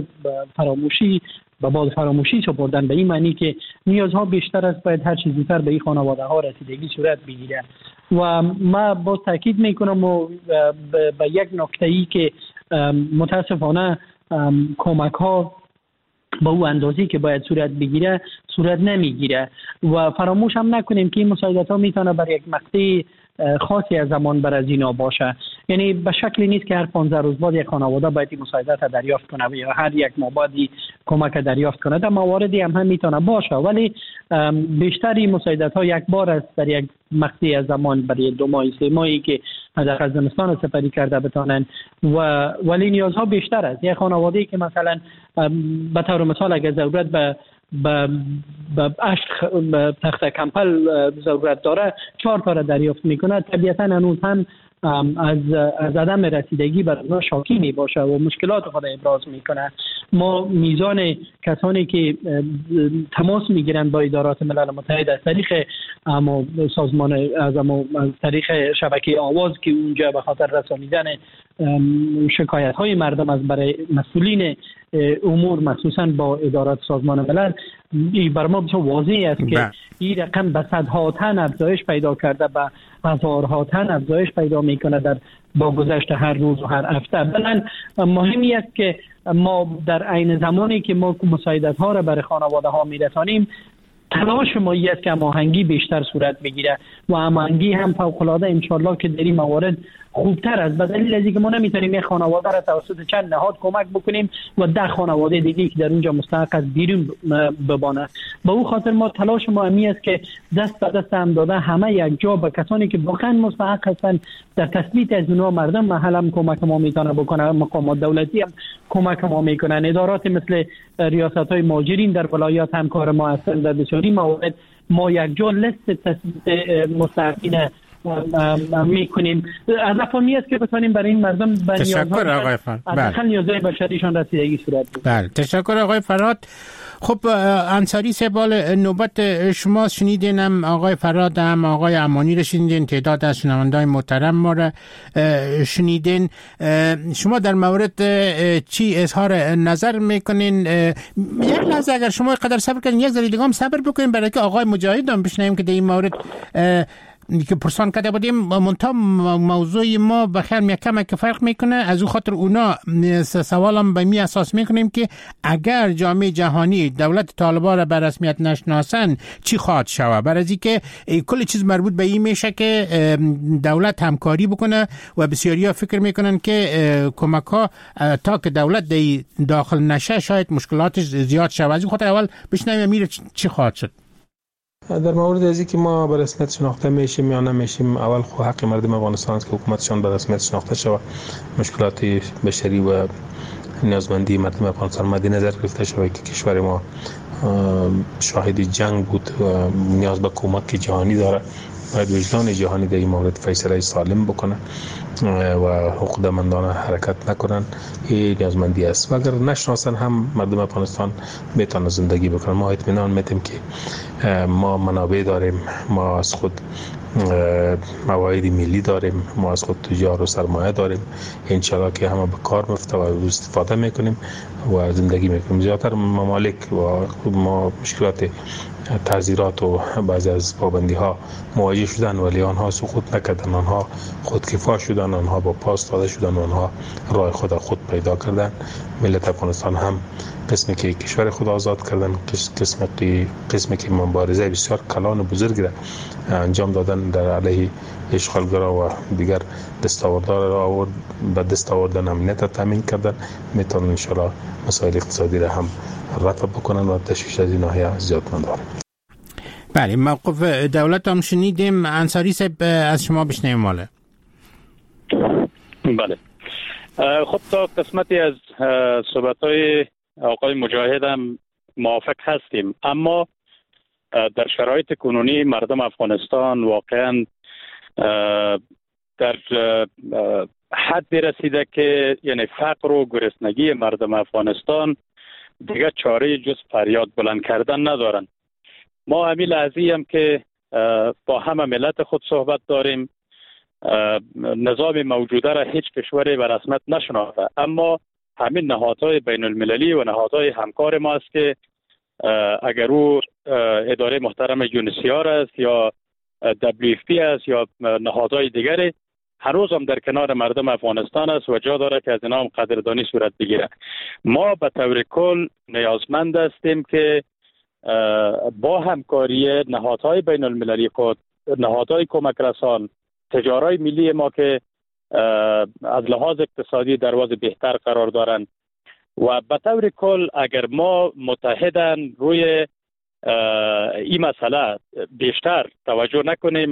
فراموشی سپردن به این معنی که نیازها بیشتر است، باید هر چیز زودتر به این خانواده ها رسیدگی صورت بگیره. و ما با تاکید میکنم و به یک نکته‌ای که متاسفانه کمک ها با او اندازه‌ای که باید صورت بگیره صورت نمیگیره و فراموش هم نکنیم که این مساعدت ها میتونه بر یک مقطع خاصی از زمان بر از اینا باشه. یعنی به شکلی نیست که هر 15 روز بعد یک خانواده باید این مساعدت دریافت کنه یا هر یک ماه بعد کمک دریافت کنه. در مواردی هم میتونه باشه ولی بیشتر این مساعدت ها یک بار است در یک مقطع از زمان برای 2 ماه 3 ماهی که در زمستان سپری کرده بتونن ولی نیازها بیشتر است. یک خانواده‌ای که مثلا به طور مثال اگر ضرورت به تخت کمپل ضرورت داره 4 تا را دریافت میکنه، طبیعتا هنوز هم از عدم رسیدگی بر اونها شاکی می باشه و مشکلات خود ابراز میکنه. ما میزان کسانی که تماس میگیرن با ادارات ملل متحد از طریق سازمان از طریق شبکه آواز که اونجا به خاطر رسانیدن شکایت های مردم از برای مسئولین امور مخصوصا با ادارات سازمان ملل بر ما بسیار واضح است که این رقم به صدها تن افزایش پیدا کرده، به هزارها تن افزایش پیدا میکنه در با گذشت هر روز و هر هفته. بلند مهمی است که ما در عین زمانی که ما مساعدت ها را برای خانواده ها میرسانیم تلاش ما است که هماهنگی بیشتر صورت بگیره و هماهنگی هم فوق العاده ان شاء الله که در این موارد خوبتر است. به دلیل از اینکه ما نمیتونیم یک خانواده را توسط چند نهاد کمک بکنیم و 10 خانواده دیگه که در اونجا مستحق از بیرون ببانه. به اون خاطر ما تلاش ما همی است که دست به دست هم داده همه یک جا به کسانی که واقعا مستحق هستند در تثبیت از اونها مردم محل هم کمک ما میتونه بکنه، مقامات دولتی هم کمک ما میکنن، ادارات مثل ریاست‌های مهاجرین در ولایات هم کار ما هستند. در بسیاری موارد ما یک جا لیست تثبیت مستحقین میکنیم. هدف ما است که بتونیم برای این مردم به نیازهای بشریشان رسیدگی صورت بدیم. بله، تشکر آقای فرهاد. خب انصاری سبال نوبت شما شنیدین، هم آقای فرهاد هم آقای امانی رو شنیدین، تعداد از شنونده‌های محترم ما رو شنیدین. شما در مورد چی اظهار نظر میکنین؟ یک لحظه اگر شما قدر صبر کنین یک ذره دیگه هم صبر بکنین برای که آقای مجاهد هم بشنویم که در این مورد که پرسان کرده بودیم منتها موضوع ما بخیر میکمه که فرق میکنه. از او خاطر اونا سوالم به می اساس میکنیم که اگر جامعه جهانی دولت طالبان را به رسمیت نشناسن چی خواهد شود؟ برای از اینکه کل چیز مربوط به این میشه که دولت همکاری بکنه و بسیاریا فکر میکنن که کمک ها تا که دولت داخل نشه شاید مشکلاتش زیاد شود. از این خاطر اول بشنویم میره چی خواهد شد. در مورد از اینکه ما به رسمیت شناخته میشیم یا نمیشیم، اول خو حق مردم افغانستان است که حکومتشان به رسمیت شناخته شود، مشکلات بشری و نیازمندی مردم افغانستان مد نظر گرفته شود که کشور ما شاهد جنگ بود و نیاز به کمک جهانی داره. باید وجدان جهانی در این مورد فیصله سالم بکنه و حقوقمندانه حرکت نکنن. این نیازمندی است و اگر نشناسن هم مردم افغانستان میتونن زندگی بکنن. ما اطمینان میدیم که ما منابع داریم، ما از خود موارد ملی داریم، ما از خود تجار و سرمایه داریم، انشالله که همه به کار مفته و استفاده میکنیم و زندگی میکنیم. زیادتر ممالک و ما مشکلات تعزیرات و بعضی از پابندی ها مواجه شدن ولی آنها سقوط نکردن، آنها خودکفا شدن، آنها با پاس داده شدن، آنها راه خود پیدا کردن. ملت افغانستان هم قسمی که کشور خود آزاد کردن، قسمی که مبارزه بسیار کلان و بزرگی را انجام دادن در علیه اشغالگرا و دیگر دستاوردها را آورد، به دست آوردن امنیت تامین کردن. میتونن ان شاء الله مسائل اقتصادی را هم رفع بکنن و تشویش از این ناحیه زیاد نداره. بله، موقف دولت هم شنیدیم. انصاری صاحب از شما بشنویم. ماله بله، خب تا قسمتی از صحبت‌های آقای مجاهد هم موافق هستیم، اما در شرایط کنونی مردم افغانستان واقعا در حدی رسیده که یعنی فقر و گرسنگی مردم افغانستان دیگه چاره جز فریاد بلند کردن ندارن. ما همین لحظه‌ای هم که با همه ملت خود صحبت داریم، نظام موجوده را هیچ کشوری به رسمیت نشناخته، اما همین نهادهای بین المللی و نهادهای همکار ما است که اگر او اداره محترم UNHCR است یا WFP است یا نهادهای دیگری، هنوز هم در کنار مردم افغانستان است و جا داره که از اینا هم قدردانی صورت بگیره. ما به طور کل نیازمند هستیم که با همکاری نهادهای بین المللی خود، نهادهای کمک رسان، تجارای ملی ما که از لحاظ اقتصادی در وضع بهتر قرار دارند و به طور کل اگر ما متحدن روی این مسئله بیشتر توجه نکنیم،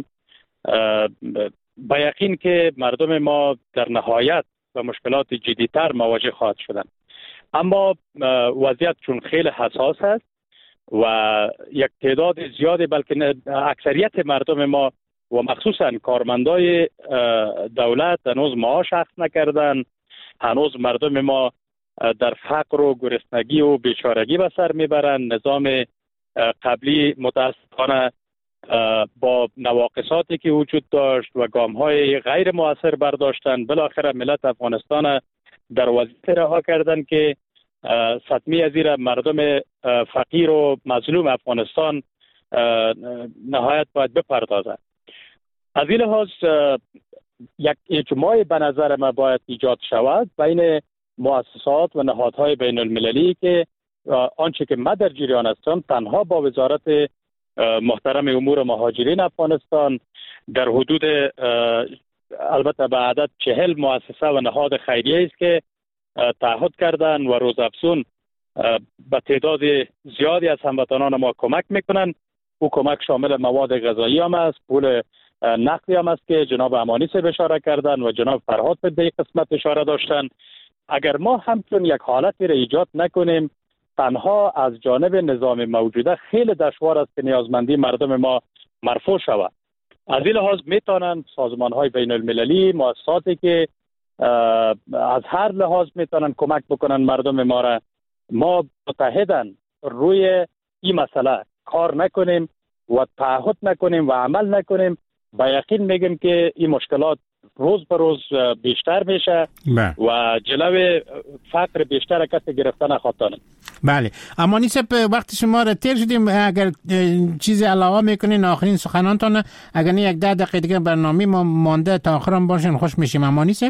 با یقین که مردم ما در نهایت با مشکلات جدی‌تر مواجه خواهد شدن. اما وضعیت چون خیلی حساس است و یک تعداد زیادی بلکه اکثریت مردم ما و مخصوصا کارمندای دولت هنوز معاش اخذ نکردن، هنوز مردم ما در فقر و گرسنگی و بیچارگی به سر میبرند. نظام قبلی متاسفانه با نواقصاتی که وجود داشت و گام‌های غیر مؤثر برداشتن، بالاخره ملت افغانستان در وضعیت رها کردن که صدمه از زیر مردم فقیر و مظلوم افغانستان نهایت باید بپردازد. از این لحاظ یک اجماع به نظر من باید ایجاد شود بین مؤسسات و نهادهای بین المللی که آنچه که من در جریان هستم تنها با وزارت محترم امور مهاجرین افغانستان در حدود البته به عدد 40 مؤسسه و نهاد خیریه است که تعهد کردن و روزافزون به تعداد زیادی از هموطنان ما کمک میکنن. او کمک شامل مواد غذایی هم است، پول نقدی هم است که جناب امانی صاحب اشاره کردن و جناب فرهاد به این قسمت اشاره داشتن. اگر ما همچون یک حالتی را ایجاد نکنیم، تنها از جانب نظام موجوده خیلی دشوار است که نیازمندی مردم ما مرفوع شود. از این لحاظ میتونن سازمان‌های بین المللی، مؤسساتی که از هر لحاظ میتونن کمک بکنن مردم ما را، ما متحدن روی این مسئله کار نکنیم و تعهد نکنیم و عمل نکنیم، با یقین میگم که این مشکلات روز به روز بیشتر میشه و جلوی فقر بیشتر کسی گرفتن نخواهد. بله. امانی صاحب وقت شما را تیر شدیم، اگر چیزی علاوه میکنین آخرین سخنانتان، اگر نه 10 دقیقه دیگه برنامه ما مانده تا آخرام باشین خوش میشیم. امانی صاحب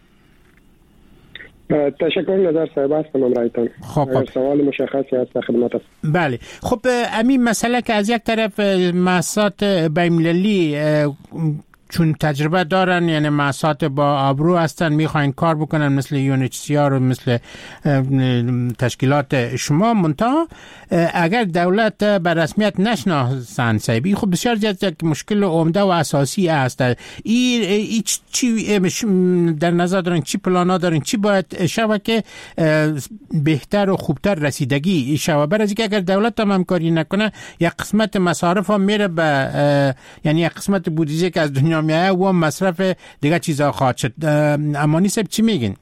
تشکر نظر صاحب هستم رایتان. خب سوال مشخصی هست خدمت است. بله. خب همین مسئله که از یک طرف مؤسسات بین‌المللی چون تجربه دارن، یعنی مؤسسات با آبرو هستن، میخواین کار بکنن مثل UNHCR و مثل تشکیلات شما، منتها اگر دولت به رسمیت نشناسن سایبی، خب بسیار یک مشکل عمده و اساسی است. این چی در نظر دارین، چی پلانا دارین، چی باید شوه که بهتر و خوبتر رسیدگی شوه؟ برای اینکه اگر دولت هم همکاری نکنه یک قسمت مصارف هم میره به، یعنی یک قسمت بودجه که از دنیا میایه و مصرف دیگه چیزا خواهد شد. امانی صاحب چی میگین؟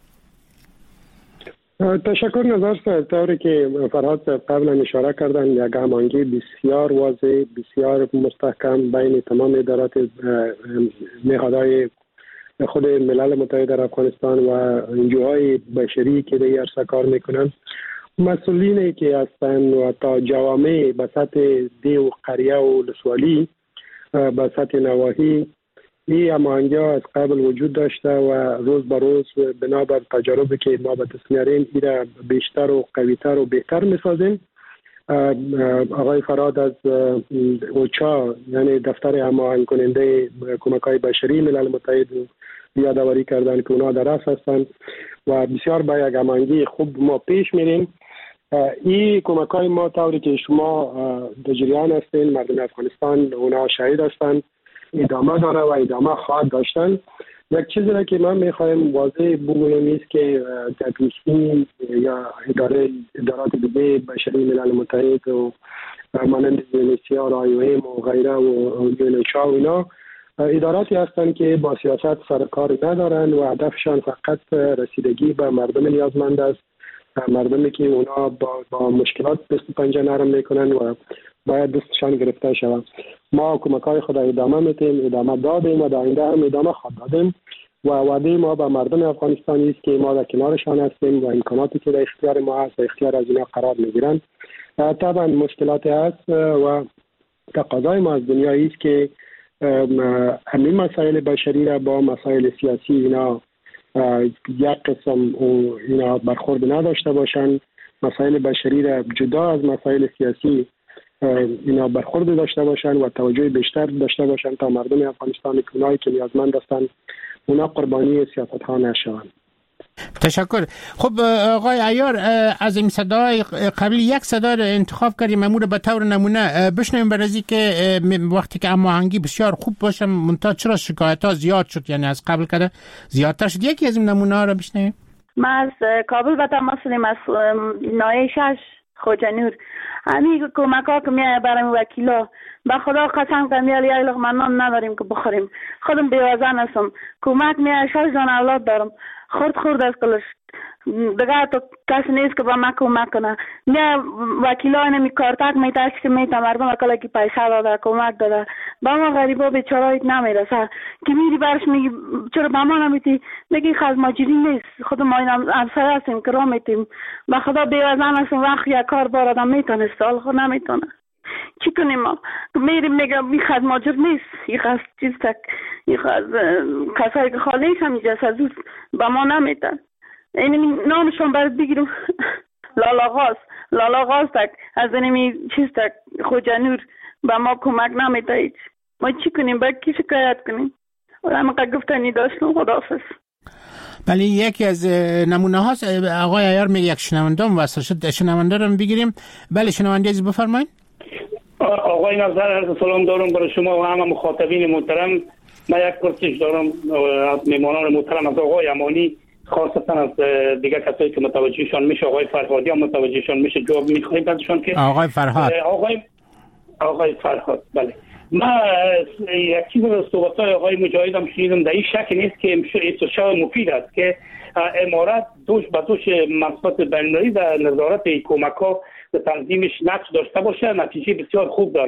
تشکر نظر صاحب. طوری که فرهاد قبلا اشاره کردن، یک هماهنگی بسیار واضح، بسیار مستحکم بین تمام ادارات نهادهای خود ملل متحد در افغانستان و انجوهای بشری که در عرصه کار میکنن، مسئولینی که هستند و تا جوامع به سطح دی و قریه و لسوالی به سطح نواحی، این هماهنگی‌ها از قبل وجود داشته و روز به روز بنابر تجاربی که ما به دست میاریم این را بیشتر و قوی‌تر و بهتر میسازیم. آقای فراد از اوچا، یعنی دفتر هماهنگ کننده کمک‌های بشری ملل متحد، یادآوری کردن که اونا در اصل هستند و بسیار با یک هماهنگی خوب ما پیش میریم. این کمک‌های ما طوری که شما در جریان هستین، مردم افغانستان اونا شاهد هستند، ادامه داره و ادامه خواهد داشتن. یک چیزی را که من میخوایم واضح بگویم است که تدریسی یا ادارات دیگه بشری ملل متحد و مانند UNHCR و IOM و غیره و UNHCR و اینا اداراتی هستند که با سیاست سرکار ندارن و هدفشان فقط رسیدگی به مردم نیازمند است، مردمی که اونا با مشکلات دست و پنجه نرم میکنن و باید دستشان گرفته شود. ما کمک‌های خود ادامه میدیم، ادامه دادیم و در آینده هم ادامه خواهد دادیم و وعده ما به مردم افغانستان است که ما در کنارشان هستیم و امکاناتی که در اختیار ما هست در اختیار از اینا قرار میگیرن. طبعا مشکلات هست و تقاضای ما از دنیا است که همین مسائل بشری را با مسائل سیاسی اینا یک قسم اینا برخورد نداشته باشند، مسائل بشری را جدا از مسائل سیاسی اینا برخورد داشته باشند و توجه بیشتر داشته باشند تا مردم افغانستان که اونایی که نیازمند هستند اونا قربانی سیاست ها نشوند. تشکر. خب آقای عیار، از این صدای قبلی یک صدا را انتخاب کردیم، امور به طور نمونه بشنویم برای که وقتی که هماهنگی بسیار خوب باشه منتها چرا شکایت ها زیاد شد، یعنی از قبل کرده زیادتر شد. یکی از این نمونه ها را بشنویم. من از کابل به تماس شدم، از نایه 6 خوجه نور. همین کمک ها که میایه برای وکیلا، به خدا قسم کنم یک لقمه نان نداریم که بخوریم، خودم بیوزن هستم، کمک میایه 6 جان اولاد دارم، خورد از کلش دیگه تو کسی نیست که با ما کمک کنه. میایه وکیلا نمی کارتک میتاش که میتا مردم اکلا که پیسه داده کمک داده با ما غریبا بیچارهایت نمیرسه که میری برش میگی چرا با ما نمیتی، میگی خز ماجری نیست، خود ما این همسایه هستیم که را میتیم، به خدا بیوزن هستیم، وقت یک کار بار آدم میتونه سال خود نمیتونه چی کنیم. ما میریم میگم این خز ماجر نیست، این خز چیز تک، این خز کسایی که خالیش هم اینجاست از با ما نمیتن. این نامشون برد بگیرم لالا غاز تک از اینمی چیز تک خوجه نور با ما کمک نمیده هیچ. ما چی کنیم؟ باید کی شکایت کنیم؟ همه گفتنی داشتم. خداحافظ. بله، یکی از نمونه هاست. آقای عیار میگه یک شنونده هم وصل شد، شنونده رو بگیریم. بله شنونده از بفرمایید. آقای نظر سلام دارم برای شما و همه مخاطبین محترم. من یک پرسش دارم میمانان محترم از آقای امانی، خاصتا از دیگه کسایی که متوجهشان میشه، آقای فرهادی هم متوجهشان میشه، جواب میخوایم ازشان که آقای فرهاد. آقای فرهاد. بله، من یک چیز از صحبت‌های آقای مجاهد هم شنیدم، در این شک نیست که شو مفید است که امارات دوش به دوش مقصد بین‌المللی در نظارت کمک‌ها به تنظیمش نقش داشته باشه. نتیجه بسیار خوب داره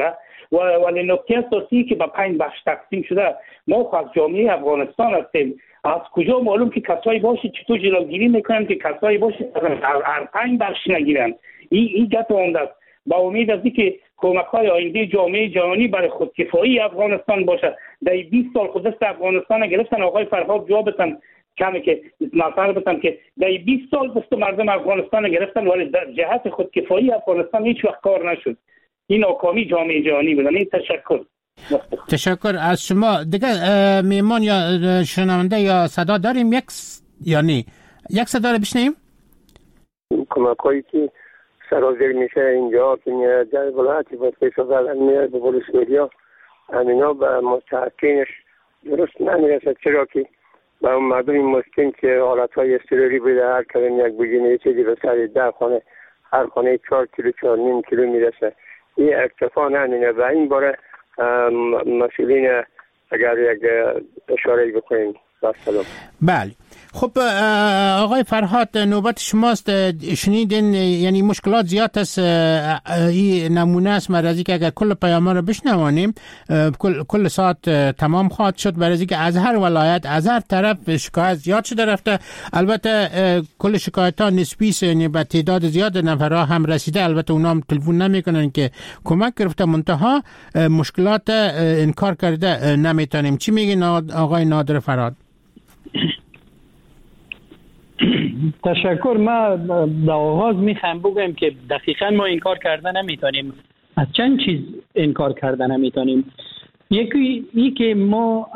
ولی نکته اساسی که به 5 بخش تقسیم شده، ما از جامعه افغانستان هستیم. از کجا معلوم که کسایی باشه چطور جلوگیری میکنن که کسایی باشه هر 5 بخش نگیرن؟ این گپ عمده است. با امید است که کمک‌های آینده جامعه جهانی برای خودکفایی افغانستان باشه. در 20 سال خود دست افغانستان گرفتن. آقای فرهاد جواب بدن کمی که نظر بدم که در 20 سال دست مردم افغانستان گرفتن، ولی در جهت خودکفایی افغانستان هیچ وقت کار نشد. این ناکامی جامعه جهانی بود. تشکر از شما. دیگه میمان یا شنونده یا صدا داریم یک صدا رو بشنیم. کمک‌هایی که سرازیر میشه اینجا که میاد در ولایتی بسیار زدن میاد به پلیس میدیا همینا به مستحقینش درست نمیرسد، چرا که به اون مردم مسکین که حالتهای اضطراری بوده هر کلم یک بگینه یه چیزی به سر 10 خانه، هر خانه 4 کیلو 4.5 کیلو میرسه. این اکتفا نمینه و این باره مسئولین اگر یک اشاره بکنیم. سلام. بله خب آقای فرهاد نوبت شماست. شنیدین یعنی مشکلات زیاد است. این نمونه است مرزی که اگر کل پیام رو بشنوانیم کل ساعت تمام خواهد شد، برای که از هر ولایت از هر طرف شکایت زیاد شده رفته. البته کل شکایت ها نسبی است، یعنی به تعداد زیاد نفرها هم رسیده. البته اونا هم تلفن نمیکنن که کمک گرفته، منتها مشکلات انکار کرده نمیتونیم. چی میگین آقای نادر فرهاد؟ تشکر. ما در آغاز میخوام بگم که دقیقا ما انکار کردن نمیتونیم. از چند چیز انکار کردن نمیتونیم. یکی ای که ما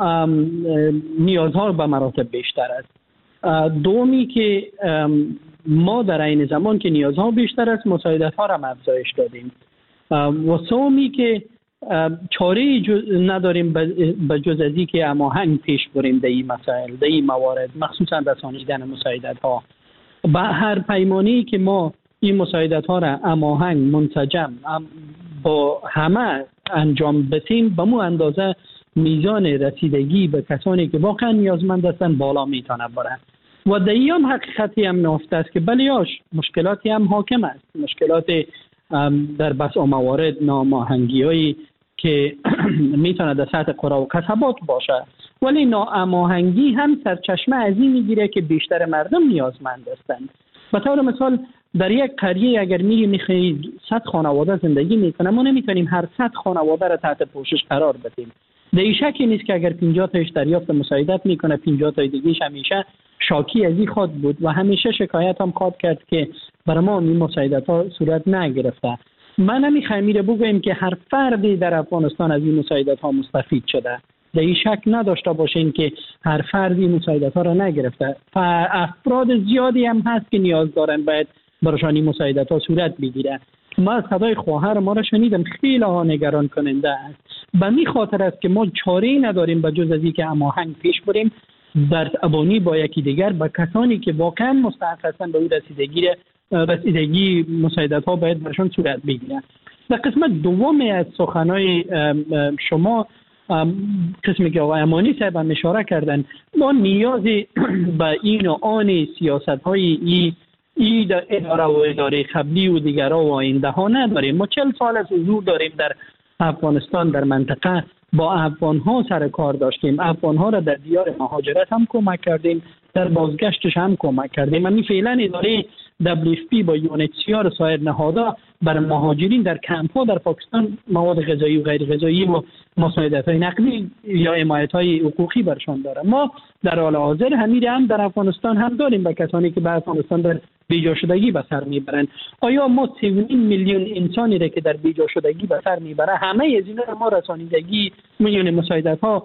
نیازها به مراتب بیشتر است. دومی که ما در این زمان که نیازها بیشتر است مساعدت ها را افزایش دادیم. و سومی که چاره نداریم به جز از این که هماهنگ پیش بریم در این مسائل، در این موارد، مخصوصا رسانیدن مساعدت ها. به هر پیمانی که ما این مساعدت ها را هماهنگ منسجم با همه انجام بدیم، به مو اندازه میزان رسیدگی به کسانی که واقعا نیازمند هستند بالا میتونه بره. و در این حقیقتی هم نهفته است که بلیاش مشکلاتی هم حاکم است. مشکلات در بس موارد ناهماهنگی‌هایی که میتونه در سطح قرا و کسبات باشه، ولی ناهماهنگی هم سرچشمه از این میگیره که بیشتر مردم نیازمند هستند. به طور مثال در یک قریه اگر میخواهید 100 خانواده زندگی میکنه، ما نمیتونیم هر 100 خانواده را تحت پوشش قرار بدیم. در این شکی نیست که اگر 50 تایش دریافت مساعدت میکنه، 50 تای دیگه‌اش همیشه شاکی از این خود بود و همیشه شکایت هم خواد کرد که برای ما این مساعدت ها صورت نگرفته. من نمیخوایم میره بگویم که هر فردی در افغانستان از این مساعدت ها مستفید شده. در این شک نداشته باشین که هر فردی مساعدت ها را نگرفته. افراد زیادی هم هست که نیاز دارن باید برایشان این مساعدت ها صورت بگیره. ما صدای خواهر ما را شنیدم، خیلی ها نگران کننده است. به می خاطر است که ما چاره‌ای نداریم به جز از اینکه هماهنگ پیش بریم در ابانی با یکی دیگر به کسانی که واقعا مستحق هستند به اون رسیدگی مساعدت ها باید برشان صورت بگیرن. در قسمت دوم از سخنهای شما، قسمی که آقای امانی صاحب هم اشاره کردن، ما نیازی به این و آن سیاست های ای اداره و اداره قبلی و دیگرها و آینده ها نداریم. ما 40 سال از حضور داریم در افغانستان، در منطقه با افغان ها سر کار داشتیم. افغان ها را در دیار مهاجرت هم کمک کردیم، در بازگشتش هم کمک کردیم. همین فعلا اداره WFP با UNHCR و سایر نهادها بر مهاجرین در کمپ ها در پاکستان مواد غذایی و غیر غذایی و مساعدت های نقدی یا حمایت های حقوقی برشان داره. ما در حال حاضر همین هم در افغانستان هم داریم به کسانی که به افغانستان در بیجا شدگی به سر میبرند. آیا ما 3.5 میلیون انسانی را که در بیجا شدگی به سر میبره همه از اینا ما رسانیدگی میلیون مساعدت ها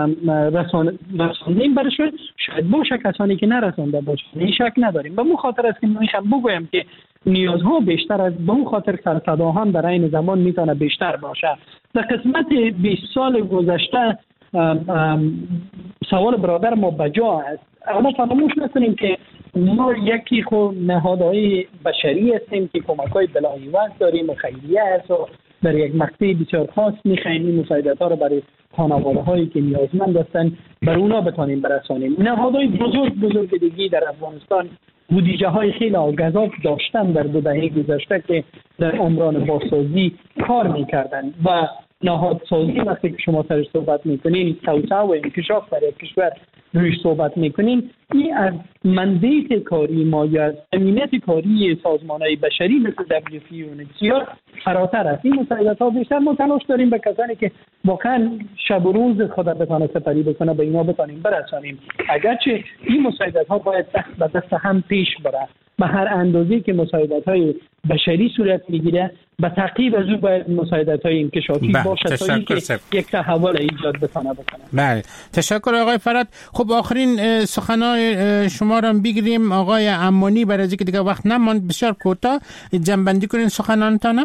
رساندیم برشون؟ شاید باشه کسانی که نرسانده باشه، این شک نداریم. به مخاطر است که میخوام بگویم که نیازها بیشتر از به مخاطر سرصدا هم در این زمان میتونه بیشتر باشه. در قسمت 20 سال گذشته سوال برادر ما بجا است، اما فراموش نکنیم که ما یکی خود نهادهای بشری هستیم که کمک‌های بلاعوض داریم و خیریه است و در یک مقطع بسیار خاص می‌خوایم این مساعدت‌ها رو برای خانواده‌هایی که نیازمند هستند بر اونا بتونیم برسانیم. نهادهای بزرگ دیگه در افغانستان بودجه‌های خیلی گزاف داشتن در 2 دهه گذشته که در عمران بازسازی کار می‌کردند و نهادسازی وقتی که شما سرش صحبت میکنین، توسعه و انکشاف برای کشور روش صحبت میکنین، این از مندیت کاری ما یا از امنیت کاری سازمانهای بشری مثل WFP و UNHCR فراتر است. این مساعدت ها بیشتر ما تلاش داریم به کسانی که واقعا شب و روز خود بتونه سپری بکنه به اینا بتونیم برسانیم. اگرچه این مساعدت ها باید دست به دست هم پیش بره، به هر اندازه‌ای که مساعدت های بشری صورت میگیره به تعقیب از او باید مساعدت های انکشافی باشه تا اینکه یک تحول ایجاد بکنه. بله، تشکر آقای فرهاد. خب آخرین سخنان شما را بگیریم آقای امانی، برای اینکه دیگه وقت نماند، بسیار کوتاه جنبندی کنین سخنانتان.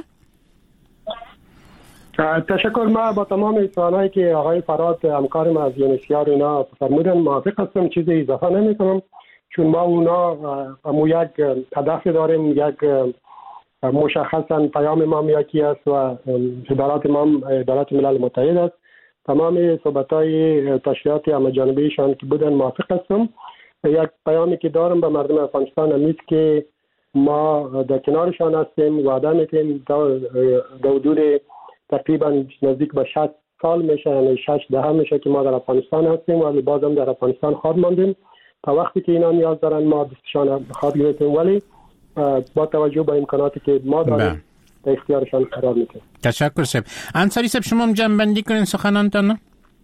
تشکر. ما با تمام سوالایی که آقای فرهاد همکارم از یونسیار اینا فرمودن موافق هستم، چیزی اضافه نمی‌کنم، چون ما اونا مو یک هدف داریم، یک مشخصا پیام ما یکی است و ادارات ما ادارات ملل متحد است. تمام صحبت‌های تشریعات همه‌جانبه‌ایشان که بودن موافق هستم. یک پیامی که دارم به مردم افغانستان است که ما در کنارشان هستیم، وعده می‌کنیم در حدود تقریبا نزدیک به 60 سال میشه، یعنی 6 میشه که ما در افغانستان هستیم ولی بازم در افغانستان خواهد ماندیم تا وقتی که اینا نیاز دارن ما دستشان خواهد گرفتیم، ولی با توجه به امکاناتی که ما داریم در اختیارشان قرار میدیم. تشکر صاحب. انصاری صاحب شما هم جنبندی کنین سخنانتان.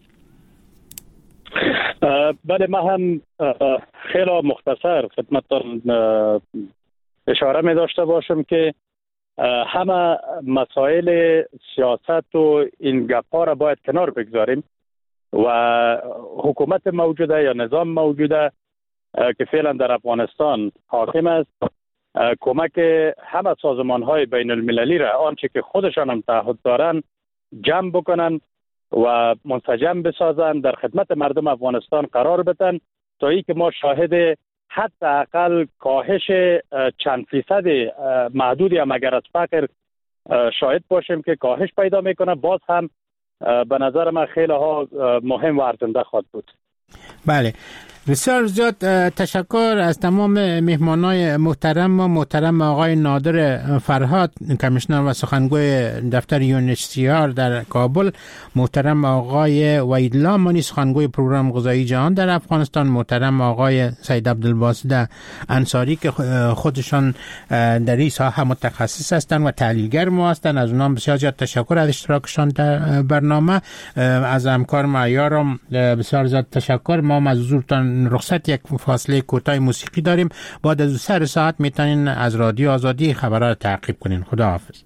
بله، ما هم خیلی مختصر خدمتتان اشاره می داشته باشم که همه مسائل سیاست و این گپا را باید کنار بگذاریم و حکومت موجوده یا نظام موجوده که فعلا در افغانستان حاکم است کمک همه سازمان‌های بین المللی را آنچه که خودشان هم تعهد دارن جمع بکنن و منسجم بسازن، در خدمت مردم افغانستان قرار بدن تا ای که ما شاهد حداقل کاهش چند فیصد محدودی هم اگر از فقر شاهد باشیم که کاهش پیدا میکنه، باز هم به نظر من خیلی ها مهم و ارزنده خواهد بود. بله، بسیار زیاد تشکر از تمام مهمانای محترم آقای نادر فرهاد، کمیشنر و سخنگوی دفتر UNHCR در کابل، محترم آقای وحیدالله امانی، سخنگوی پروگرام غذایی جهان در افغانستان، محترم آقای سید عبدالباسط انصاری که خودشان در این ساحه متخصص هستند و تحلیلگر ما هستند. از اونها بسیار زیاد تشکر از اشتراکشان در برنامه. از همکار معیارم بسیار زیاد تشکر. ما از حضورتان رخصت یک فاصله کوتاه موسیقی داریم. بعد از 3 ساعت میتونین از رادیو آزادی خبرها رو تعقیب کنین. خدا حافظ.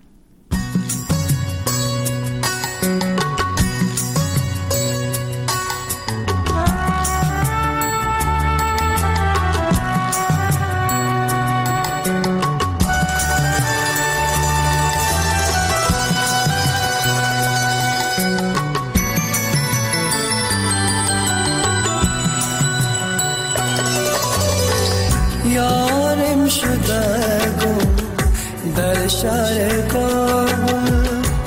شهر کابل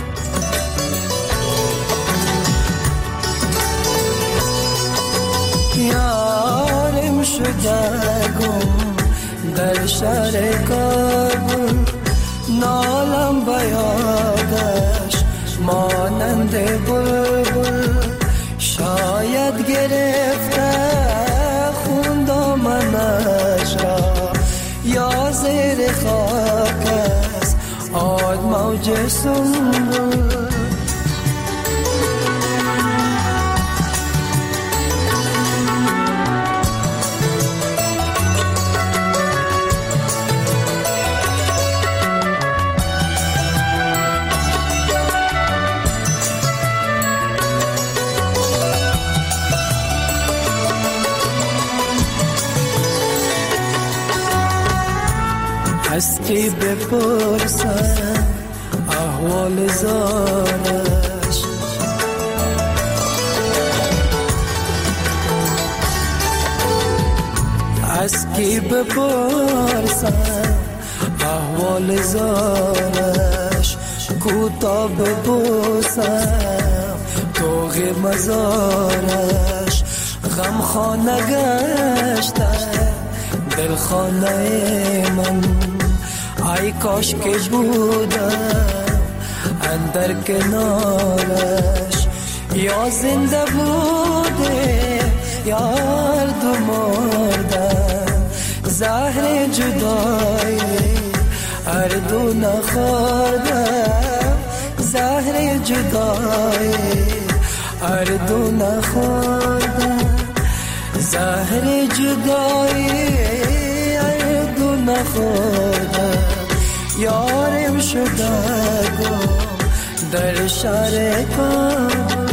یارم شده گم در شهر کابل، نالم بیادش مانند بلبل، شاید گرفته خون دامنش را یا زیر خاک آد موج سنبل. از کی بپرسم احوال زارش، از کی بپرسم احوال زارش، کوتا ببوسم توغ مزارش، غم خانه گشته دل خانه من، ای کاش که بودم اندر کنارش یا زنده بوده یا هر دو مردن زهر جدایی هر دو نخوردن زهر جدایی هر دو نخوردن زهر جدایی هر دو نخوردن یارم شده گم در شهر کن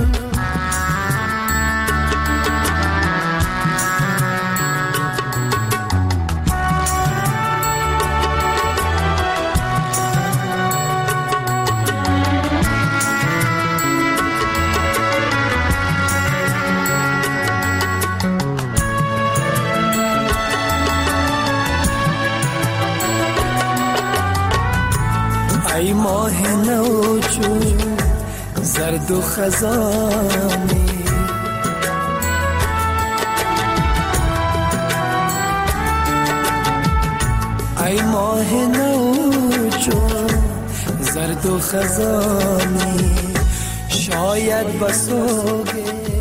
ای ماه نو چون زرد و خزانی ای ماه نو چون زرد و خزانی شاید بسوگه